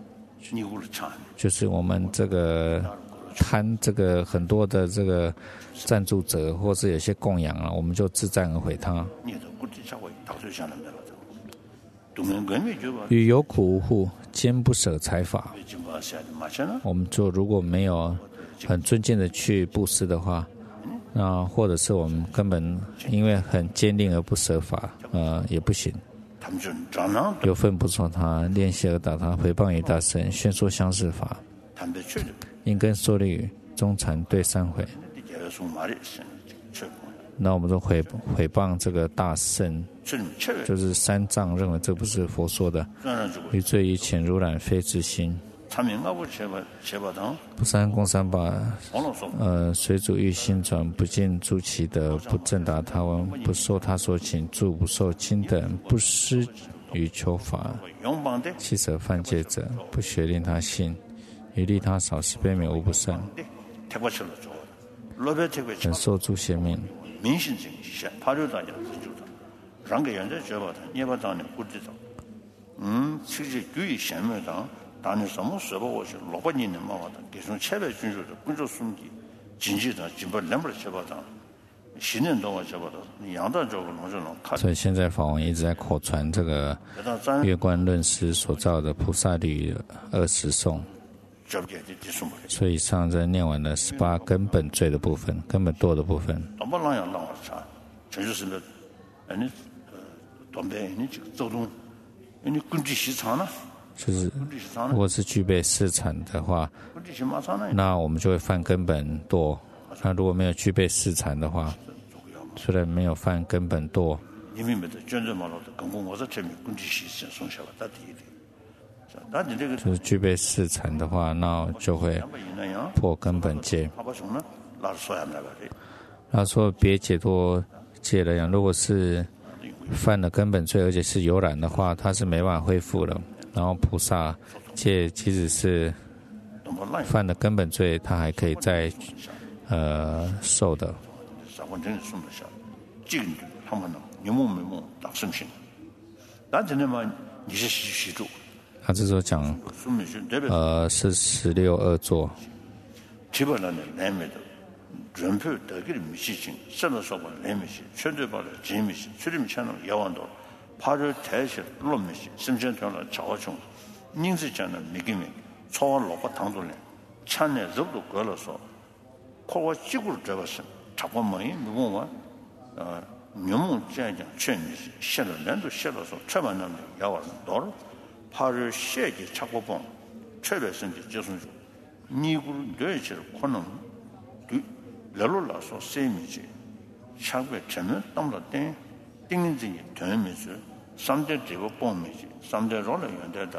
就是我们这个贪这个很多的这个赞助者，或是有些供养了，我们就自赞而毁他。与有苦无护，坚不舍财法。我们就如果没有很尊敬的去布施的话，那或者是我们根本因为很坚定而不舍法，也不行。有份不错他，练习而打他，回谤于大圣，宣说相似法。因根受力语，中禅对3回。那我们就毁谤这个大圣，就是3藏认为这不是佛说的，于罪于浅如染，非自心。不三供三宝，随主欲心转，不尽诸其德，不正达他闻，不受他所请，住不受亲等，不施于求法，弃舍犯戒者，不学令他信，于利他少，是悲悯无不善，忍受诸邪命。 다니 서무 서버워시 로바니는 마마다 계속 체배 준주도 군조 숨기 진지다 진벌 넘버 쳐봐다 신년 동안 쳐봐다 양단적으로 노저는 所以现在法王一直在口传这个月观论师所造的菩萨律20颂。所以以上这念完了18根本罪的部分，根本堕的部分。就是如果是具备4禅的话，那我们就会犯根本堕。那如果没有具备4禅的话，虽然没有犯根本堕，就是具备4禅的话，那就会破根本戒。他说别解脱戒来讲，如果是犯了根本罪，而且是有染的话，他是没办法恢复了。然后菩萨戒即使是犯了根本罪，他还可以再受的。他这时候讲是16恶作。 파를 대실 롬미시 심전전을 자와중 닝스잖아 미김이 초원 로가 당돌네 찬에 접도 걸어서 코와 찌구를 잡았어 자꾸 뭐이 누구와 묘문 짜장 최미시 셔를 낸도 셔서 최만남 야와는 돌 파를 셰기 자꾸 본 최배선지 저순주 니구를 뇌질 코는 ler로라서 세미지 샤베 전면 담라데 띵인지 되면서 삼대 제거 보면지 삼대 rol을 연대다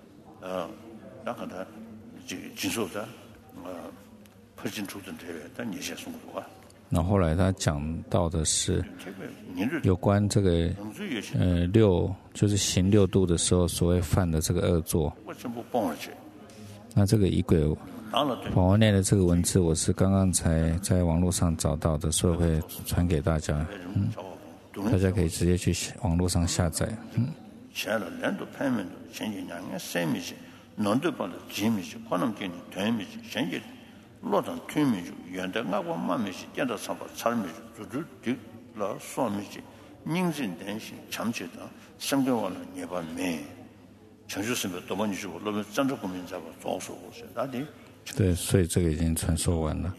나가다 진소다 퍼진出的的那些松果。 那后来他讲到的是有关这个就是行6度的时候所谓犯的这个恶作。那这个仪轨法王念的这个文字，我是刚刚才在网络上找到的，所以会传给大家。大家可以直接去网络上下载。对，所以这个已经传说完了。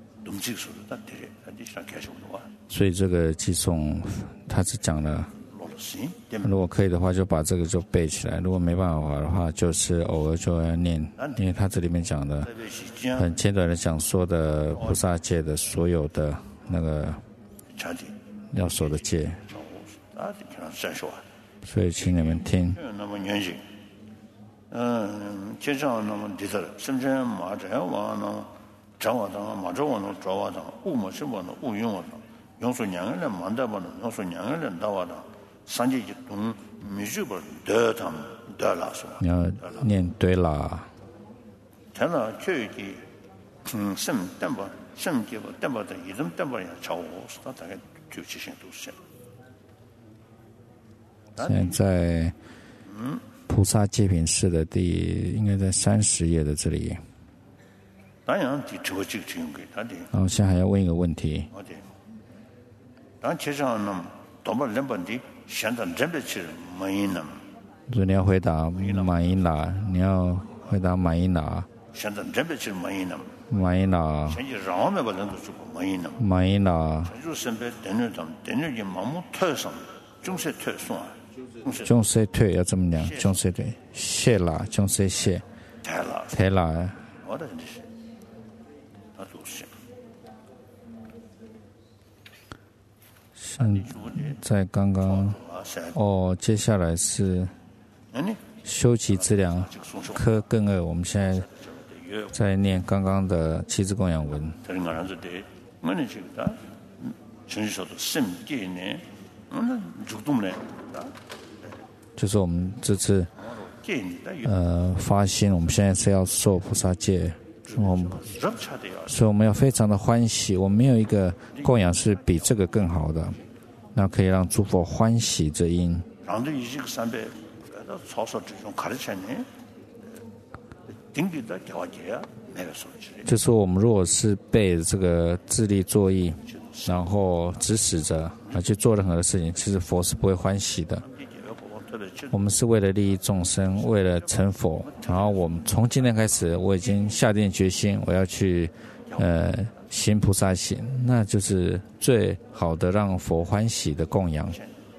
所以这个寄送，他是讲了如果可以的话，就把这个就背起来；如果没办法的话，就是偶尔就要念，因为它这里面讲的很简短的讲说的菩萨戒的所有的那个要守的戒，所以请你们听。 接上那么第三，甚至马这样往那掌握到马这往那抓握到，乌么是往那乌用我到，用说两个人忙得不能，用说两个人到我到，三节一动，没事不得他们得了是吧？ 你要念对啦。 他那这一什么担保，什么结果担保的，一种担保也超我，那大概97%都是。 现在菩萨戒品式的应该在30页的这里。 当然，这个用给他的。 然后现在还要问一个问题。 当其实呢，多么日本的现在这边是满意了。 所以你要回答满意哪？你要回答满意哪？ 现在这边是满意了。 满意哪？ 现在让我们把人都说满意了。 满意哪？ 就身边等着他们，等着就盲目退上，总是退送啊。 总是退要这么讲，总是退，谢啦，总是谢，太啦， 我的是，他都是。 在刚刚接下来是修习资粮科更二，我们现在在念刚刚的七字供养文。就是我们这次发心，我们现在是要受菩萨戒，所以我们要非常的欢喜。我们没有一个供养是比这个更好的，那可以让诸佛欢喜之因。就是我们如果是被这个自力作意，然后指使着而去做任何的事情，其实佛是不会欢喜的。我们是为了利益众生，为了成佛，然后我们从今天开始，我已经下定决心，我要去行菩萨行，那就是最好的让佛欢喜的供养。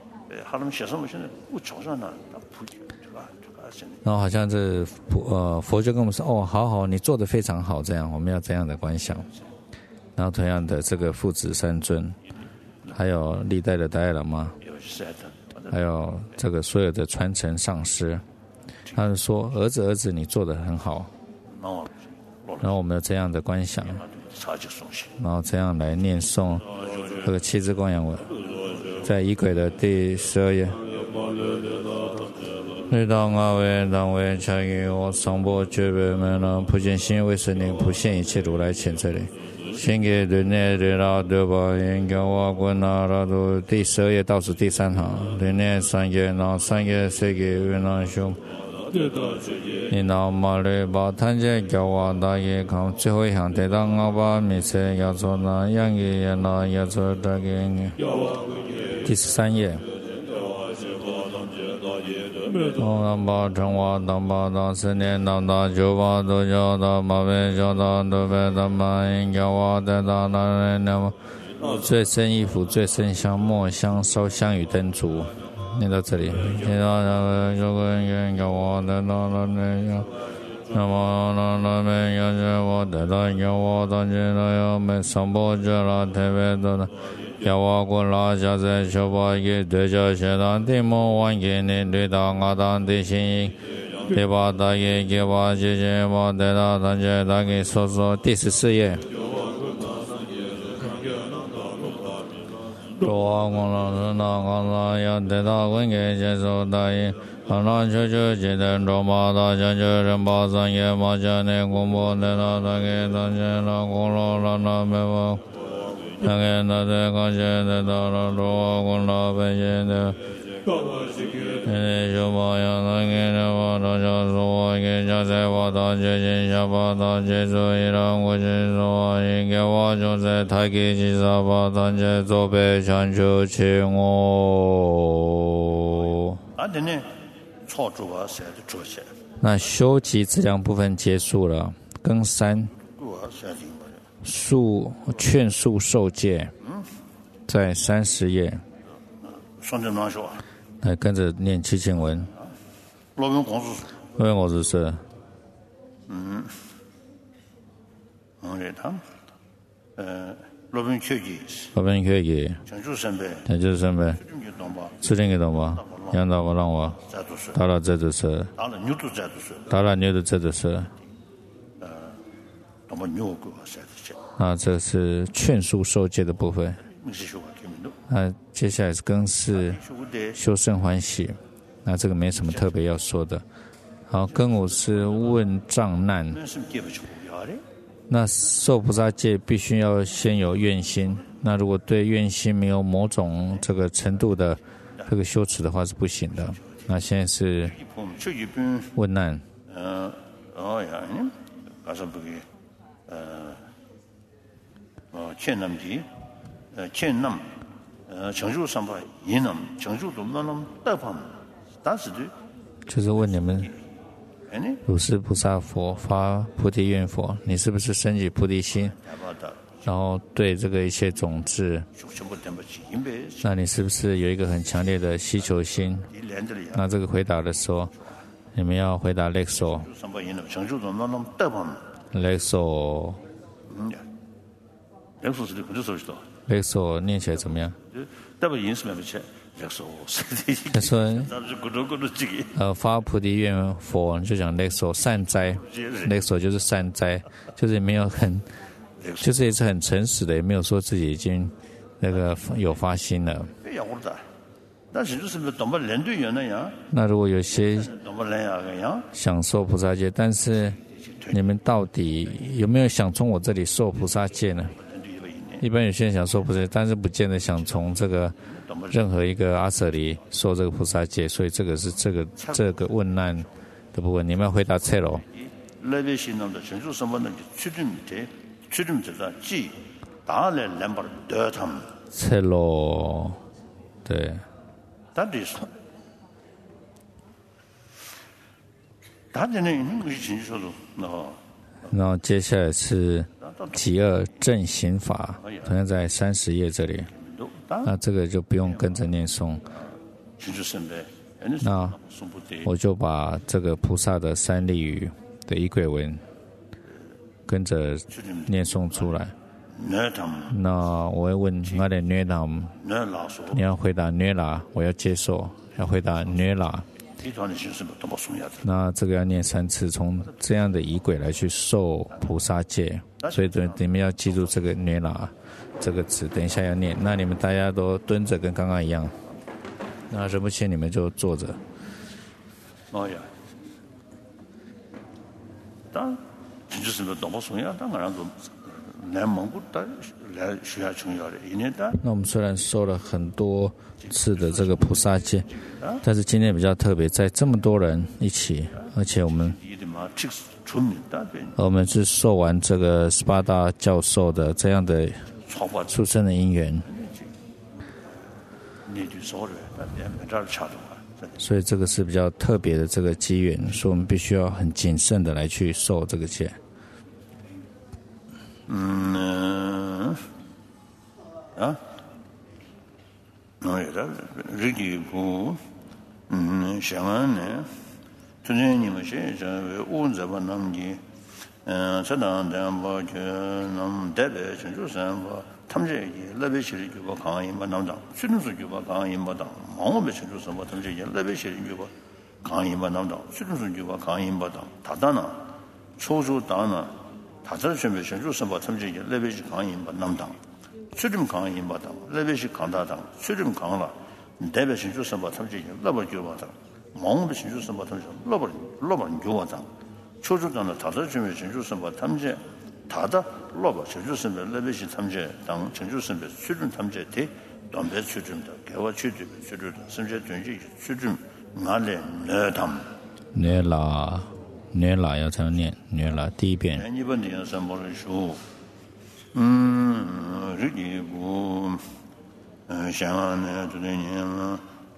然后好像这佛就跟我们说，好好，你做得非常好，这样我们要这样的观想。然后同样的，这个父子三尊，还有历代的达赖喇嘛，还有这个所有的传承上师，他就说儿子你做得很好，然后我们有这样的观想，然后这样来念诵这个七字供养文，在仪轨的第12页。律当阿维当为禅语我上波觉别门了，普见心为神灵，普现一切如来前这里。先给对内对拉对吧，应该我滚那拉都第12页倒数第3行，对内3页，然后3页谁给云南兄，你那马里把摊解叫我大爷看最后一行，对当我把米色要做那样也那要做大给你，第13页。当巴成瓦当巴当4年当大9巴都叫当马贝叫当都贝当马应叫瓦带当那人那么最深衣服最深香墨香烧香与灯烛，念到这里，念到那个人叫瓦带当那人那么那边要叫瓦带当叫瓦当觉得要没上波觉了特别多的。要我过拉下在修把给对角学当地莫玩给你对到我当地心对把大爷给把姐姐把对到大姐大给说说第14页。说我光了那光了要对到问给接受大爷。安拉求求记得罗马大将军人把三业马家内公布对到大给大姐那公路让那没我。那个那在高兴的到了罗公老百姓的，修保养那个的话，大家说给家在我当决心下把当结束一让我去说应该我就在台给其他把当结做被强求请我。那修集质量部分结束了，更3。劝诉受戒，在30页。 来跟着念七经文。 罗宾公主， 罗宾公主是， 对他，罗宾科技， 罗宾科技， 成就身边， 成就身边，吃点给懂吧？杨导我让我，打了这就是， 打了牛都这就是， 打了牛的这就是， 那么牛狗才是。 啊，这是劝书受戒的部分。接下来是更是修胜欢喜，那这个没什么特别要说的。好，更五是问障难。那受菩萨戒必须要先有愿心，那如果对愿心没有某种这个程度的这个修持的话是不行的。那现在是问难。 欠남지欠남成就三法引nam成就都那么大方但是就是问你们如是菩萨佛发菩提愿佛，你是不是升起菩提心，然后对这个一切种子，那你是不是有一个很强烈的希求心？那这个回答的时候，你们要回答 Lexo Lexo 念起来怎么样？他说发菩提愿佛就讲 Lexo 善哉 Lexo 就是善哉，就是没有很，就是也是很诚实的，也没有说自己已经那个有发心了。那如果有些想受菩萨戒，但是你们到底有没有想从我这里受菩萨戒呢？一般有些人想受菩萨戒，但是不见得想从这个任何一个阿舍里受这个菩萨戒，所以这个是这个问难的部分，你们要回答错了。错了，对。然后接下来是极恶正行法，同样在30页这里。那这个就不用跟着念诵。那我就把这个菩萨的三利语的仪轨文跟着念诵出来。那我会问我的虐拉，你要回答虐拉，我要接受；要回答虐拉。那这个要念3次，从这样的仪轨来去受菩萨戒，所以你们要记住这个虐拉这个词，等一下要念。那你们大家都蹲着，跟刚刚一样。那仁波切你们就坐着。那我们虽然受了很多次的这个菩萨戒，但是今天比较特别，在这么多人一起，而且我们是受完这个斯巴达教授的这样的出生的因缘，所以这个是比较特别的这个机缘，所以我们必须要很谨慎的来去受这个戒。 출림 강의 임바다 레베시 강다다 출림 강라 대배 신주 선바 탐지 러버 교바다 몽비 신주 선바 탐지 러버 교바다 초주단의 다들 주면 신주 선바 탐지 다다 러버 신주 선바 레베시 탐지 당 신주 선바 출림 탐지 대 담배 출림다 개와 출림 선제 전지 출림 나래 내담 내라要这样念내라第一遍。 2번念三波人数。日记不想呢这些年了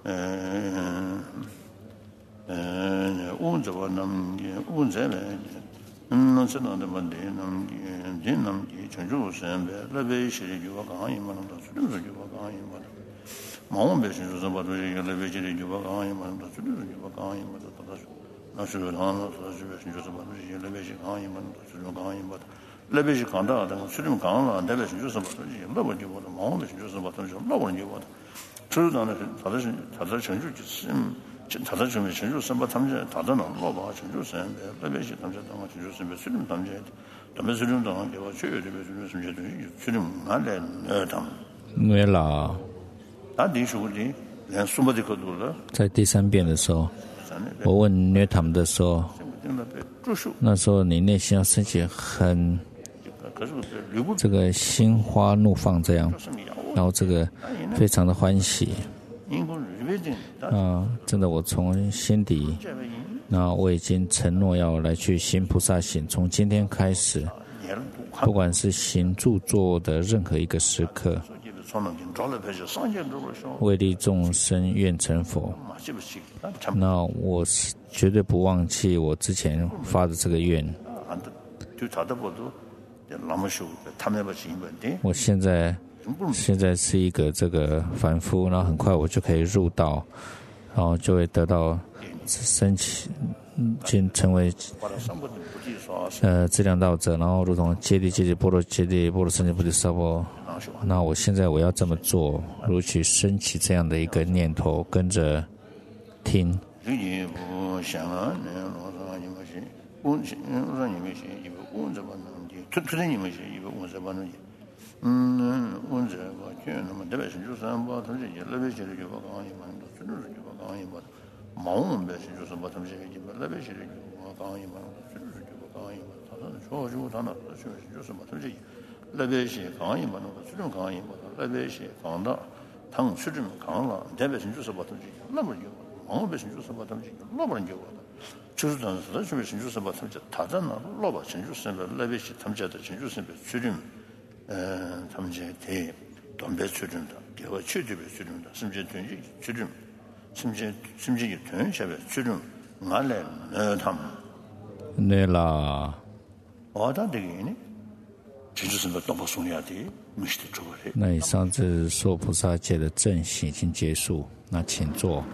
我这个能我这来能知道的问题能人能成就身边那边是就我刚一嘛能到是就我刚一嘛 마음 배신주 선바도지 레베지리 주바 강이 만다 주르 주바 강이 만다 다다시 나시로 나나 다시 배신주 선바도지 레베지 강이 만다 주르 강이 만다 레베지 강다 등 수림 강은 안 되면 배신주 선바도지 레베지 보다 마음 배신주 선바도지 레베지 보다 주르다는 다들 전주 심 다들 좀 전주 선바 탐제 다들 넣어 전주 선 레베지 탐제 당 전주 선 수림 탐제 담배 수림 당 개와 최여 레베지 수림 수림 안래 담 뇌라在第3遍的时候，我问虐他们的时候，那时候你内心要升起很这个心花怒放这样，然后这个非常的欢喜真的我从心底，那我已经承诺要来去行菩萨行，从今天开始，不管是行住坐的任何一个时刻，为利众生愿成佛。那我绝对不忘记我之前发的这个愿。我现在是一个这个凡夫，然后很快我就可以入道，然后就会得到升起，成为资粮道者，然后如同揭谛波罗揭谛波罗僧揭菩提萨婆。那我现在我要这么做，如其升起这样的一个念头，跟着听。 레베시 강이 많은 거 수준 강이 많아 레베시 강다 당 수준 강라 대배신 주서 받든지 너무 아무 배신 주서 받든지 너무 안 좋아 주주단서 배신 주서 받든지 다잖아 로바 신주서 레베시 탐자도 신주서 수준 탐제 대 돈배 수준다 개와 최저배 수준다 심지어 된지 수준 심지어 된샤배 수준 말래 탐 네라 어다 되기니 那以上是娑菩萨戒的正行已经结束，那请坐。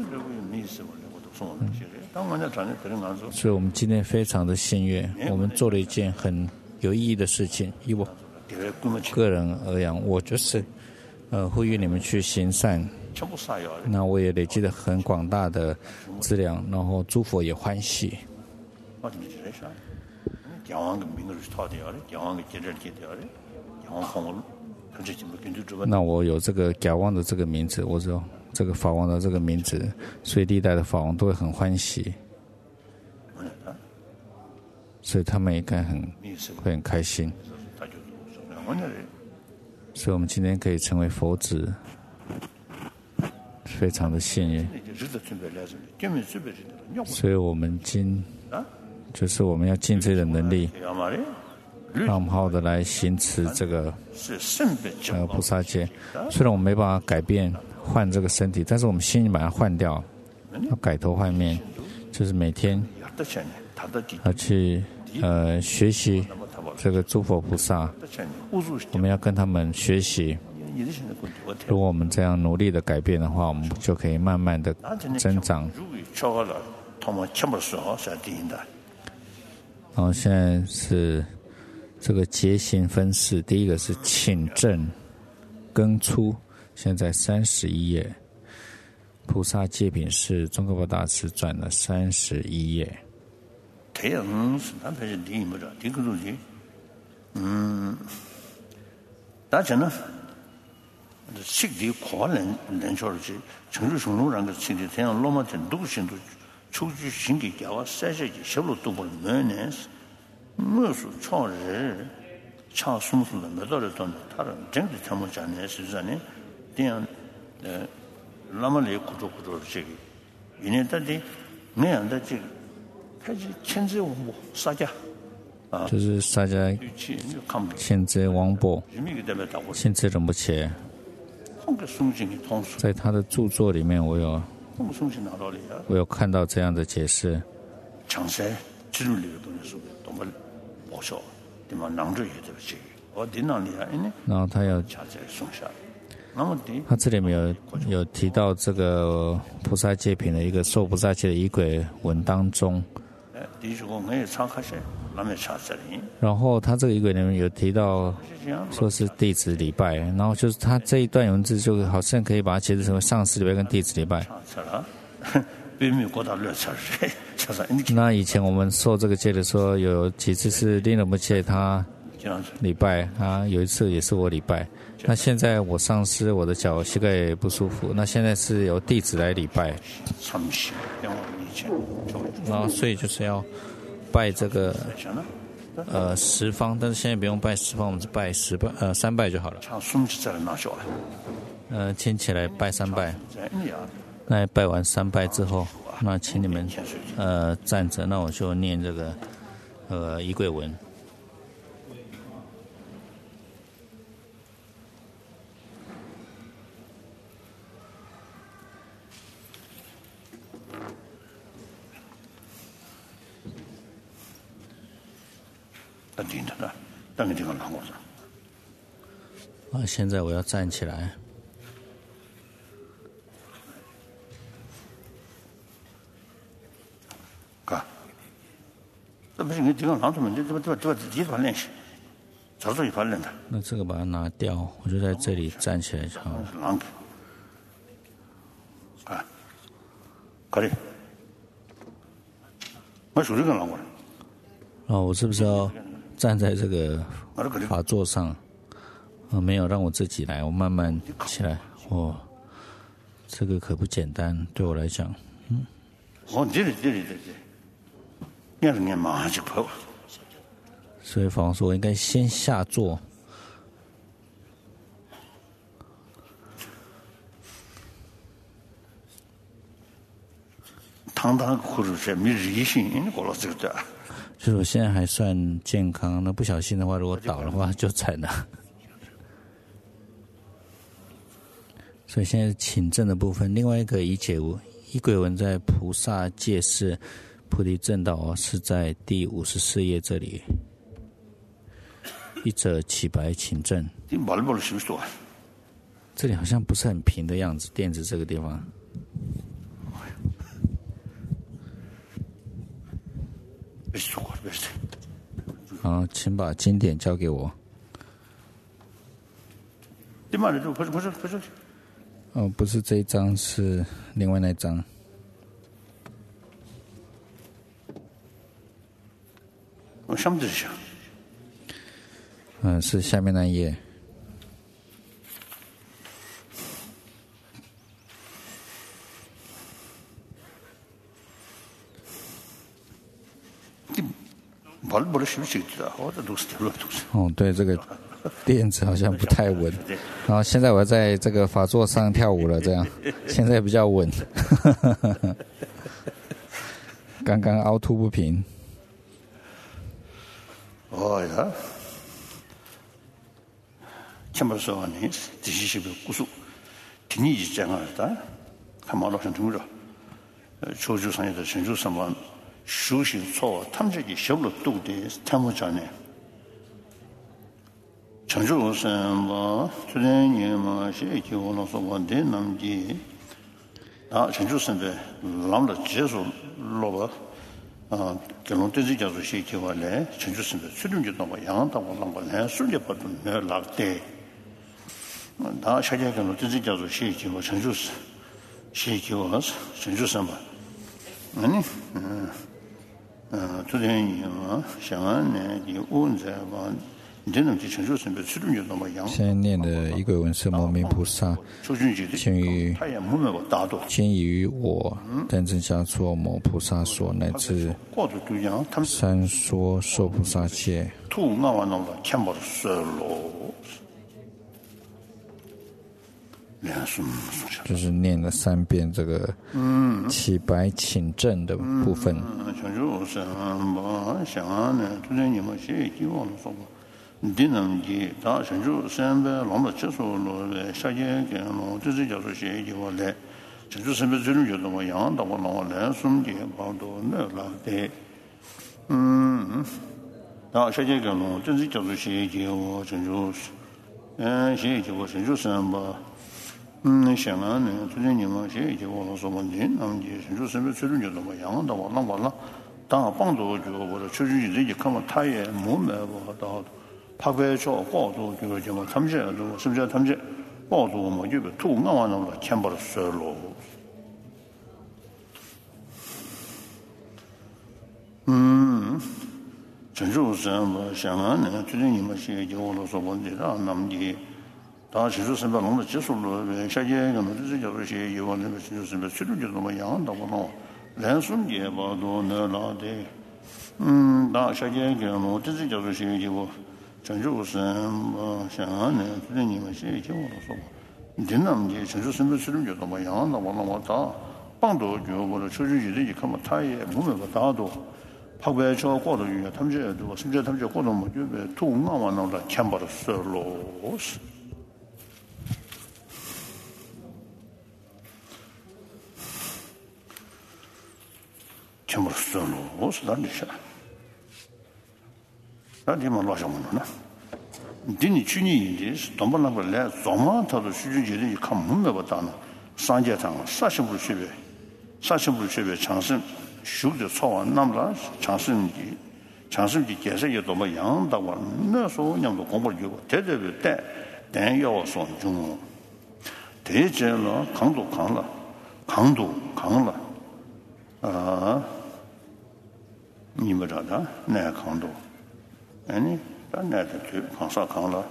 所以我们今天非常的幸运，我们做了一件很有意义的事情。以我个人而言，我就是呼吁你们去行善。那我也累积了很广大的资粮，然后诸佛也欢喜。那我有这个假王的这个名字，我说这个法王的这个名字，所以历代的法王都会很欢喜，所以他们应该会很开心。所以我们今天可以成为佛子，非常的幸运。所以我们就是我们要尽自己的能力，让我们好好的来行持这个菩萨戒。虽然我们没办法改变换这个身体，但是我们心把它换掉，要改头换面，就是每天要去学习这个诸佛菩萨，我们要跟他们学习。如果我们这样努力的改变的话，我们就可以慢慢的增长。然后现在是这个结行分式，第一个是请正庚初，现在31页，菩萨戒品是宗喀巴大师转了31页。 大家呢식디 과는 렌처지 정주성로라는 것 식디 태양 로마든 누구신도 초주 신기자와 세세지 셔로 도볼 면에서 무슨 초를 차 숨숨을 매달았던 다른 정리 참모자네 수잔에 대한 라마리 구조구조지 이내다지 내한다지开始牵制王伯撒迦就是撒迦牵制王伯牵制仁波切，在他的著作里面我有看到这样的解释。然后他要他这里面有提到这个菩萨戒品的一个受菩萨戒的仪轨文当中，然后他这个仪轨里面有提到说是弟子礼拜，然后就是他这一段文字就好像可以把它解释成为上师礼拜跟弟子礼拜。那以前我们受这个戒的时候，有几次是令人不戒他礼拜啊，有一次也是我礼拜。那现在我上师，我的脚膝盖不舒服，那现在是由弟子来礼拜。然后所以就是要拜这个十方，但是现在不用拜十方，我们是拜三拜就好了。牵起来拜三拜。那拜完三拜之后，那请你们站着，那我就念这个仪轨文。现在我要站起来。那这个把它拿掉，我就在这里站起来就好了。我是不是要站在这个法座上？没有让我自己来，我慢慢起来。这个可不简单，对我来讲。所以法王说，我应该先下座。就是我现在还算健康，那不小心的话，如果倒的话就惨了。所以现在是请证的部分，另外一个仪轨文在菩萨戒是菩提正道是在第54页这里。一者起白请证。这里好像不是很平的样子，垫子这个地方。好，请把经典交给我。不是这一张，是另外那一张。是下面那一页。对，这个垫子好像不太稳。然后现在我在这个法座上跳舞了，这样现在比较稳。刚刚凹凸不平。 참말서하니 디시시비 구수 디니 지장하다 가마로 한중으로 조주상에서 전주선만 수신소 탐지기 시험로 뚝대 탐무자네 전주선 뭐 주된이마 시기원어서 원대 남지 전주선데 람다 제수 로바 결론되지 자주 시기원에 전주선데 수준주도 뭐 양한다고 한 거네 술제법도 나락대 다 shajagan zhi jiao xie jiao chengzhu xie jiao chengzhu san ba ani tu dian yi ma xiang ne yi wen zai ba ni de ji chengzhu san be chu ju de ma yang 现在念的仪轨文是摩明菩萨谦于我但真相说摩菩萨所乃至三说受菩萨戒就是念了3遍这个起白请证的部分。 想啊呢最近你们写一我说问题那么你就什么最终就怎么样的我那完了当帮助就我的最近自己看嘛他也没买我到拍拍照高度就这么他们这是不是他们这高度我就图我完了钱包的收入陈主任我想啊呢最近你们写一我说问题那么你当时就是把弄的结束了，下届我们这叫些以往那个就是把最终就怎么样的我弄，人数也不多那老的，当下届我们这叫些以后，陈主任想呢，最近你们写一我都说，你那么的陈主任最终就怎么样的我弄我打，帮助就我的确实有的看嘛，他也没办法打到。拍过车过的鱼，他们这对吧？甚至他们这活动嘛，就被土硬完了，钱包的收落是。钱包的收落是哪里去？那地方老什么呢？你去年的是东北那边来，早嘛他的水军节的一看没办法打呢，三节堂30步区别，长生。修的草啊，那么了，长生的建设也多么样的话，那时候两个公布就对但要双重，对这了扛了，你们知道哪扛多？你咱哪的就扛啥扛了？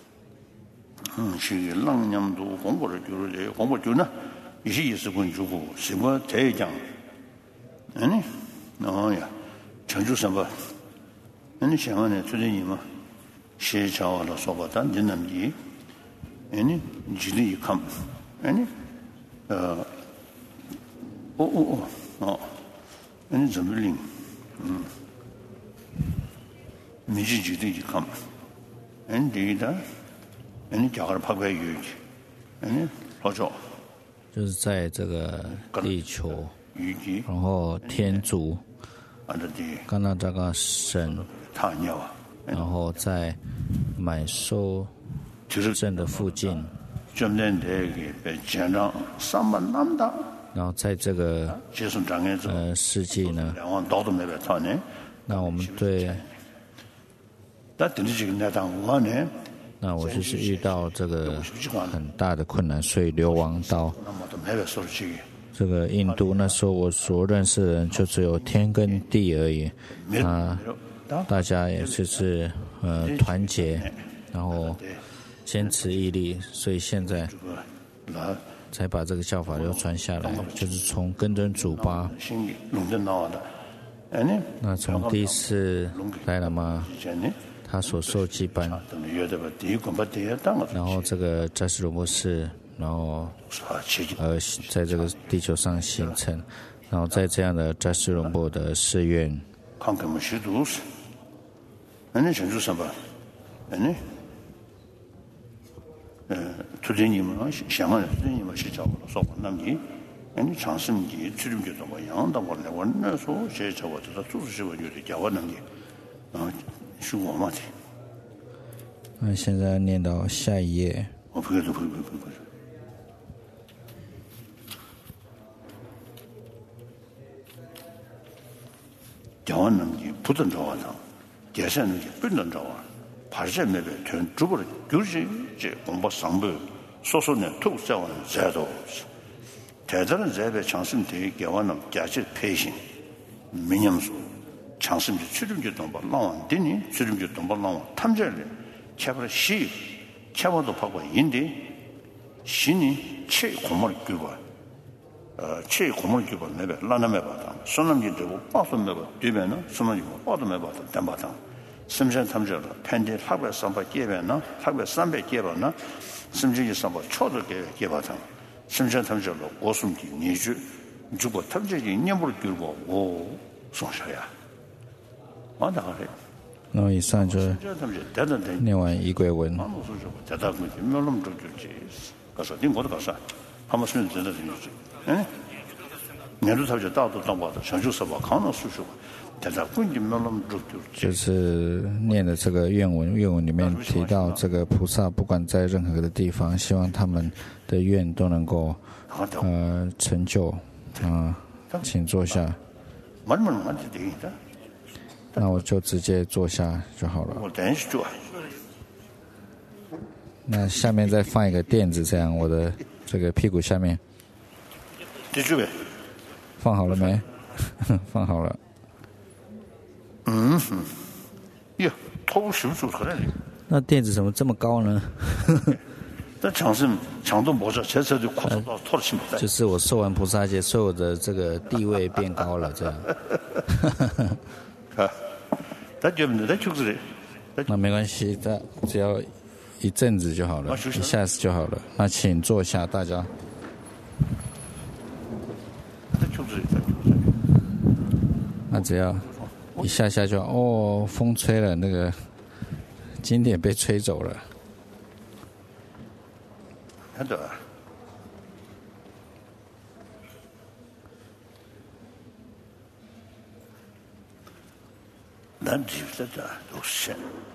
是浪娘都公布的就是这公布就呢，一些意思跟住户什么这样。呀，成就什么？你想想呢？最近你们写着了说吧，但你那么的，你记得一看，你怎么领？你是记得一看，对的，你家里拍块鱼去，老早， 就是在这个地球。然后天主刚刚这个神，然后在买收镇的附近，然后在这个世纪呢，那我们对，那我就是遇到这个很大的困难，所以流亡到这个印度。那时候我所认识的人就只有天跟地而已，大家也就是团结，然后坚持毅力，所以现在才把这个教法流传下来，就是从跟着主巴。那从第一次来了嘛，他所受祭班，然后这个扎什鲁布寺。然后在这个地球上形成，然后在这样的扎什隆波的寺院， 看看我们许多事，成就什么？最近你们想啊，最近你们是叫我说，那你尝试你最终就怎么样的？我那时候写着我这做事我觉得教我能力，是我嘛的。 那现在念到下一页。 不。教能力不能找上，解释能力不能找啊。爬山那边全逐步的就是这公布上班，所说呢都在往在做，台长的这边强身体给我们加起培训，没人说强身体最终就动不老王的呢，最终就动不老王，他们这里切不了细，切不都跑过印的，新呢切恐怕给过。切孔门就把那边拉那没把他，说那么就把说没把对面呢，说那就把都没把他，单把他，是不是他们这了？盘的200-300阶段呢，200-300阶段呢，是不是就300超着给把他？是不是他们这了？我说你去，如果他们这念不了给我送啥呀？我打开。 然后以上就是念完仪轨文。 在大规模没有那么多就这，搞啥？你我都搞啥？他们是真的是。年度他就大都当我的，全球是我康能输出， 就是念的这个愿文，愿文里面提到这个菩萨不管在任何的地方，希望他们的愿都能够成就请坐下。那我就直接坐下就好了。那下面再放一个垫子，这样我的这个屁股下面。放好了没？放好了。那垫子怎么这么高呢？就是我受完菩萨戒，所以我的这个地位变高了，这样。那没关系，只要一阵子就好了，一下子就好了。那请坐下，大家。那只要一下下就风吹了，那个经典被吹走了。 难题在这都是。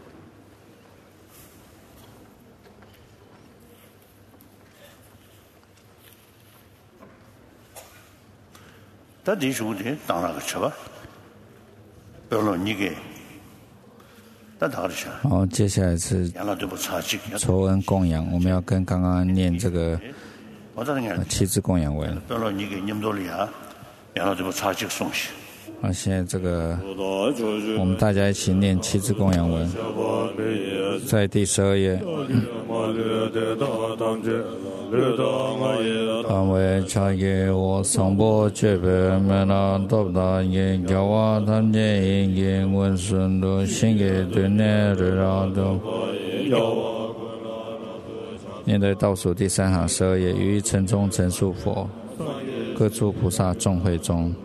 但这时候呢，当那个吃吧，不要你给，但他的吃。 好，接下来是酬恩供养，我们要跟刚刚念这个七支供养文。 不要你给你们多厉害，然后这个茶几送去。 现在这个我们大家一起念七支供养文，在第12页。阿维查耶我桑波觉贝梅那多达耶教瓦他耶耶文顺罗心耶对内日拉多。念在倒数第3行12页，于城中陈述佛，各诸菩萨众会中。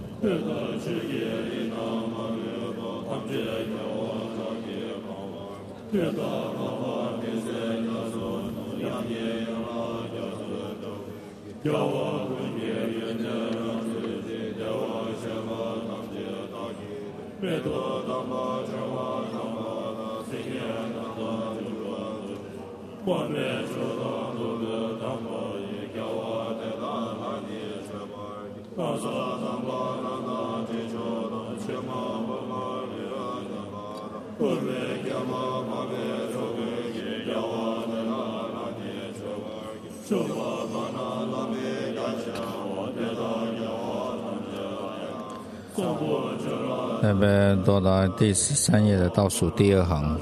那边到达第13页的倒数第2行。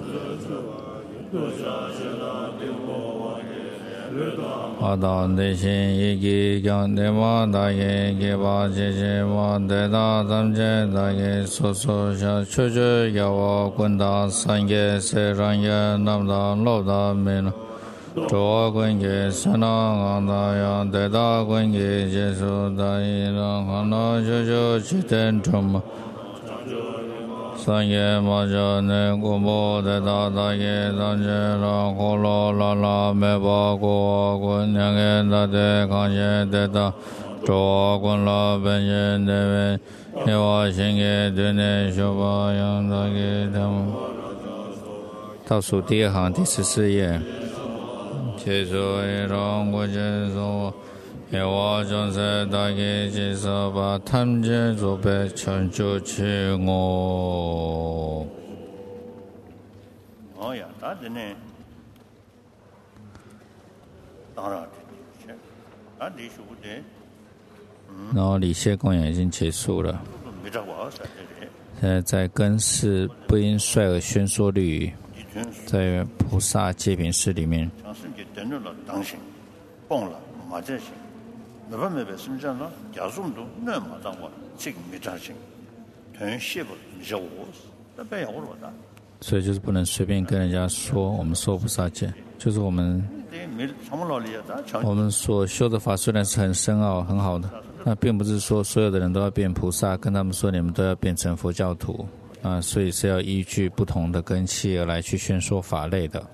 阿达内心一吉将内玛大耶吉巴杰杰玛德达咱杰大耶所所下确确要我滚达三耶塞然耶南达老达美了。着滚给三那安达呀德达滚给结束大耶让汉那确确七天中嘛。三耶玛迦内古波德达大耶咱杰拉呼罗拉拉梅巴古滚两耶大德康耶德达着滚拉本耶内维耶瓦新耶对内修巴扬大耶他们。倒数第2行第14页。切说一让国接受，耶瓦将在大给接受把他们接做被成就起我。 呀，大的呢，当然的，那你说的。 然后礼谢供养已经结束了。现在在根室不应率尔宣说律语，在菩萨戒品室里面。所以就是不能随便跟人家说我们受菩萨戒，就是我们所修的法虽然是很深奥很好的，那并不是说所有的人都要变菩萨，跟他们说你们都要变成佛教徒啊，所以是要依据不同的根器而来去宣说法类的。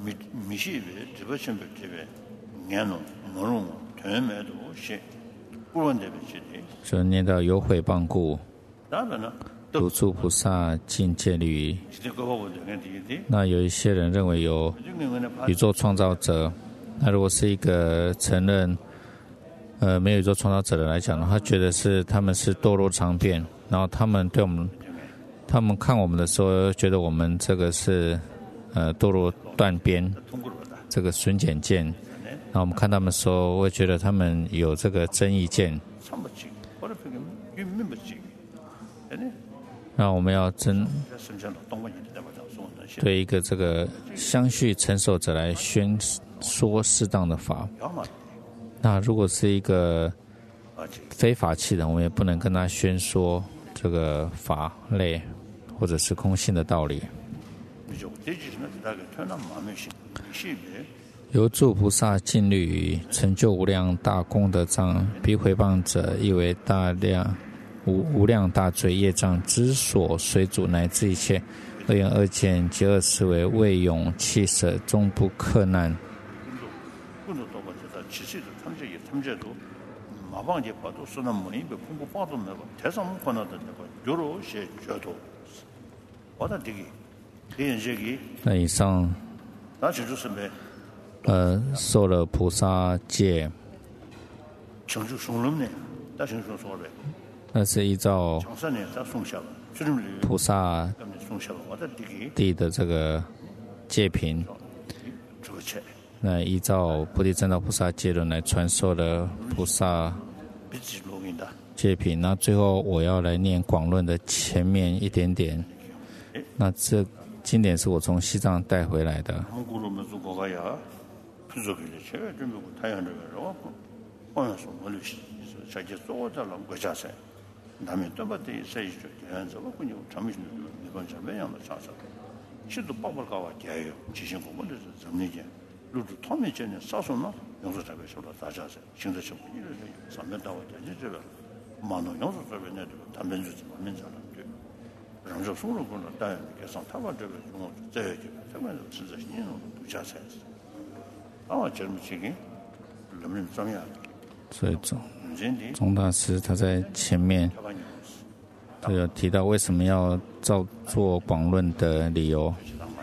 미시베 지버심베 년노 노롱 퇴매도 시 부원데베시데 就念到有毁谤故， 다음에는 如住菩萨尽戒律。 지도고보데 那有一些人认为有宇宙创造者，那如果是一个承认没有宇宙创造者的来讲呢，他觉得是他们是堕落常变，然后他们对我们，他们看我们的时候，觉得我们这个是堕落断边，这个损减见，然后我们看他们的时候，会觉得他们有这个增益见。那我们要对一个这个相续成熟者来宣说适当的法。那如果是一个非法器人，我们也不能跟他宣说这个法类或者是空性的道理。由诸菩萨尽力于成就无量大功德障，彼毁谤者亦为大量无量大罪业障之所随阻，乃至一切恶言恶见及恶思维未永弃舍，终不克难。那以上受了菩萨戒，那是依照菩萨地的这个戒品，那依照菩提正道菩萨戒论来传授的菩萨戒品。那最后我要来念广论的前面一点点。那这经典是我从西藏带回来的。所以宗大师他在前面就有提到为什么要照做广论的理由。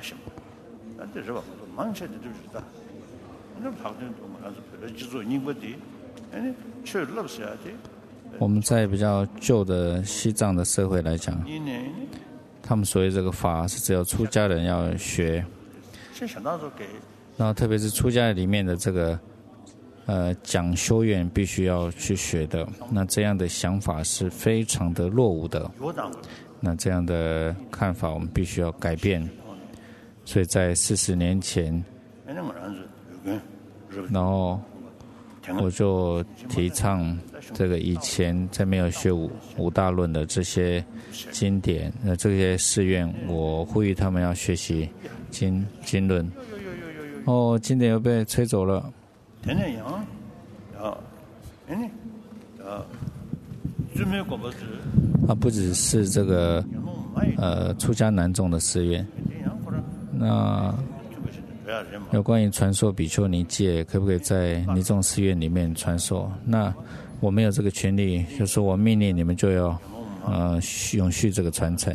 我们在比较旧的西藏的社会来讲，他们所谓这个法是只有出家人要学，然后特别是出家里面的这个讲修院必须要去学的。那这样的想法是非常的落伍的，那这样的看法我们必须要改变。所以在40年前，然后我就提倡这个以前在没有学五大论的这些经典，这些寺院，我呼吁他们要学习经论。哦，经典又被吹走了。不只是这个出家男众的寺院，那有关于传授比丘尼戒，可不可以在尼众寺院里面传授？那我没有这个权利，就说我命令你们就要永续这个传承。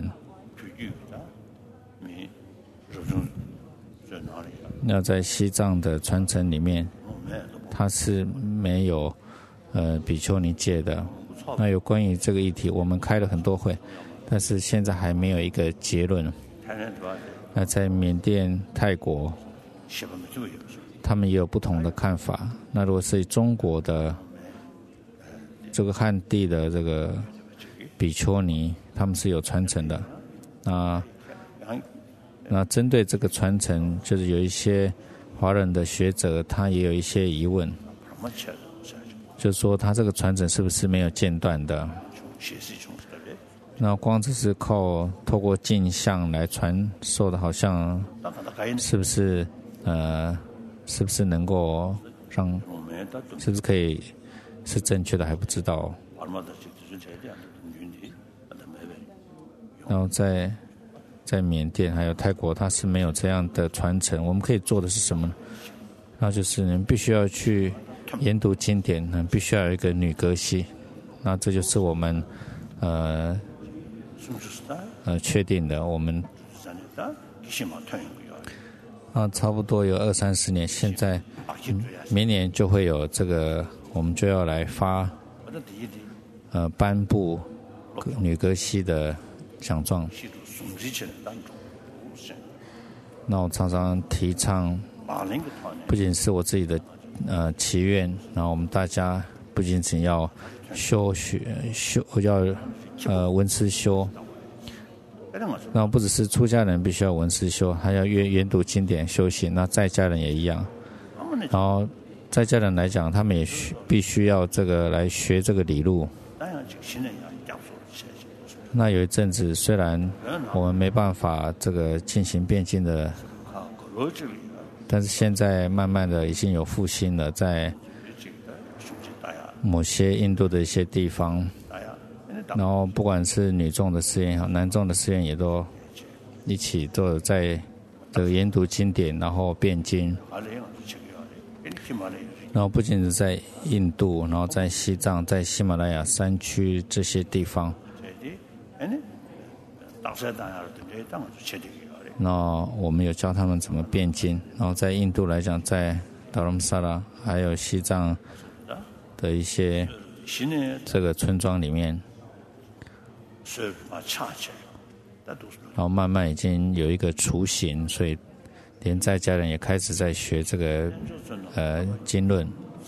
那在西藏的传承里面，它是没有比丘尼戒的。那有关于这个议题，我们开了很多会，但是现在还没有一个结论。那在缅甸、泰国，他们也有不同的看法。那如果是中国的这个汉地的这个比丘尼，他们是有传承的。那针对这个传承，就是有一些华人的学者，他也有一些疑问，就是说他这个传承是不是没有间断的？那光只是透过镜像来传授的，好像是不是能够让，是不是可以是正确的还不知道。然后在在缅甸还有泰国，它是没有这样的传承。我们可以做的是什么呢？那就是你们必须要去研读经典，必须要有一个女格西。那这就是我们确定的。我们差不多有20-30年，现在明年就会有这个，我们就要来颁布女格西的奖状。那我常常提倡，不仅是我自己的祈愿，然后我们大家不仅仅要要闻思修，那不只是出家人必须要闻思修，还要研读经典修行。那在家人也一样，然后在家人来讲，他们也必须要这个来学这个理路。那有一阵子，虽然我们没办法这个进行辩经的，但是现在慢慢的已经有复兴了，在某些印度的一些地方，然后不管是女众的寺院也好，男众的寺院也都一起都有在这个研读经典，然后辩经。然后不仅是在印度，然后在西藏、在喜马拉雅山区这些地方，那我们有教他们怎么辩经。然后在印度来讲，在达拉姆萨拉还有西藏的一些这个村庄里面，然后慢慢已经有一个雏形，所以连在家人也开始在学这个经论。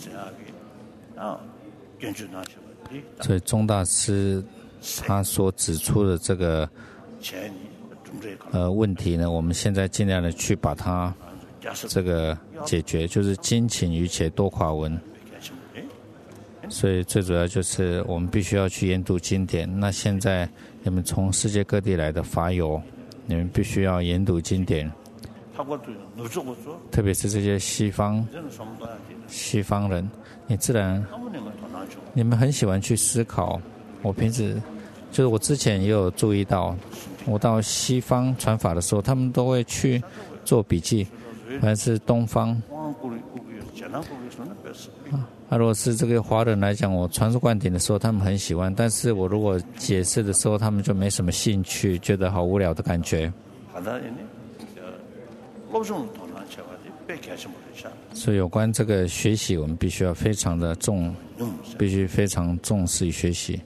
所以宗大师他所指出的这个问题呢，我们现在尽量的去把它这个解决，就是精勤于且多寡闻。所以最主要就是我们必须要去研读经典。那现在你们从世界各地来的法友，你们必须要研读经典，特别是这些西方人，你自然你们很喜欢去思考。我平时就是我之前也有注意到，我到西方传法的时候，他们都会去做笔记，反正是东方。如果是这个华人来讲，我传授灌顶的时候，他们很喜欢，但是我如果解释的时候，他们就没什么兴趣，觉得好无聊的感觉。所以有关这个学习，我们必须要非常的必须非常重视学习。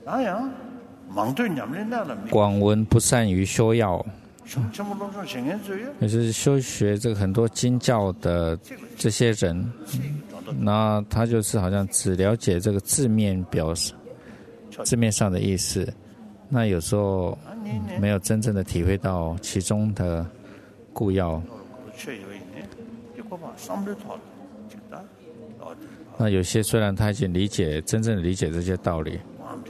广闻不善于修要，也就是修学这个很多经教的这些人，那他就是好像只了解这个字面上的意思，那有时候没有真正的体会到其中的故要。那有些虽然他已经真正理解这些道理，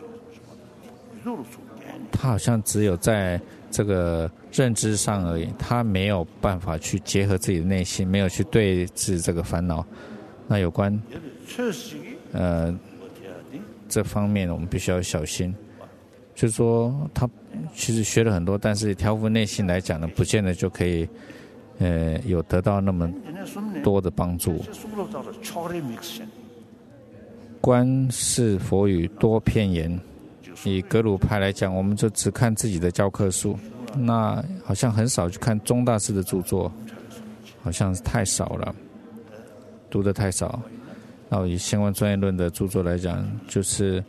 他好像只有在这个认知上而已，他没有办法去结合自己的内心，没有去对治这个烦恼。那有关这方面我们必须要小心，就是说他其实学了很多，但是调伏内心来讲呢，不见得就可以有得到那么多的帮助。观世佛语多片言，以格鲁派来讲，我们就只看自己的教科书，那好像很少去看宗大师的著作，好像太少了，读得太少。那以相关专业论的著作来讲，就是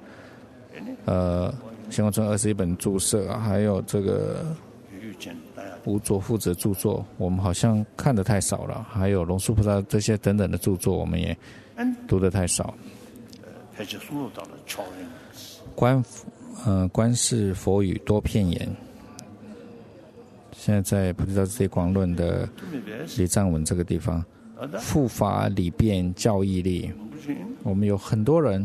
相关专21本注释，还有这个无着父子著作，我们好像看得太少了，还有龙树菩萨这些等等的著作，我们也读得太少。观世佛语多片言，现在在菩提道次第广论的礼藏文这个地方，复法理辩教义力，我们有很多人，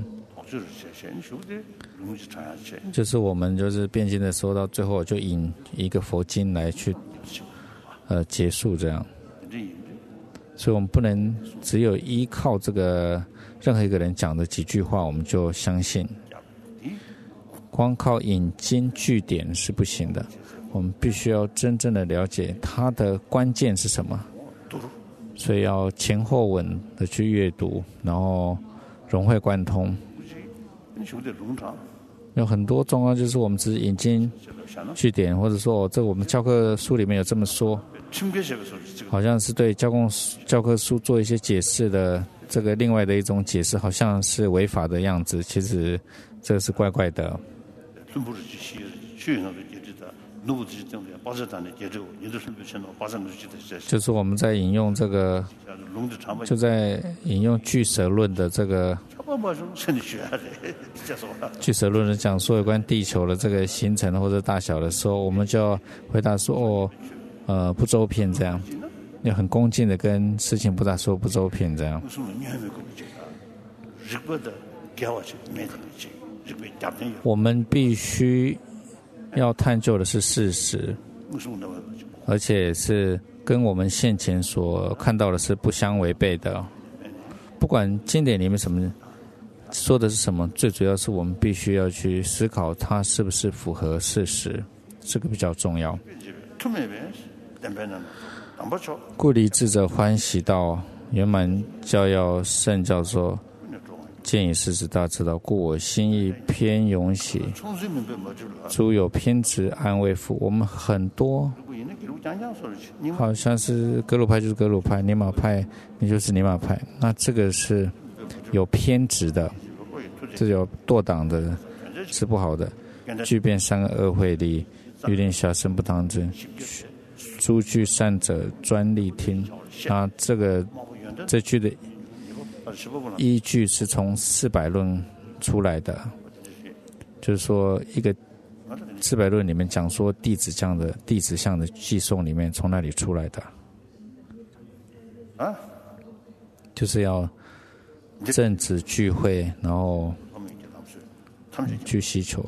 就是我们就是辩经的时候，到最后就引一个佛经来去结束这样。所以我们不能只有依靠这个任何一个人讲的几句话我们就相信，光靠引经据典是不行的。我我们必须要真正的了解它的关键是什么，所以要前后文的去阅读，然后融会贯通。有很多状况就是我们只是引经据典，或者说这我们教科书里面有这么说，好像是对教科书做一些解释的这个另外的一种解释，好像是违法的样子，其实这个是怪怪的。就是我们在引用这个，就在引用俱舍论的这个俱舍论的讲说有关地球的这个形成或者大小的时候，我们就要回答说不周遍这样，要很恭敬的跟事情不大说不周遍这样。我们必须要探究的是事实，而且是跟我们现前所看到的是不相违背的。不管经典里面什么说的是什么，最主要是我们必须要去思考它是不是符合事实，这个比较重要。故离智者欢喜道，圆满教要圣教说，见以事实大知道，故我心意偏勇喜，诸有偏执安慰父。我们很多好像是格鲁派就是格鲁派，尼玛派你就是尼玛派，那这个是有偏执的，这有堕党的，是不好的。具变三个恶慧力，欲令下生不当真，诸具善者专利听。那这句的依据是从400论出来的，就是说一个400论里面讲说弟子相的寄送里面从那里出来的，就是要正直聚会，然后去希求。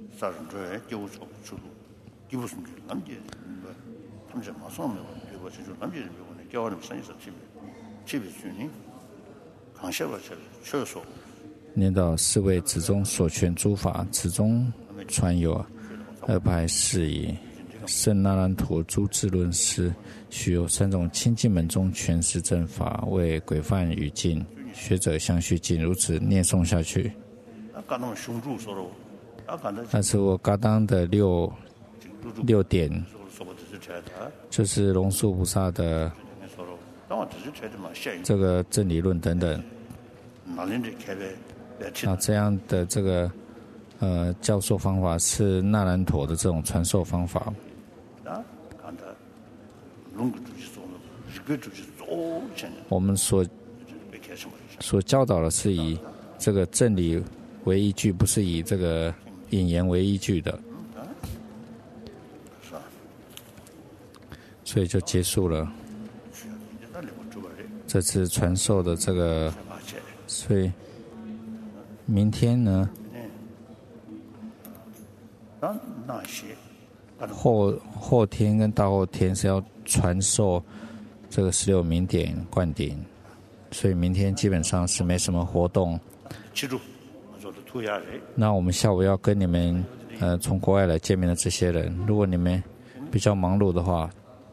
念到是为子中所全诸法，此中传有2派事宜。圣那兰陀诸智论师，许有3种清净门中全实正法，为规范语境，学者相续尽，如此念诵下去。那是我嘎当的六点，就是龙树菩萨的这个正理论等等。那这样的这个教授方法是那兰陀的这种传授方法。我们所教导的是以这个正理为依据，不是以这个引言为依据的，所以就结束了这次传授的这个。所以明天呢，后天跟大后天是要传授这个16明典灌顶，所以明天基本上是没什么活动。那我们下午要跟你们从国外来见面的这些人，如果你们比较忙碌的话，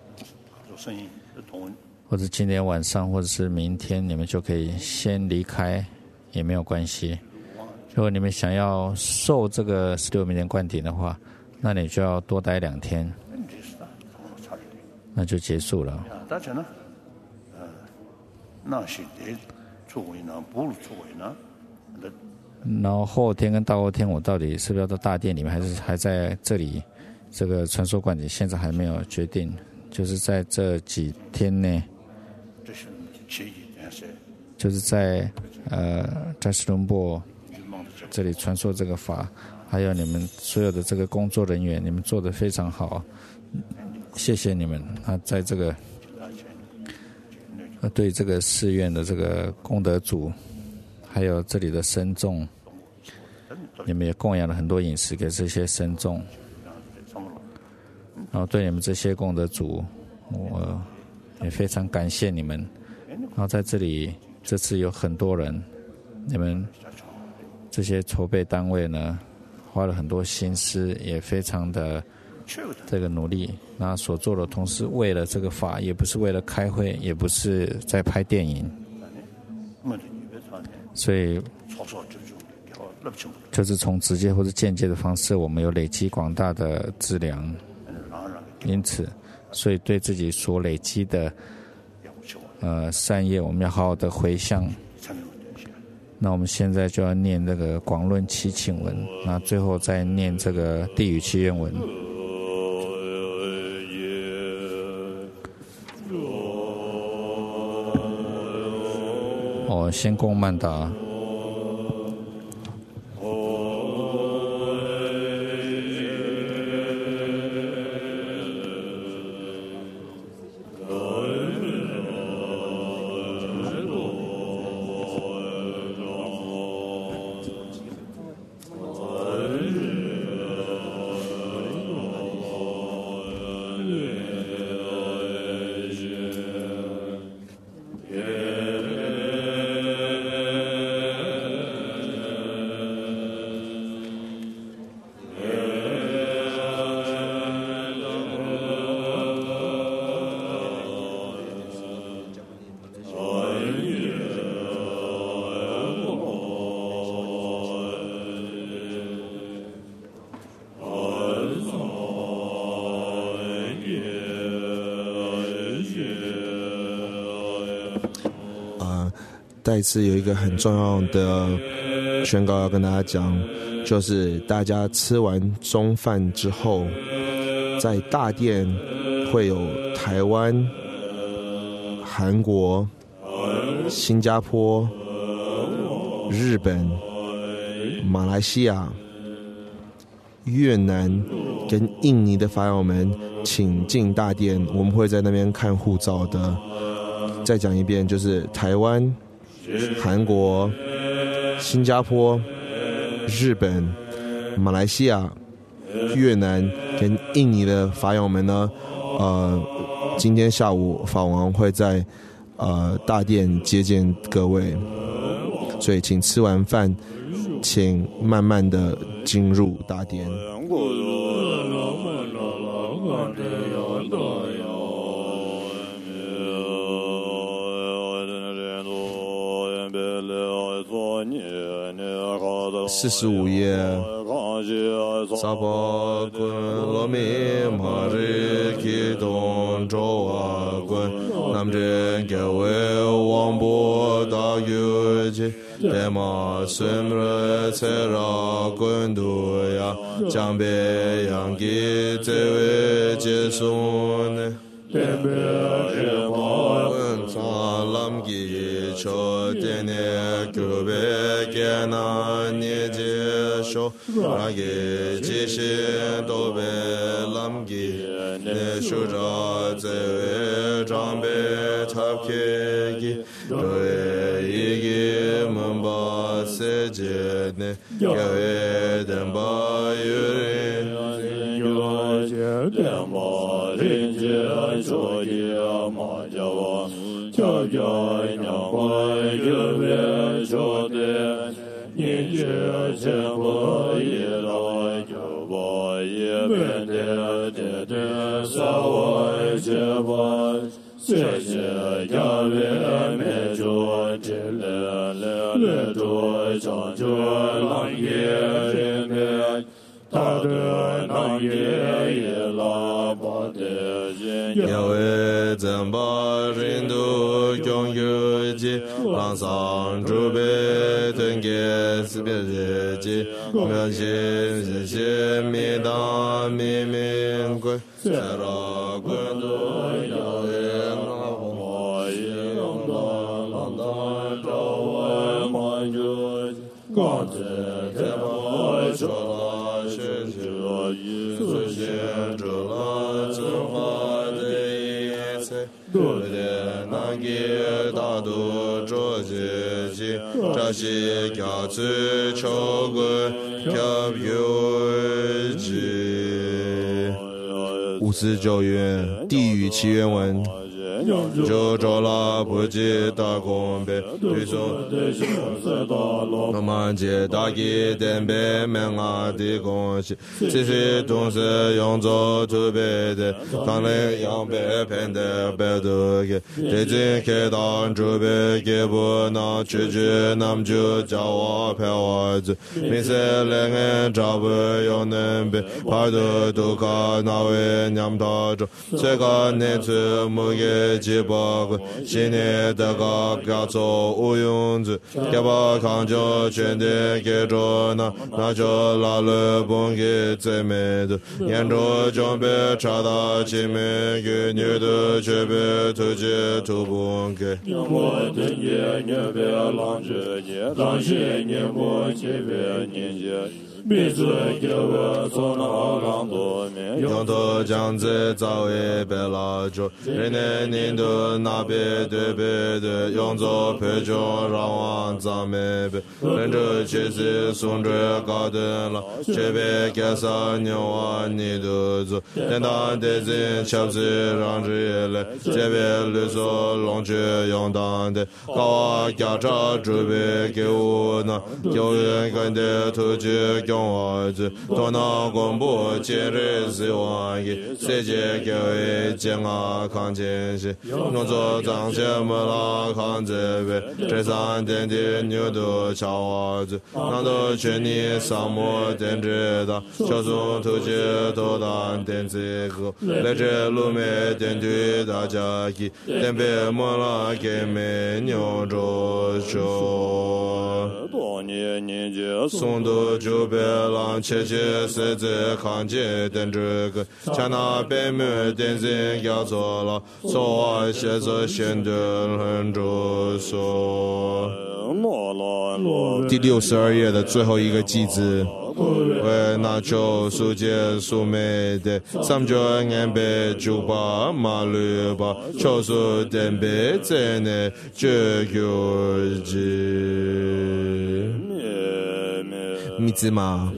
或者今天晚上或者是明天，你们就可以先离开，也没有关系。如果你们想要受这个16明典灌顶的话，那你就要多待2天，那就结束了。然后后天跟大后天，我到底是不是要到大殿里面，还是还在这里这个传授灌顶，现在还没有决定。就是在这几天内，就是在扎什伦布这里传授这个法，还有你们所有的这个工作人员，你们做得非常好，谢谢你们。那在这个对这个寺院的这个功德主，还有这里的僧众，你们也供养了很多饮食给这些僧众，然后对你们这些功德主，我也非常感谢你们。然后在这里，这次有很多人，你们这些筹备单位呢，花了很多心思，也非常的这个努力，那所做的同时为了这个法，也不是为了开会，也不是在拍电影，所以就是从直接或者间接的方式，我们有累积广大的资粮，因此，所以对自己所累积的善业，我们要好好的回向。那我们现在就要念这个广论祈请文，那最后再念这个地语祈愿文。先供曼达。 再一次有一个很重要的宣告要跟大家讲，就是大家吃完中饭之后，在大殿会有台湾、韩国、新加坡、日本、马来西亚、越南跟印尼的法友们请进大殿，我们会在那边看护照的。再讲一遍，就是台湾、韩国、新加坡、日本、马来西亚、越南跟印尼的法友们呢，今天下午法王会在大殿接见各位，所以请吃完饭，请慢慢的进入大殿。45页，萨巴滚罗米玛日基东周瓦滚，南真各位王波大有节，德玛孙日切拉滚度呀，江北洋基这位接送呢。Salam gi cho tene kyube kena ne je sho rage ji shi do be lam gi ne shu ra ze we zhang be tap ke gi re yi gi mun ba se je ne ge we den ba yu rin yu je den ba rin je so ye ma ja wa cha ja nya wa yu be so de ni je che bo ye la ju bo ye ben de de sa wa je bo se je ya le me jo je le do cha jo lang ye ren de ta de na ye la ba de yin ya we zhen ba rin du gyong yu ji lang sang zhu bei tun ge si bei ji ji me xin xin xin mi dang mi ming gui se ra guen du ya we na mo yi long da lang da zhao we ma yu gang zhe te mo shuo la shi ji yi su xin zhu la zhen hua de yi cai du de nan ge da du zhuo ji ji zha xi kya ci qiu gui kya yu ji 59愿地语祈愿文。 就着了不计的公平，对说我们接大吉点北门啊的恭喜，这些东西用作特别的，当然要被骗的白多给，最近开当准备给不能拒绝，那么就叫我陪我走，没事来人找不用能被拍的都看那位娘他着，这个年次没给几百个，今年的个搞错无用子，给把看就全的给着那就拉了本给最美的，眼着准备查到前面给女的却被推荐土本给。 我的年别浪着年，当些年过节别年节。每次给我做那浪多面， 用头将子早已被拉住，人的年度那边对别的，用作陪中让王咱们别，人着确实送着高登了，这边给上牛啊你都做，等到的人瞧不起让日来，这边绿色龙去用当的，高啊家长准备给我呢，有人跟的突击。我子多拿公布今日希望给世界给为健康看见些弄作彰显没了看这边这三天的牛都瞧我子那都全你上莫点知道小松突击多当点这个来这路面点对大家给点别没了给没牛着手多年年节送到就别让切切实实看见等这个像那北面电视搞错了说话写着显得很着手第62页的最后一个句子为那就数节数美的三角眼白就把马路把超数点别在内这个字密字吗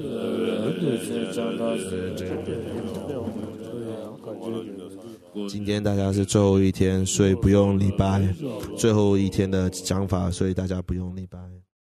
今天大家是最后一天所以不用礼拜最后一天的讲法所以大家不用礼拜